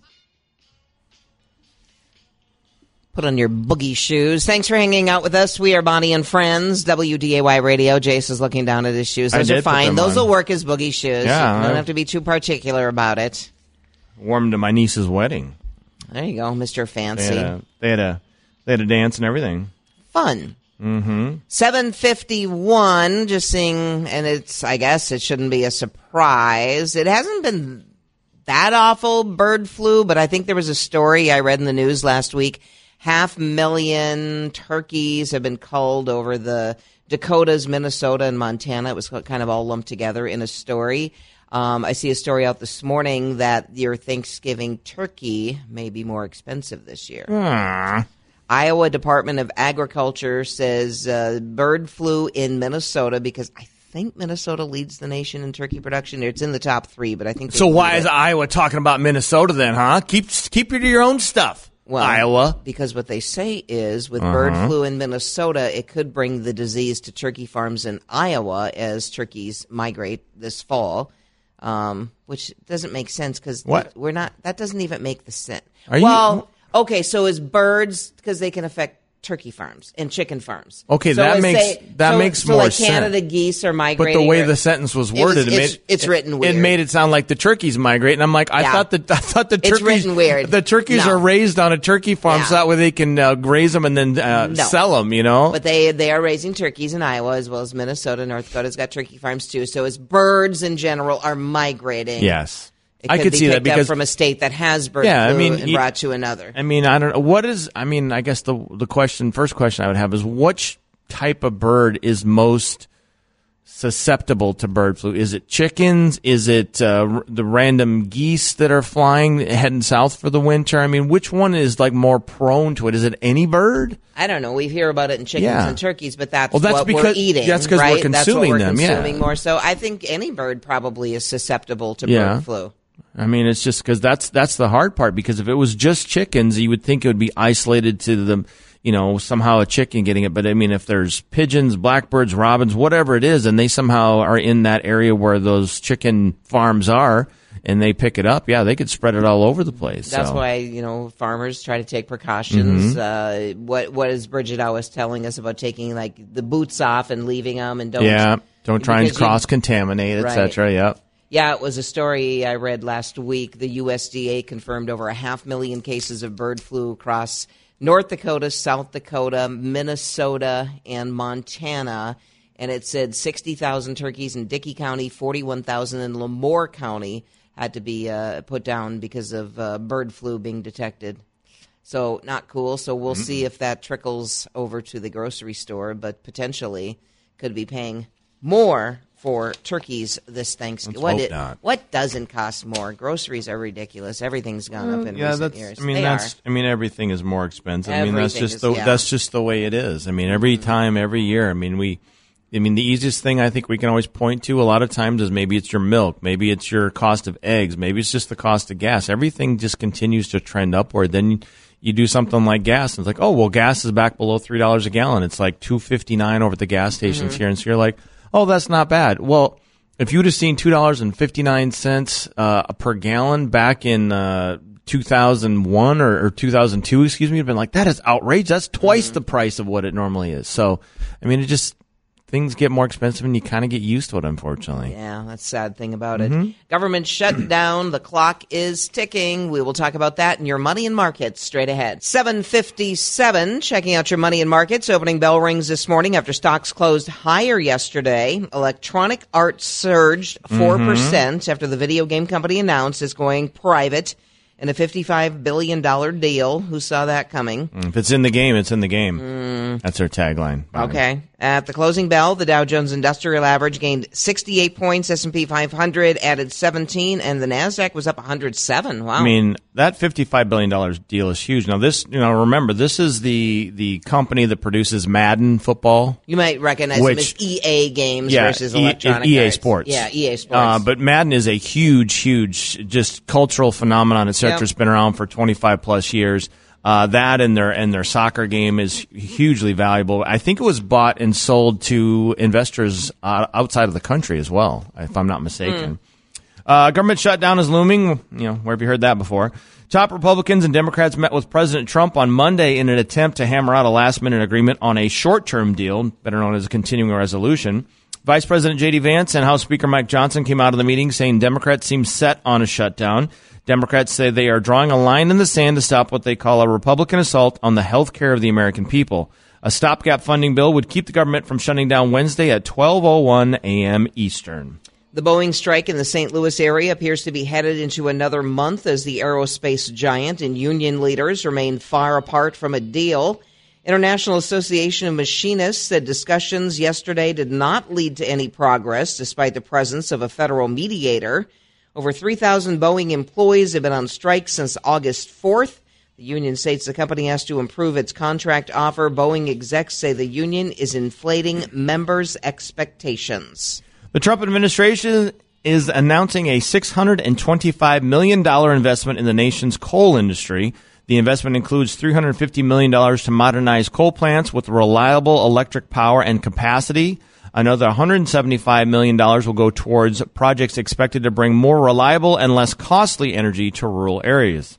Put on your boogie shoes. Thanks for hanging out with us. We are Bonnie and Friends, W D A Y Radio. Jace is looking down at his shoes. Those are fine. Those will work as boogie shoes. Yeah, you don't I... have to be too particular about it. Wore them to my niece's wedding. There you go, Mister Fancy. They had a... They had a They had a dance and everything. Fun. Mm-hmm. seven fifty-one, just seeing, and it's, I guess it shouldn't be a surprise. It hasn't been that awful, bird flu, but I think there was a story I read in the news last week. Half million turkeys have been culled over the Dakotas, Minnesota, and Montana. It was kind of all lumped together in a story. Um, I see a story out this morning that your Thanksgiving turkey may be more expensive this year. Aww. Iowa Department of Agriculture says uh, bird flu in Minnesota, because I think Minnesota leads the nation in turkey production. It's in the top three, but I think... So why is Iowa talking about Minnesota then, huh? Keep keep it to your own stuff, well, Iowa. Because what they say is with uh-huh. bird flu in Minnesota, it could bring the disease to turkey farms in Iowa as turkeys migrate this fall, um, which doesn't make sense because we're not... That doesn't even make the sense. Are well, you... Okay, so is birds, because they can affect turkey farms and chicken farms. Okay, so that is makes say, that so, makes so more like sense. Canada geese are migrating. But the way or, the sentence was it worded, was, it, it's, made, it's it, written weird. It made it sound like the turkeys migrate, and I'm like, I yeah. thought that I thought the it's turkeys. written weird. The turkeys no. are raised on a turkey farm, yeah. so that way they can uh, graze them and then uh, no. sell them. You know, but they they are raising turkeys in Iowa as well as Minnesota. North Dakota's got turkey farms too. So as birds in general are migrating, yes. It I could could be see that picked because up from a state that has bird yeah, flu I mean, and you, brought to another. I mean, I don't know what is. I mean, I guess the the question, first question I would have is which type of bird is most susceptible to bird flu? Is it chickens? Is it uh, the random geese that are flying heading south for the winter? I mean, which one is like more prone to it? Is it any bird? I don't know. We hear about it in chickens Yeah. and turkeys, but that's, well, that's what because, we're eating. That's because right? we're consuming that's what we're them. consuming yeah, more. So I think any bird probably is susceptible to Yeah. bird flu. I mean, it's just because that's that's the hard part. Because if it was just chickens, you would think it would be isolated to the, you know, somehow a chicken getting it. But I mean, if there's pigeons, blackbirds, robins, whatever it is, and they somehow are in that area where those chicken farms are, and they pick it up, yeah, they could spread it all over the place. That's so. why, you know, farmers try to take precautions. Mm-hmm. Uh, what what is Bridget always telling us about taking like the boots off and leaving them and don't yeah, don't try and because you- cross contaminate, et Right. cetera. Yep. Yeah, it was a story I read last week. The U S D A confirmed over a half million cases of bird flu across North Dakota, South Dakota, Minnesota, and Montana. And it said sixty thousand turkeys in Dickey County, forty-one thousand in Lemoore County had to be uh, put down because of uh, bird flu being detected. So not cool. So we'll mm-hmm. see if that trickles over to the grocery store, but potentially could be paying more for turkeys this Thanksgiving. Let's What, hope it, not. what doesn't cost more? Groceries are ridiculous. Everything's gone up in yeah, recent that's. years. I mean, They that's. are. I mean, everything is more expensive. I mean, that's Everything just is- the. yeah. That's just the way it is. I mean, every time, every year. I mean, we. I mean, the easiest thing I think we can always point to a lot of times is maybe it's your milk, maybe it's your cost of eggs, maybe it's just the cost of gas. Everything just continues to trend upward. Then you, you do something like gas, and it's like, oh, well, gas is back below three dollars a gallon. It's like two fifty nine over at the gas stations Mm-hmm. here, and so you're like, oh, that's not bad. Well, if you'd have seen two dollars and fifty nine cents uh, per gallon back in uh, two thousand one or, or two thousand two, excuse me, you'd been like, that is outrageous. That's twice Mm-hmm. the price of what it normally is. So, I mean, it just. things get more expensive and you kind of get used to it, unfortunately. Yeah, that's the sad thing about it. Mm-hmm. Government shutdown. The clock is ticking. We will talk about that in your money and markets straight ahead. seven fifty-seven, checking out your money and markets. Opening bell rings this morning after stocks closed higher yesterday. Electronic Arts surged four percent mm-hmm. after the video game company announced it's going private in a fifty-five billion dollars deal. Who saw that coming? If it's in the game, it's in the game. Mm. That's their tagline. Okay. At the closing bell, the Dow Jones Industrial Average gained sixty-eight points, S and P five hundred added seventeen, and the NASDAQ was up one hundred seven. Wow. I mean, that fifty-five billion dollars deal is huge. Now, this, you know, remember, this is the the company that produces Madden football. You might recognize which, them as E A games yeah, versus e, Electronic E A Arts. Sports. Yeah, E A Sports. Uh, but Madden is a huge, huge, just cultural phenomenon, et cetera. Yep. It's been around for twenty-five plus years. Uh, that and their and their soccer game is hugely valuable. I think it was bought and sold to investors uh, outside of the country as well, if I'm not mistaken. Mm. Uh, government shutdown is looming. You know, where have you heard that before? Top Republicans and Democrats met with President Trump on Monday in an attempt to hammer out a last-minute agreement on a short-term deal, better known as a continuing resolution. Vice President J D Vance and House Speaker Mike Johnson came out of the meeting saying Democrats seem set on a shutdown. Democrats say they are drawing a line in the sand to stop what they call a Republican assault on the health care of the American people. A stopgap funding bill would keep the government from shutting down Wednesday at twelve oh one a.m. Eastern. The Boeing strike in the Saint Louis area appears to be headed into another month as the aerospace giant and union leaders remain far apart from a deal. International Association of Machinists said discussions yesterday did not lead to any progress despite the presence of a federal mediator. Over three thousand Boeing employees have been on strike since August fourth. The union states the company has to improve its contract offer. Boeing execs say the union is inflating members' expectations. The Trump administration is announcing a six hundred twenty-five million dollars investment in the nation's coal industry. The investment includes three hundred fifty million dollars to modernize coal plants with reliable electric power and capacity. Another one hundred seventy-five million dollars will go towards projects expected to bring more reliable and less costly energy to rural areas.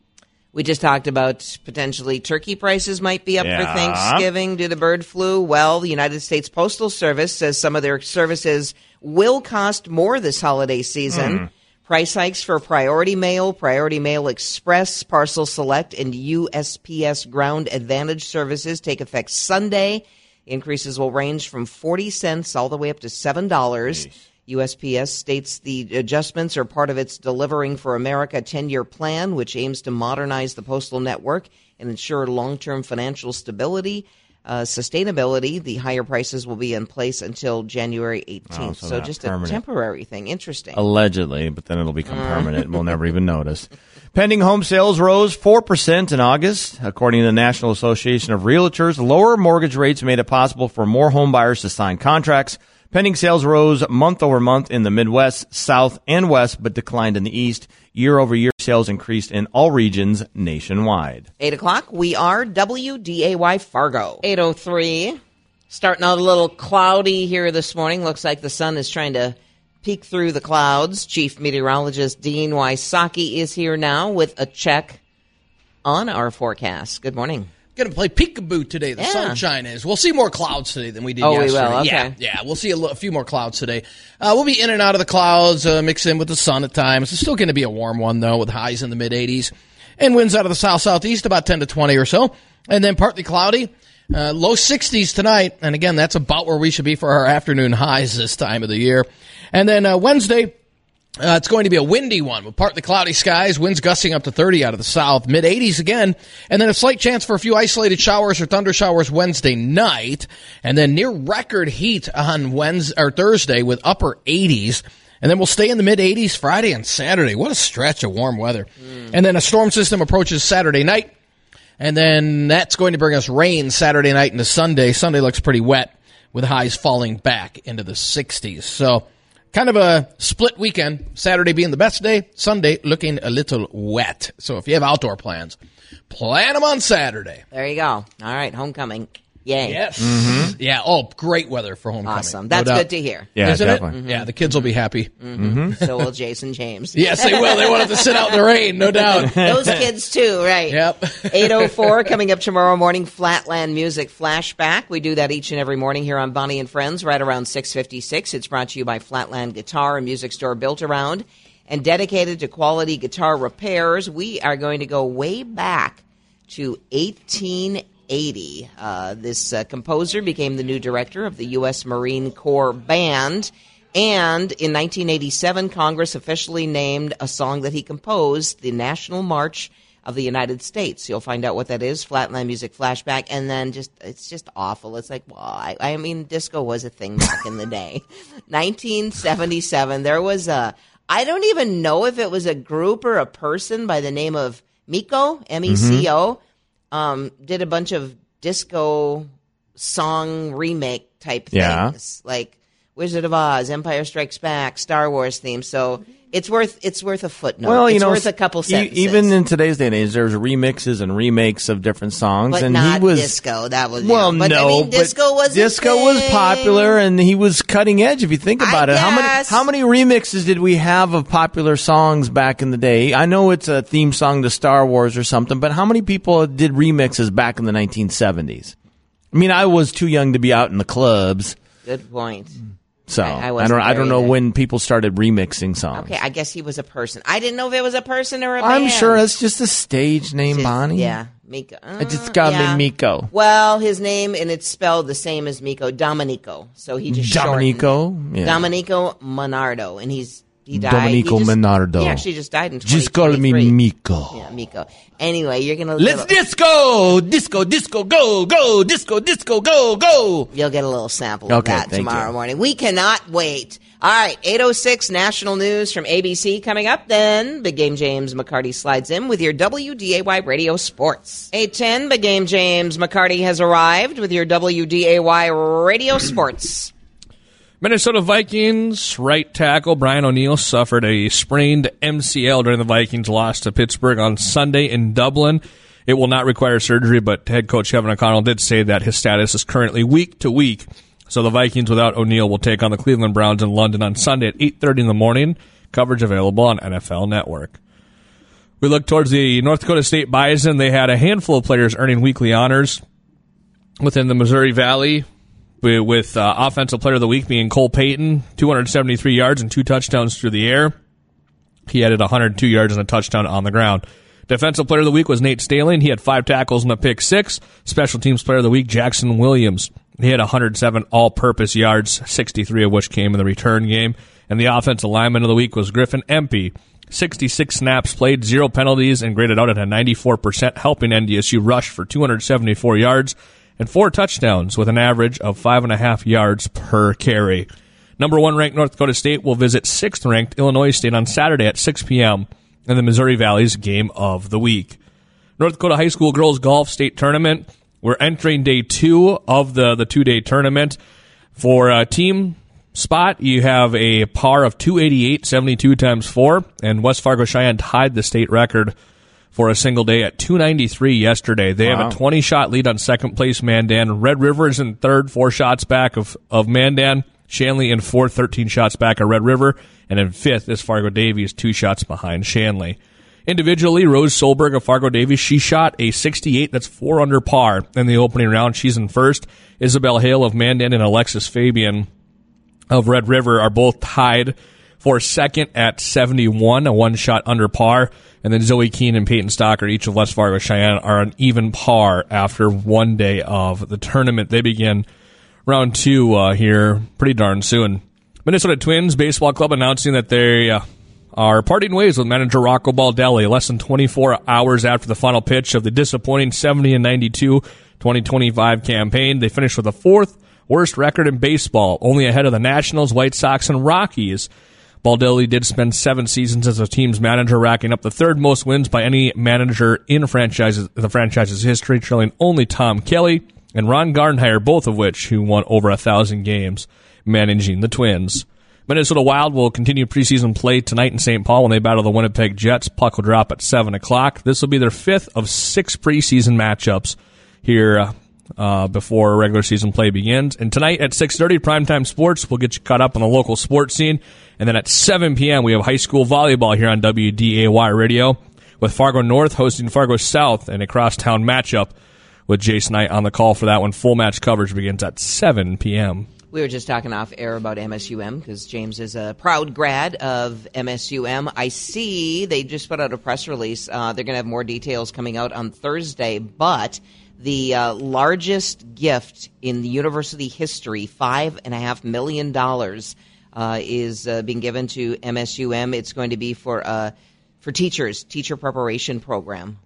We just talked about potentially turkey prices might be up yeah. for Thanksgiving due to bird flu. Well, the United States Postal Service says some of their services will cost more this holiday season. Mm. Price hikes for Priority Mail, Priority Mail Express, Parcel Select, and U S P S Ground Advantage services take effect Sunday. Increases will range from forty cents all the way up to seven dollars. Jeez. U S P S states the adjustments are part of its Delivering for America ten-year plan, which aims to modernize the postal network and ensure long-term financial stability, uh, sustainability. The higher prices will be in place until January eighteenth. Oh, so so just permanent. A temporary thing. Interesting. Allegedly, but then it'll become permanent and we'll never even notice. Pending home sales rose four percent in August. According to the National Association of Realtors, lower mortgage rates made it possible for more home buyers to sign contracts. Pending sales rose month over month in the Midwest, South, and West, but declined in the East. Year over year, sales increased in all regions nationwide. Eight o'clock, we are W D A Y Fargo. eight oh three, starting out a little cloudy here this morning. Looks like the sun is trying to peek through the clouds. Chief Meteorologist Dean Wysocki is here now with a check on our forecast. Good morning. Going to play peekaboo today. The yeah. sunshine is. We'll see more clouds today than we did oh, yesterday. we will. Okay. Yeah, yeah. We'll see a, l- a few more clouds today. Uh, we'll be in and out of the clouds, uh, mix in with the sun at times. It's still going to be a warm one, though, with highs in the mid-eighties. And winds out of the south-southeast, about ten to twenty or so. And then partly cloudy. Uh, low sixties tonight. And again, that's about where we should be for our afternoon highs this time of the year. And then uh, Wednesday, Uh, it's going to be a windy one with partly cloudy skies, winds gusting up to thirty out of the south, mid-eighties again, and then a slight chance for a few isolated showers or thunder showers Wednesday night, and then near record heat on Wednesday or Thursday with upper eighties, and then we'll stay in the mid-eighties Friday and Saturday. What a stretch of warm weather. Mm. And then a storm system approaches Saturday night, and then that's going to bring us rain Saturday night into Sunday. Sunday looks pretty wet with highs falling back into the sixties. So kind of a split weekend, Saturday being the best day, Sunday looking a little wet. So if you have outdoor plans, plan them on Saturday. There you go. All right, homecoming. Yay. Yes. Mm-hmm. Yeah. Oh, great weather for homecoming. Awesome. That's no good to hear. Yeah, Isn't definitely. it? Mm-hmm. Yeah, the kids will be happy. Mm-hmm. So will Jason James. Yes, they will. They won't have to sit out in the rain, no doubt. Those kids too, right? Yep. eight oh four coming up tomorrow morning, Flatland Music Flashback. We do that each and every morning here on Bonnie and Friends right around six fifty-six. It's brought to you by Flatland Guitar, a music store built around and dedicated to quality guitar repairs. We are going to go way back to eighteen eighty. Uh, this uh, composer became the new director of the U S Marine Corps Band. And in nineteen eighty-seven, Congress officially named a song that he composed the National March of the United States. You'll find out what that is, Flatland Music Flashback, and then just it's just awful. It's like, well, I, I mean, disco was a thing back in the day. nineteen seventy-seven, there was a, I don't even know if it was a group or a person by the name of Miko, M E C O, um, did a bunch of disco song remake type Yeah. things, like Wizard of Oz, Empire Strikes Back, Star Wars theme. So it's worth it's worth a footnote. Well, you it's know, worth a couple e- sentences. even in today's day and age, there's remixes and remakes of different songs, but and not he was disco. That was well, yeah. but, no, I mean, but disco was a disco was thing. popular, and he was cutting edge. If you think about I it, how many guess. how many remixes did we have of popular songs back in the day? I know it's a theme song to Star Wars or something, but how many people did remixes back in the nineteen seventies? I mean, I was too young to be out in the clubs, Good point. so I- I I, wasn't don't I there don't know either. when people started remixing songs. Okay, I guess he was a person. I didn't know if it was a person or a I'm band. sure it's just a stage name, Just- Bonnie. Yeah, Miko. Uh, It just got yeah. me Miko. Well, his name, and it's spelled the same as Miko, Domenico. So he just Domenico? shortened. Yeah. Domenico Monardo, and he's he died. Domenico he just, Monardo. He actually just died in Just call me twenty twenty-three. Miko. Yeah, Miko. Anyway, you're gonna Let's get a, disco, disco, disco, go, go, disco, disco, go, go. you'll get a little sample of Okay, that thank tomorrow you. morning. We cannot wait. All right, eight oh six national news from A B C coming up. Then Big Game James McCarty slides in with your W D A Y Radio Sports. eight ten, Big Game James McCarty has arrived with your W D A Y Radio Sports. Minnesota Vikings right tackle Brian O'Neill suffered a sprained M C L during the Vikings' loss to Pittsburgh on Sunday in Dublin. It will not require surgery, but head coach Kevin O'Connell did say that his status is currently week to week. So the Vikings without O'Neill will take on the Cleveland Browns in London on Sunday at eight thirty in the morning. Coverage available on N F L Network. We look towards the North Dakota State Bison. They had a handful of players earning weekly honors within the Missouri Valley, with uh, Offensive Player of the Week being Cole Payton, two hundred seventy-three yards and two touchdowns through the air. He added one hundred two yards and a touchdown on the ground. Defensive Player of the Week was Nate Staley. He had five tackles and a pick six. Special Teams Player of the Week, Jackson Williams. He had one hundred seven all-purpose yards, sixty-three of which came in the return game. And the Offensive Lineman of the Week was Griffin Empey. sixty-six snaps played, zero penalties, and graded out at a ninety-four percent, helping N D S U rush for two hundred seventy-four yards and four touchdowns with an average of five and a half yards per carry. Number one ranked North Dakota State will visit sixth ranked Illinois State on Saturday at six p.m. in the Missouri Valley's Game of the Week. North Dakota High School Girls Golf State Tournament. We're entering day two of the, the two-day tournament. For a team spot, you have a par of two eighty-eight, seventy-two times four, and West Fargo Cheyenne tied the state record for a single day at two ninety-three yesterday. They Wow. have a twenty-shot lead on second-place Mandan. Red River is in third, four shots back of, of Mandan. Shanley in fourth, thirteen shots back of Red River. And in fifth is Fargo Davies, two shots behind Shanley. Individually, Rose Solberg of Fargo Davies, she shot a sixty-eight. That's four under par in the opening round. She's in first. Isabel Hale of Mandan and Alexis Fabian of Red River are both tied for second at seventy-one, a one shot under par. And then Zoe Keene and Peyton Stocker, each of West Fargo Cheyenne, are an even par after one day of the tournament. They begin round two uh, here pretty darn soon. Minnesota Twins Baseball Club announcing that they uh, are parting ways with manager Rocco Baldelli less than twenty-four hours after the final pitch of the disappointing seventy and ninety-two twenty twenty-five campaign. They finished with the fourth worst record in baseball, only ahead of the Nationals, White Sox, and Rockies. Baldelli did spend seven seasons as a team's manager, racking up the third most wins by any manager in franchises, the franchise's history, trailing only Tom Kelly and Ron Gardenhire, both of which who won over a thousand games managing the Twins. Minnesota Wild will continue preseason play tonight in Saint Paul when they battle the Winnipeg Jets. Puck will drop at seven o'clock. This will be their fifth of six preseason matchups here uh, uh, before regular season play begins. And tonight at six thirty, Primetime Sports, we'll get you caught up on the local sports scene. And then at seven p.m., we have high school volleyball here on W D A Y Radio with Fargo North hosting Fargo South in a crosstown matchup with Jason Knight on the call for that one. Full match coverage begins at seven p.m. We were just talking off air about M S U M because James is a proud grad of M S U M. I see they just put out a press release. Uh, they're going to have more details coming out on Thursday, but the uh, largest gift in the university history, five and a half million dollars, uh, is uh, being given to M S U M. It's going to be for uh, for teachers, teacher preparation program.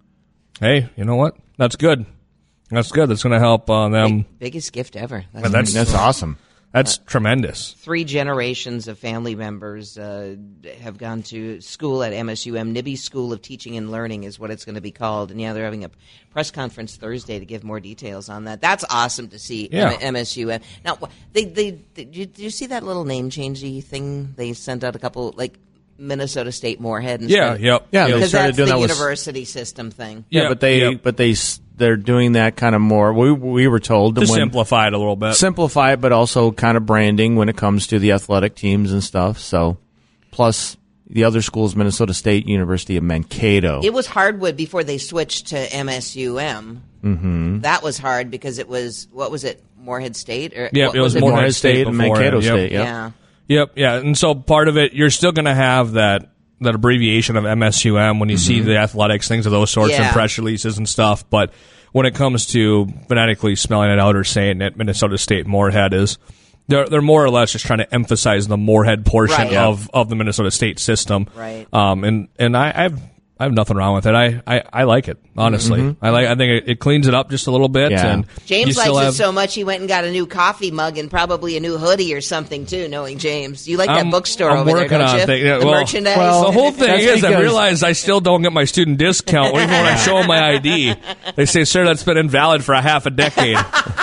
Hey, you know what? That's good. That's good. That's going to help uh, them. Big, biggest gift ever. That's, That's- That's awesome. That's tremendous. Three generations of family members uh, have gone to school at M S U M. Nibby School of Teaching and Learning is what it's going to be called. And, yeah, they're having a press conference Thursday to give more details on that. That's awesome to see Yeah. M- MSUM. Now, they, they, they, did you- did you see that little name-changey thing? They sent out a couple, like, Minnesota State Moorhead. And Yeah, stuff. yep. Yeah, yep. they Because started that's doing the that with- university system thing. Yeah, Yep, but they yep. but they s- they're doing that kind of more. We we were told To when- simplify it a little bit. simplify it, but also kind of branding when it comes to the athletic teams and stuff. So, plus the other schools, Minnesota State, University of Mankato. It was Hardwood before they switched to M S U M. Mm-hmm. That was hard because it was, what was it, Moorhead State? Or Yep, what it was before? Moorhead State and before Mankato it, yep. State. Yep. Yeah. Yep, yeah. And so part of it, you're still going to have that that abbreviation of M S U M when you see the athletics, things of those sorts, Yeah. and press releases and stuff. But when it comes to phonetically spelling it out or saying it, Minnesota State Moorhead is, they're, they're more or less just trying to emphasize the Moorhead portion Right. Yeah. of, of the Minnesota State system. Right. Um, and and I, I've I have nothing wrong with it. I, I, I like it, honestly. I like. I think it, it cleans it up just a little bit. Yeah. And you James likes still it have- so much he went and got a new coffee mug and probably a new hoodie or something too. Knowing James, you like I'm- that bookstore I'm over there, working don't on you? thing- yeah, the well- merchandise. well, The whole thing That's is, I because- realized I still don't get my student discount even when I show them my I D. They say, "Sir, that's been invalid for a half a decade."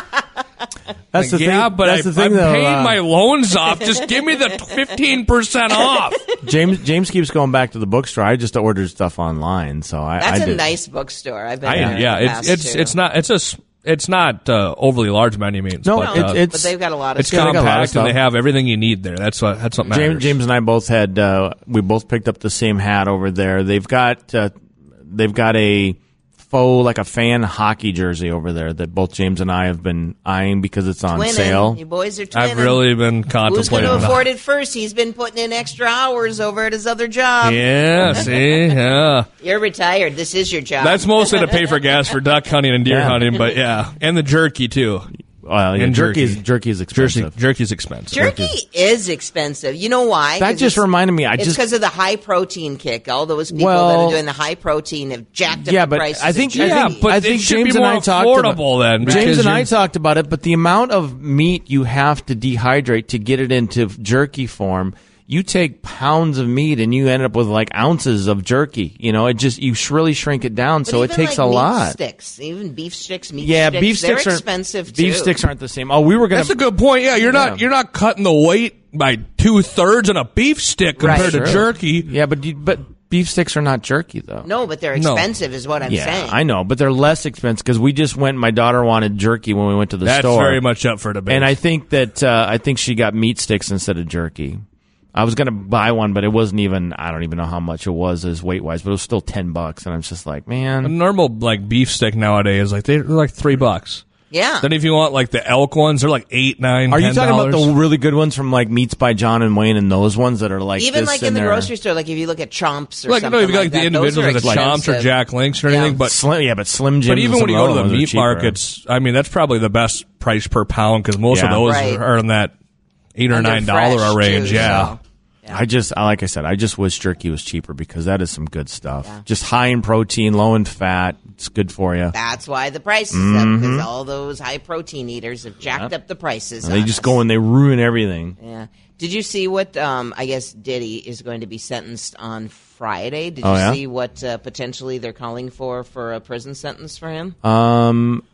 That's the yeah, thing. but that's I, the thing, I'm though. paying uh, my loans off. Just give me the fifteen percent off. James James keeps going back to the bookstore. I just ordered stuff online, so I. That's I a did. nice bookstore. I've been I, there. yeah, in the it's past, it's too. it's not it's a s- it's not uh, overly large by any means. No, but, it- uh, it's but they've got a lot of it's stuff. Yeah, they got a lot of compact and they stuff. have everything you need there. That's what that's what matters. James, James and I both had. Uh, we both picked up the same hat over there. They've got. Uh, they've got a faux, like a fan hockey jersey over there that both James and I have been eyeing because it's on Twinning. sale. You boys are twinning. I've really been Who's contemplating. going to that. afford it first? He's been putting in extra hours over at his other job. Yeah, see, yeah. You're retired. This is your job. That's mostly to pay for gas for duck hunting and deer Yeah. hunting, but yeah, and the jerky too. Well, yeah, And jerky jerky. is jerky is Jerky, expensive. jerky's expensive. Jerky is expensive. You know why? That 'Cause just it's- reminded me. I it's just because of the high protein kick. All those people that Well- are doing the high protein have jacked up yeah, the but prices. I of think jerky. Yeah, I think, but I it think should James be and more I talked affordable about, then, James because and I you're- talked about it, but the amount of meat you have to dehydrate to get it into jerky form. You take pounds of meat and you end up with like ounces of jerky. You know, it just you sh- really shrink it down, But so it even takes like a meat lot. Sticks, even beef sticks, meat Yeah, sticks, beef they're sticks are expensive too. Beef sticks aren't the same. Oh, we were gonna. That's a good point. Yeah, you're not Yeah. you're not cutting the weight by two thirds on a beef stick Right. compared to Sure. jerky. Yeah, but you, but beef sticks are not jerky though. No, but they're No. expensive, is what I'm yeah, saying. I know, but they're less expensive because we just went. My daughter wanted jerky when we went to the That's store, very much up for debate. and I think that uh, I think she got meat sticks instead of jerky. I was gonna buy one, but it wasn't even. I don't even know how much it was as weight wise, but it was still ten bucks, and I'm just like, a man. normal like beef stick nowadays, like they're like three bucks. Yeah. Then if you want like the elk ones, they're like eight, nine. Are you ten talking about dollars. the really good ones from like Meats by John and Wayne and those ones that are like Even this like in and the they're- grocery store, like if you look at Chomps or like something no, you got like, that, the those individuals are like the Chomps or expensive. Jack Links or Yeah. anything, but Slim, yeah, but Slim Jims. but even and when you some go to other the ones are meat cheaper. markets, I mean that's probably the best price per pound because most Yeah. of those Right. are in that eight or And they're nine dollar fresh, range. too, Yeah. so. Yeah. I just, I- like I said, I just wish jerky was cheaper because that is some good stuff. Just high in protein, low in fat. It's good for you. That's why the price is up, Mm-hmm. because all those high protein eaters have jacked up the prices. And they on just us. go and they ruin everything. Yeah. Did you see what? Um, I guess Diddy is going to be sentenced on Friday. Did Oh, you yeah? see what uh, potentially they're calling for for a prison sentence for him? Um,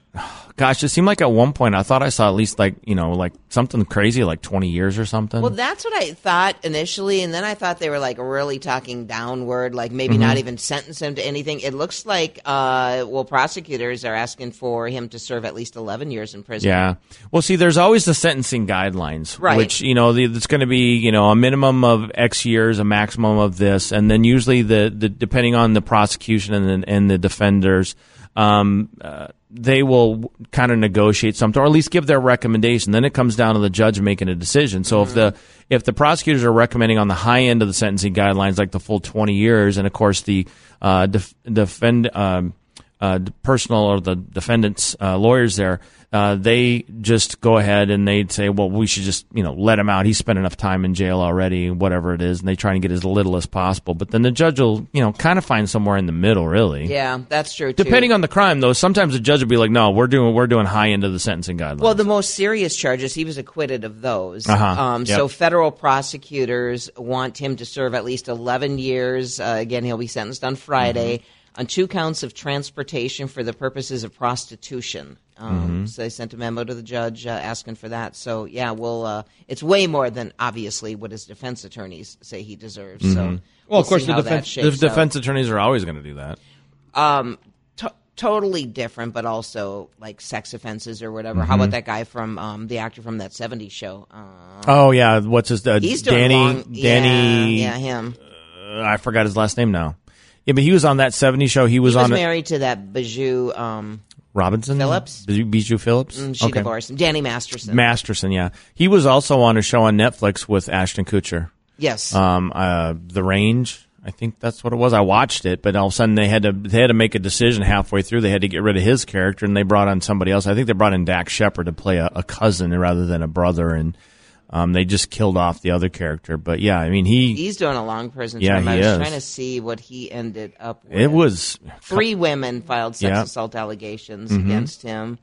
Gosh, it seemed like at one point I thought I saw at least like, you know, like something crazy, like twenty years or something. Well, that's what I thought initially, and then I thought they were like really talking downward, like maybe Mm-hmm. not even sentence him to anything. It looks like, uh, well, prosecutors are asking for him to serve at least eleven years in prison. Yeah. Well, see, there's always the sentencing guidelines, Right. which, you know, the, it's going to be, you know, a minimum of X years, a maximum of this, and then usually the, the depending on the prosecution and the, and the defenders, um, uh, they will kind of negotiate something, or at least give their recommendation. Then it comes down to the judge making a decision. So if the if the prosecutors are recommending on the high end of the sentencing guidelines, like the full twenty years, and of course the uh, def- defend um, uh, the personal or the defendant's uh, lawyers there, uh, they just go ahead and they'd say, well, we should just, you know, let him out. He spent enough time in jail already, whatever it is, and they try and get as little as possible. But then the judge will, you know, kind of find somewhere in the middle, really. Yeah, that's true, too. Depending on the crime, though, sometimes the judge will be like, no, we're doing we're doing high end of the sentencing guidelines. Well, the most serious charges, he was acquitted of those. Uh-huh. Um, Yep. So federal prosecutors want him to serve at least eleven years. Uh, again, he'll be sentenced on Friday Mm-hmm. on two counts of transportation for the purposes of prostitution. Um, Mm-hmm. So they sent a memo to the judge uh, asking for that. So, yeah, well, uh, it's way more than, obviously, what his defense attorneys say he deserves. So Mm-hmm. we'll well, of course, see the how that defense, the shapes out. defense attorneys are always going to do that. Um, to- totally different, but also like sex offenses or whatever. How Mm-hmm. about that guy from um, the actor from that seventies show? Uh, Oh yeah, what's his uh, he's doing Danny? long, Danny, Yeah, yeah, him. uh, I forgot his last name now. Yeah, but he was on that seventies show. He was, He was on it- married to that Bijou. Um, Robinson Phillips? Bijou, Bijou Phillips. mm, she Okay. divorced him. Danny Masterson. Masterson. Yeah, he was also on a show on Netflix with Ashton Kutcher. yes. Um, uh, The Range. I think that's what it was. I watched it, but all of a sudden they had to they had to make a decision halfway through. They had to get rid of his character, and they brought on somebody else. I think they brought in Dax Shepard to play a, a cousin rather than a brother, and um, they just killed off the other character. But yeah, I mean he He's doing a long prison Yeah, term. I he was is. trying to see what he ended up with. it was Three women filed sex Yeah. assault allegations Mhm. against him.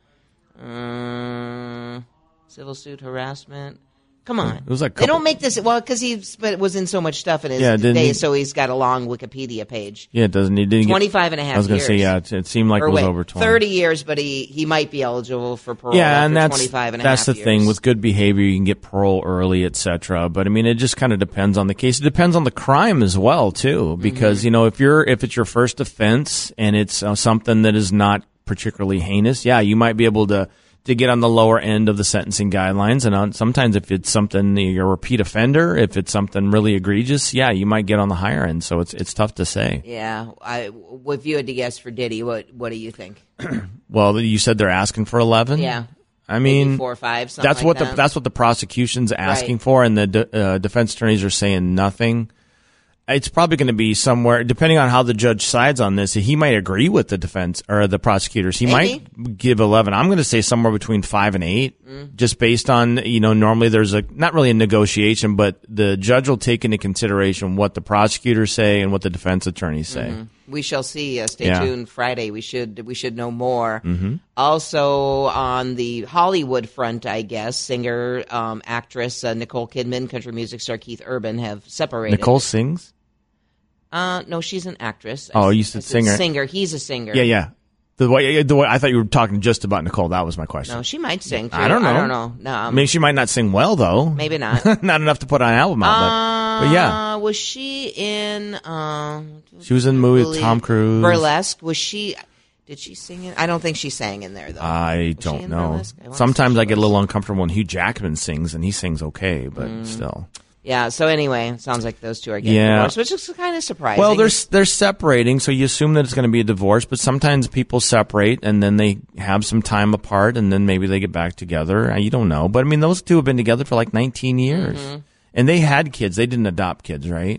Um, civil suit harassment. Come on. It was like they couple- don't make this well because he was in so much stuff in his Yeah, didn't day, he- so he's got a long Wikipedia page. yeah. It doesn't he didn't get- twenty-five and a half I was going to years. say yeah. It, it seemed like Or it was wait, over twenty. thirty years, but he, he might be eligible for parole Yeah, after and that's twenty-five and a that's half the thing years. with good behavior. You can get parole early, et cetera. But I mean, it just kind of depends on the case. It depends on the crime as well, too. Because Mm-hmm. you know, if you're if it's your first offense and it's uh, something that is not particularly heinous, yeah, you might be able to to get on the lower end of the sentencing guidelines. And on, sometimes if it's something you're a repeat offender, if it's something really egregious, yeah, you might get on the higher end. So it's it's tough to say. Yeah, I, if you had to guess for Diddy, what what do you think? Well, you said they're asking for eleven. Yeah, I maybe mean, four or five. Something that's like what that. the that's what the prosecution's asking Right. for, and the de- uh, defense attorneys are saying nothing. It's probably going to be somewhere, depending on how the judge sides on this. He might agree with the defense or the prosecutors. He Maybe. might give eleven. I'm going to say somewhere between five and eight, Mm. just based on, you know, normally there's a not really a negotiation, but the judge will take into consideration what the prosecutors say and what the defense attorneys say. We shall see. Uh, stay Yeah. tuned. Friday, we should we should know more. Mm-hmm. Also on the Hollywood front, I guess singer, um, actress uh, Nicole Kidman, country music star Keith Urban have separated. Nicole sings. Uh, no, she's an actress. Oh, I- you I said singer. Singer. He's a singer. Yeah, yeah. The way, the way I thought you were talking just about Nicole. That was my question. No, she might sing. Too. I don't know. I don't know. No, I um, mean, she might not sing well though. maybe not. Not enough to put on an album out, but, but yeah, Uh, was she in? Um, she was in the movie with believe- Tom Cruise. Burlesque. Was she? Did she sing it? I don't think she sang in there though. I Was she don't in know. Burlesque? I wanna Sometimes say she I get a was. little uncomfortable when Hugh Jackman sings, and he sings okay, but Mm. still. Yeah. So anyway, it sounds like those two are getting Yeah. divorced, which is kind of surprising. Well, they're they're separating, so you assume that it's going to be a divorce. But sometimes people separate, and then they have some time apart, and then maybe they get back together. Uh, You don't know, but I mean, those two have been together for like nineteen years, Mm-hmm. and they had kids. They didn't adopt kids, right?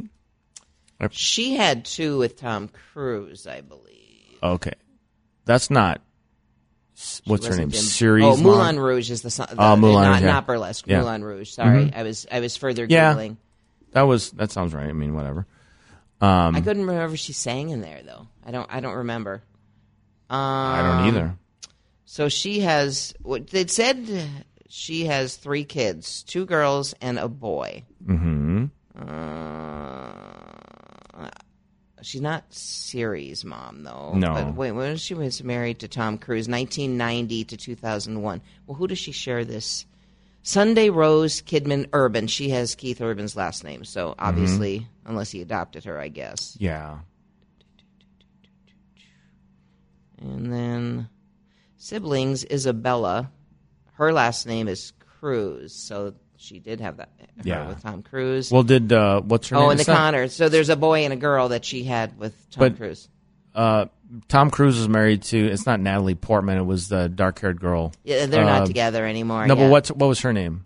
She had two with Tom Cruise, I believe. Okay, that's not. What's her Wasn't name? in- Series. Oh, mom? Moulin Rouge is the, son- the Oh, Moulin not, Rouge, yeah. not Burlesque. Yeah. Moulin Rouge. Sorry, Mhm. I was I was further Yeah. googling. That was that sounds right. I mean, whatever. Um, I couldn't remember if she sang in there though. I don't. I don't remember. Um, I don't either. So she has. What they said. She has three kids: two girls and a boy. Mm-hmm. Uh, she's not Siri's mom, though. No. But wait, when she was married to Tom Cruise, nineteen ninety to two thousand one. Well, who does she share this? Sunday Rose Kidman Urban. She has Keith Urban's last name, so obviously, mm-hmm. unless he adopted her, I guess. Yeah. And then siblings, Isabella. Her last name is Cruz, so she did have that her Yeah. with Tom Cruise. Well, did uh, what's her oh, name? and the It's not- Connors. So there's a boy and a girl that she had with Tom But- Cruise. Uh, Tom Cruise was married to. It's not Natalie Portman. It was the dark-haired girl. Yeah, they're Uh, not together anymore. No, yeah. but what's what was her name?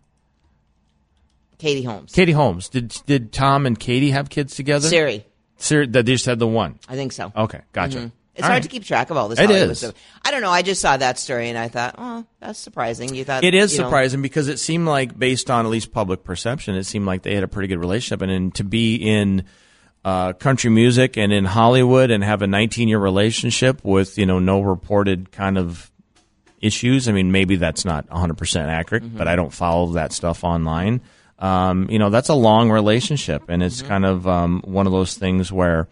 Katie Holmes. Katie Holmes. Did did Tom and Katie have kids together? Siri. Siri. They just had the one. I think so. Okay, gotcha. Mhm. It's All hard right. to keep track of all this. It Hollywood is. stuff. I don't know. I just saw that story and I thought, oh, that's surprising. You thought It is you know, surprising because it seemed like, based on at least public perception, it seemed like they had a pretty good relationship. And, and to be in uh, country music and in Hollywood and have a nineteen-year relationship with, you know, no reported kind of issues. I mean, maybe that's not one hundred percent accurate, Mm-hmm. but I don't follow that stuff online. Um, you know, that's a long relationship, and it's Mm-hmm. kind of um, one of those things where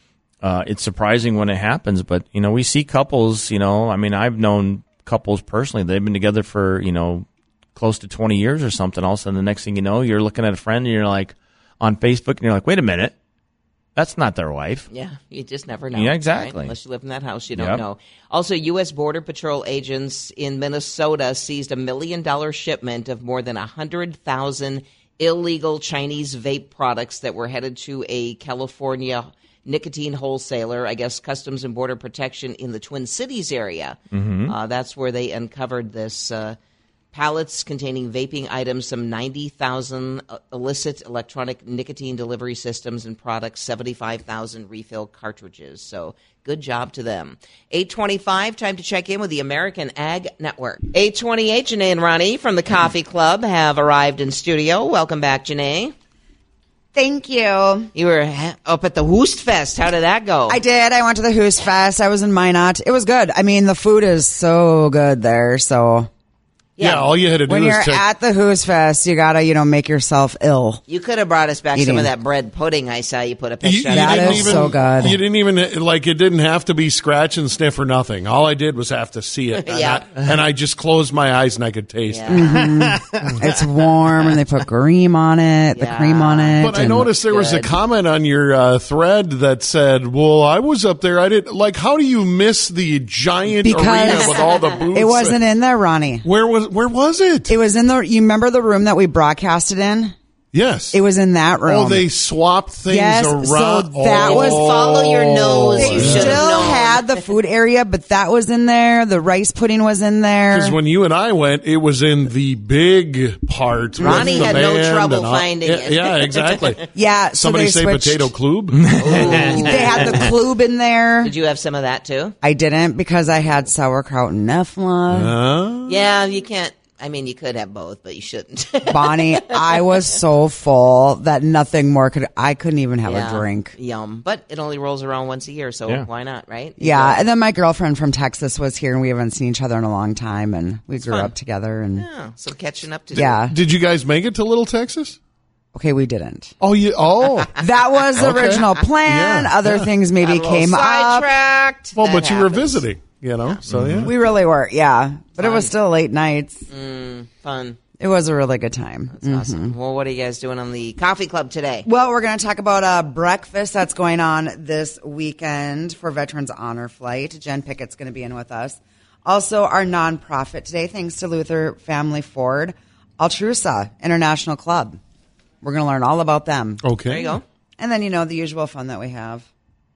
uh, it's surprising when it happens. But, you know, we see couples, you know, I mean, I've known couples personally. They've been together for, you know, close to twenty years or something. All of a sudden, the next thing you know, you're looking at a friend and you're like on Facebook and you're like, wait a minute, that's not their wife. Yeah, you just never know. Yeah, exactly. right? Unless you live in that house, you don't Yep. know. Also, U S. Border Patrol agents in Minnesota seized a million dollar shipment of more than one hundred thousand illegal Chinese vape products that were headed to a California nicotine wholesaler. I guess Customs and Border Protection in the Twin Cities area. Mm-hmm. Uh, that's where they uncovered this. Uh, Pallets containing vaping items, some ninety thousand illicit electronic nicotine delivery systems and products, seventy-five thousand refill cartridges. So good job to them. eight twenty-five, time to check in with the American Ag Network. eight twenty-eight, Janae and Ronnie from the Coffee Club have arrived in studio. Welcome back, Janae. Thank you. You were ha- up at the Hoost Fest. How did that go? I did. I went to the Hoos Fest. I was in Minot. It was good. I mean, the food is so good there. So Yeah, all you had to do when is you're take. at the Hoos Fest, you gotta, you know, make yourself ill. You could have brought us back some Eating. of that bread pudding I saw you put a you, picture you of. That didn't is even, so good. You didn't even like. It didn't have to be scratch and sniff or nothing. All I did was have to see it, and, Yeah. I, and I just closed my eyes and I could taste it. Yeah. It's warm, and they put cream on it, the Yeah. cream on it. But I and- noticed there was a Good. comment on your uh, thread that said, "Well, I was up there. I didn't like. How do you miss the giant Because arena with all the booths? It wasn't in there, Ronnie. Where was? Where was it? It was in the. You remember the room that we broadcasted in? yes. It was in that room. Oh, they swapped things Yes, around. so that oh. was- Follow your nose. They You should have still known. had the food area, but that was in there. The rice pudding was in there. Because when you and I went, it was in the big part. with Ronnie the had no band trouble and all- finding yeah, it. Yeah, exactly. Yeah, so Somebody they say switched. potato club. They had the club in there. Did you have some of that too? I didn't because I had sauerkraut and Nefla. Huh? Yeah, you can't. I mean, you could have both, but you shouldn't. Bonnie, I was so full that nothing more could. I couldn't even have Yeah, a drink. Yum. But it only rolls around once a year, so Yeah. why not, right? Yeah, and then my girlfriend from Texas was here, and we haven't seen each other in a long time, and we grew fun. up together. And Yeah, some catching up to do. yeah, Did you guys make it to Little Texas? okay, we didn't. Oh, you. Oh, That was the Okay. original plan. Yeah, Other things maybe Got a little came up. sidetracked. well, That but you were happens. visiting, you know. So yeah. We really were, yeah. But it was Fun. still late nights. Fun. It was a really good time. That's awesome. Well, what are you guys doing on the coffee club today? Well, we're going to talk about a breakfast that's going on this weekend for Veterans Honor Flight. Jen Pickett's going to be in with us. Also, our nonprofit today, thanks to Luther Family Ford, Altrusa International Club. We're going to learn all about them. Okay. There you go. And then, you know, the usual fun that we have.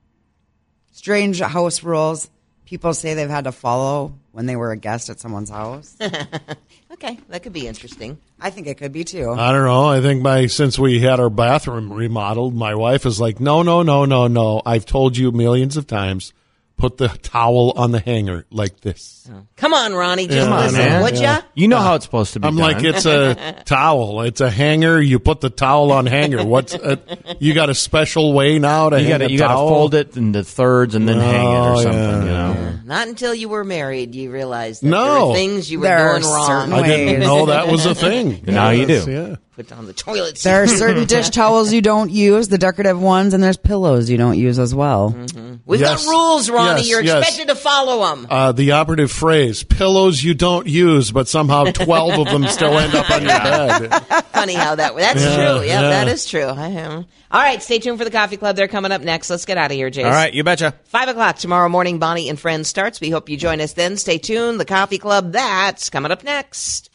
Strange house rules people say they've had to follow when they were a guest at someone's house. Okay, that could be interesting. I think it could be too. I don't know. I think my since we had our bathroom remodeled, my wife is like, no, no, no, no, no. I've told you millions of times. Put the towel on the hanger like this. Come on, Ronnie, just Come on, listen, man. would Yeah. ya? You know how it's supposed to be I'm done. like, it's a towel. It's a hanger. You put the towel on hanger. What's a, you got a special way now to you hang got a to you got to towel? fold it into thirds and then hang it or Oh, something. yeah. You know. Yeah, not until you were married you realized that No. there were things you were There are doing wrong. certain I didn't ways. know that was a thing. Now you Yes, do. Yeah. Put down the toilet seat. There are certain dish towels you don't use, the decorative ones, and there's pillows you don't use as well. We've Yes. got rules, Ronnie. Yes, You're yes. expected to follow them. Uh, the operative phrase: pillows you don't use, but somehow twelve of them still end up on your bed. Funny how that. That's Yeah, true. Yeah, yeah. that is true. I am. All right, stay tuned for the Coffee Club. They're coming up next. Let's get out of here, Jason. All right, you betcha. Five o'clock tomorrow morning. Bonnie and Friends starts. We hope you join us then. Stay tuned. The Coffee Club. That's coming up next.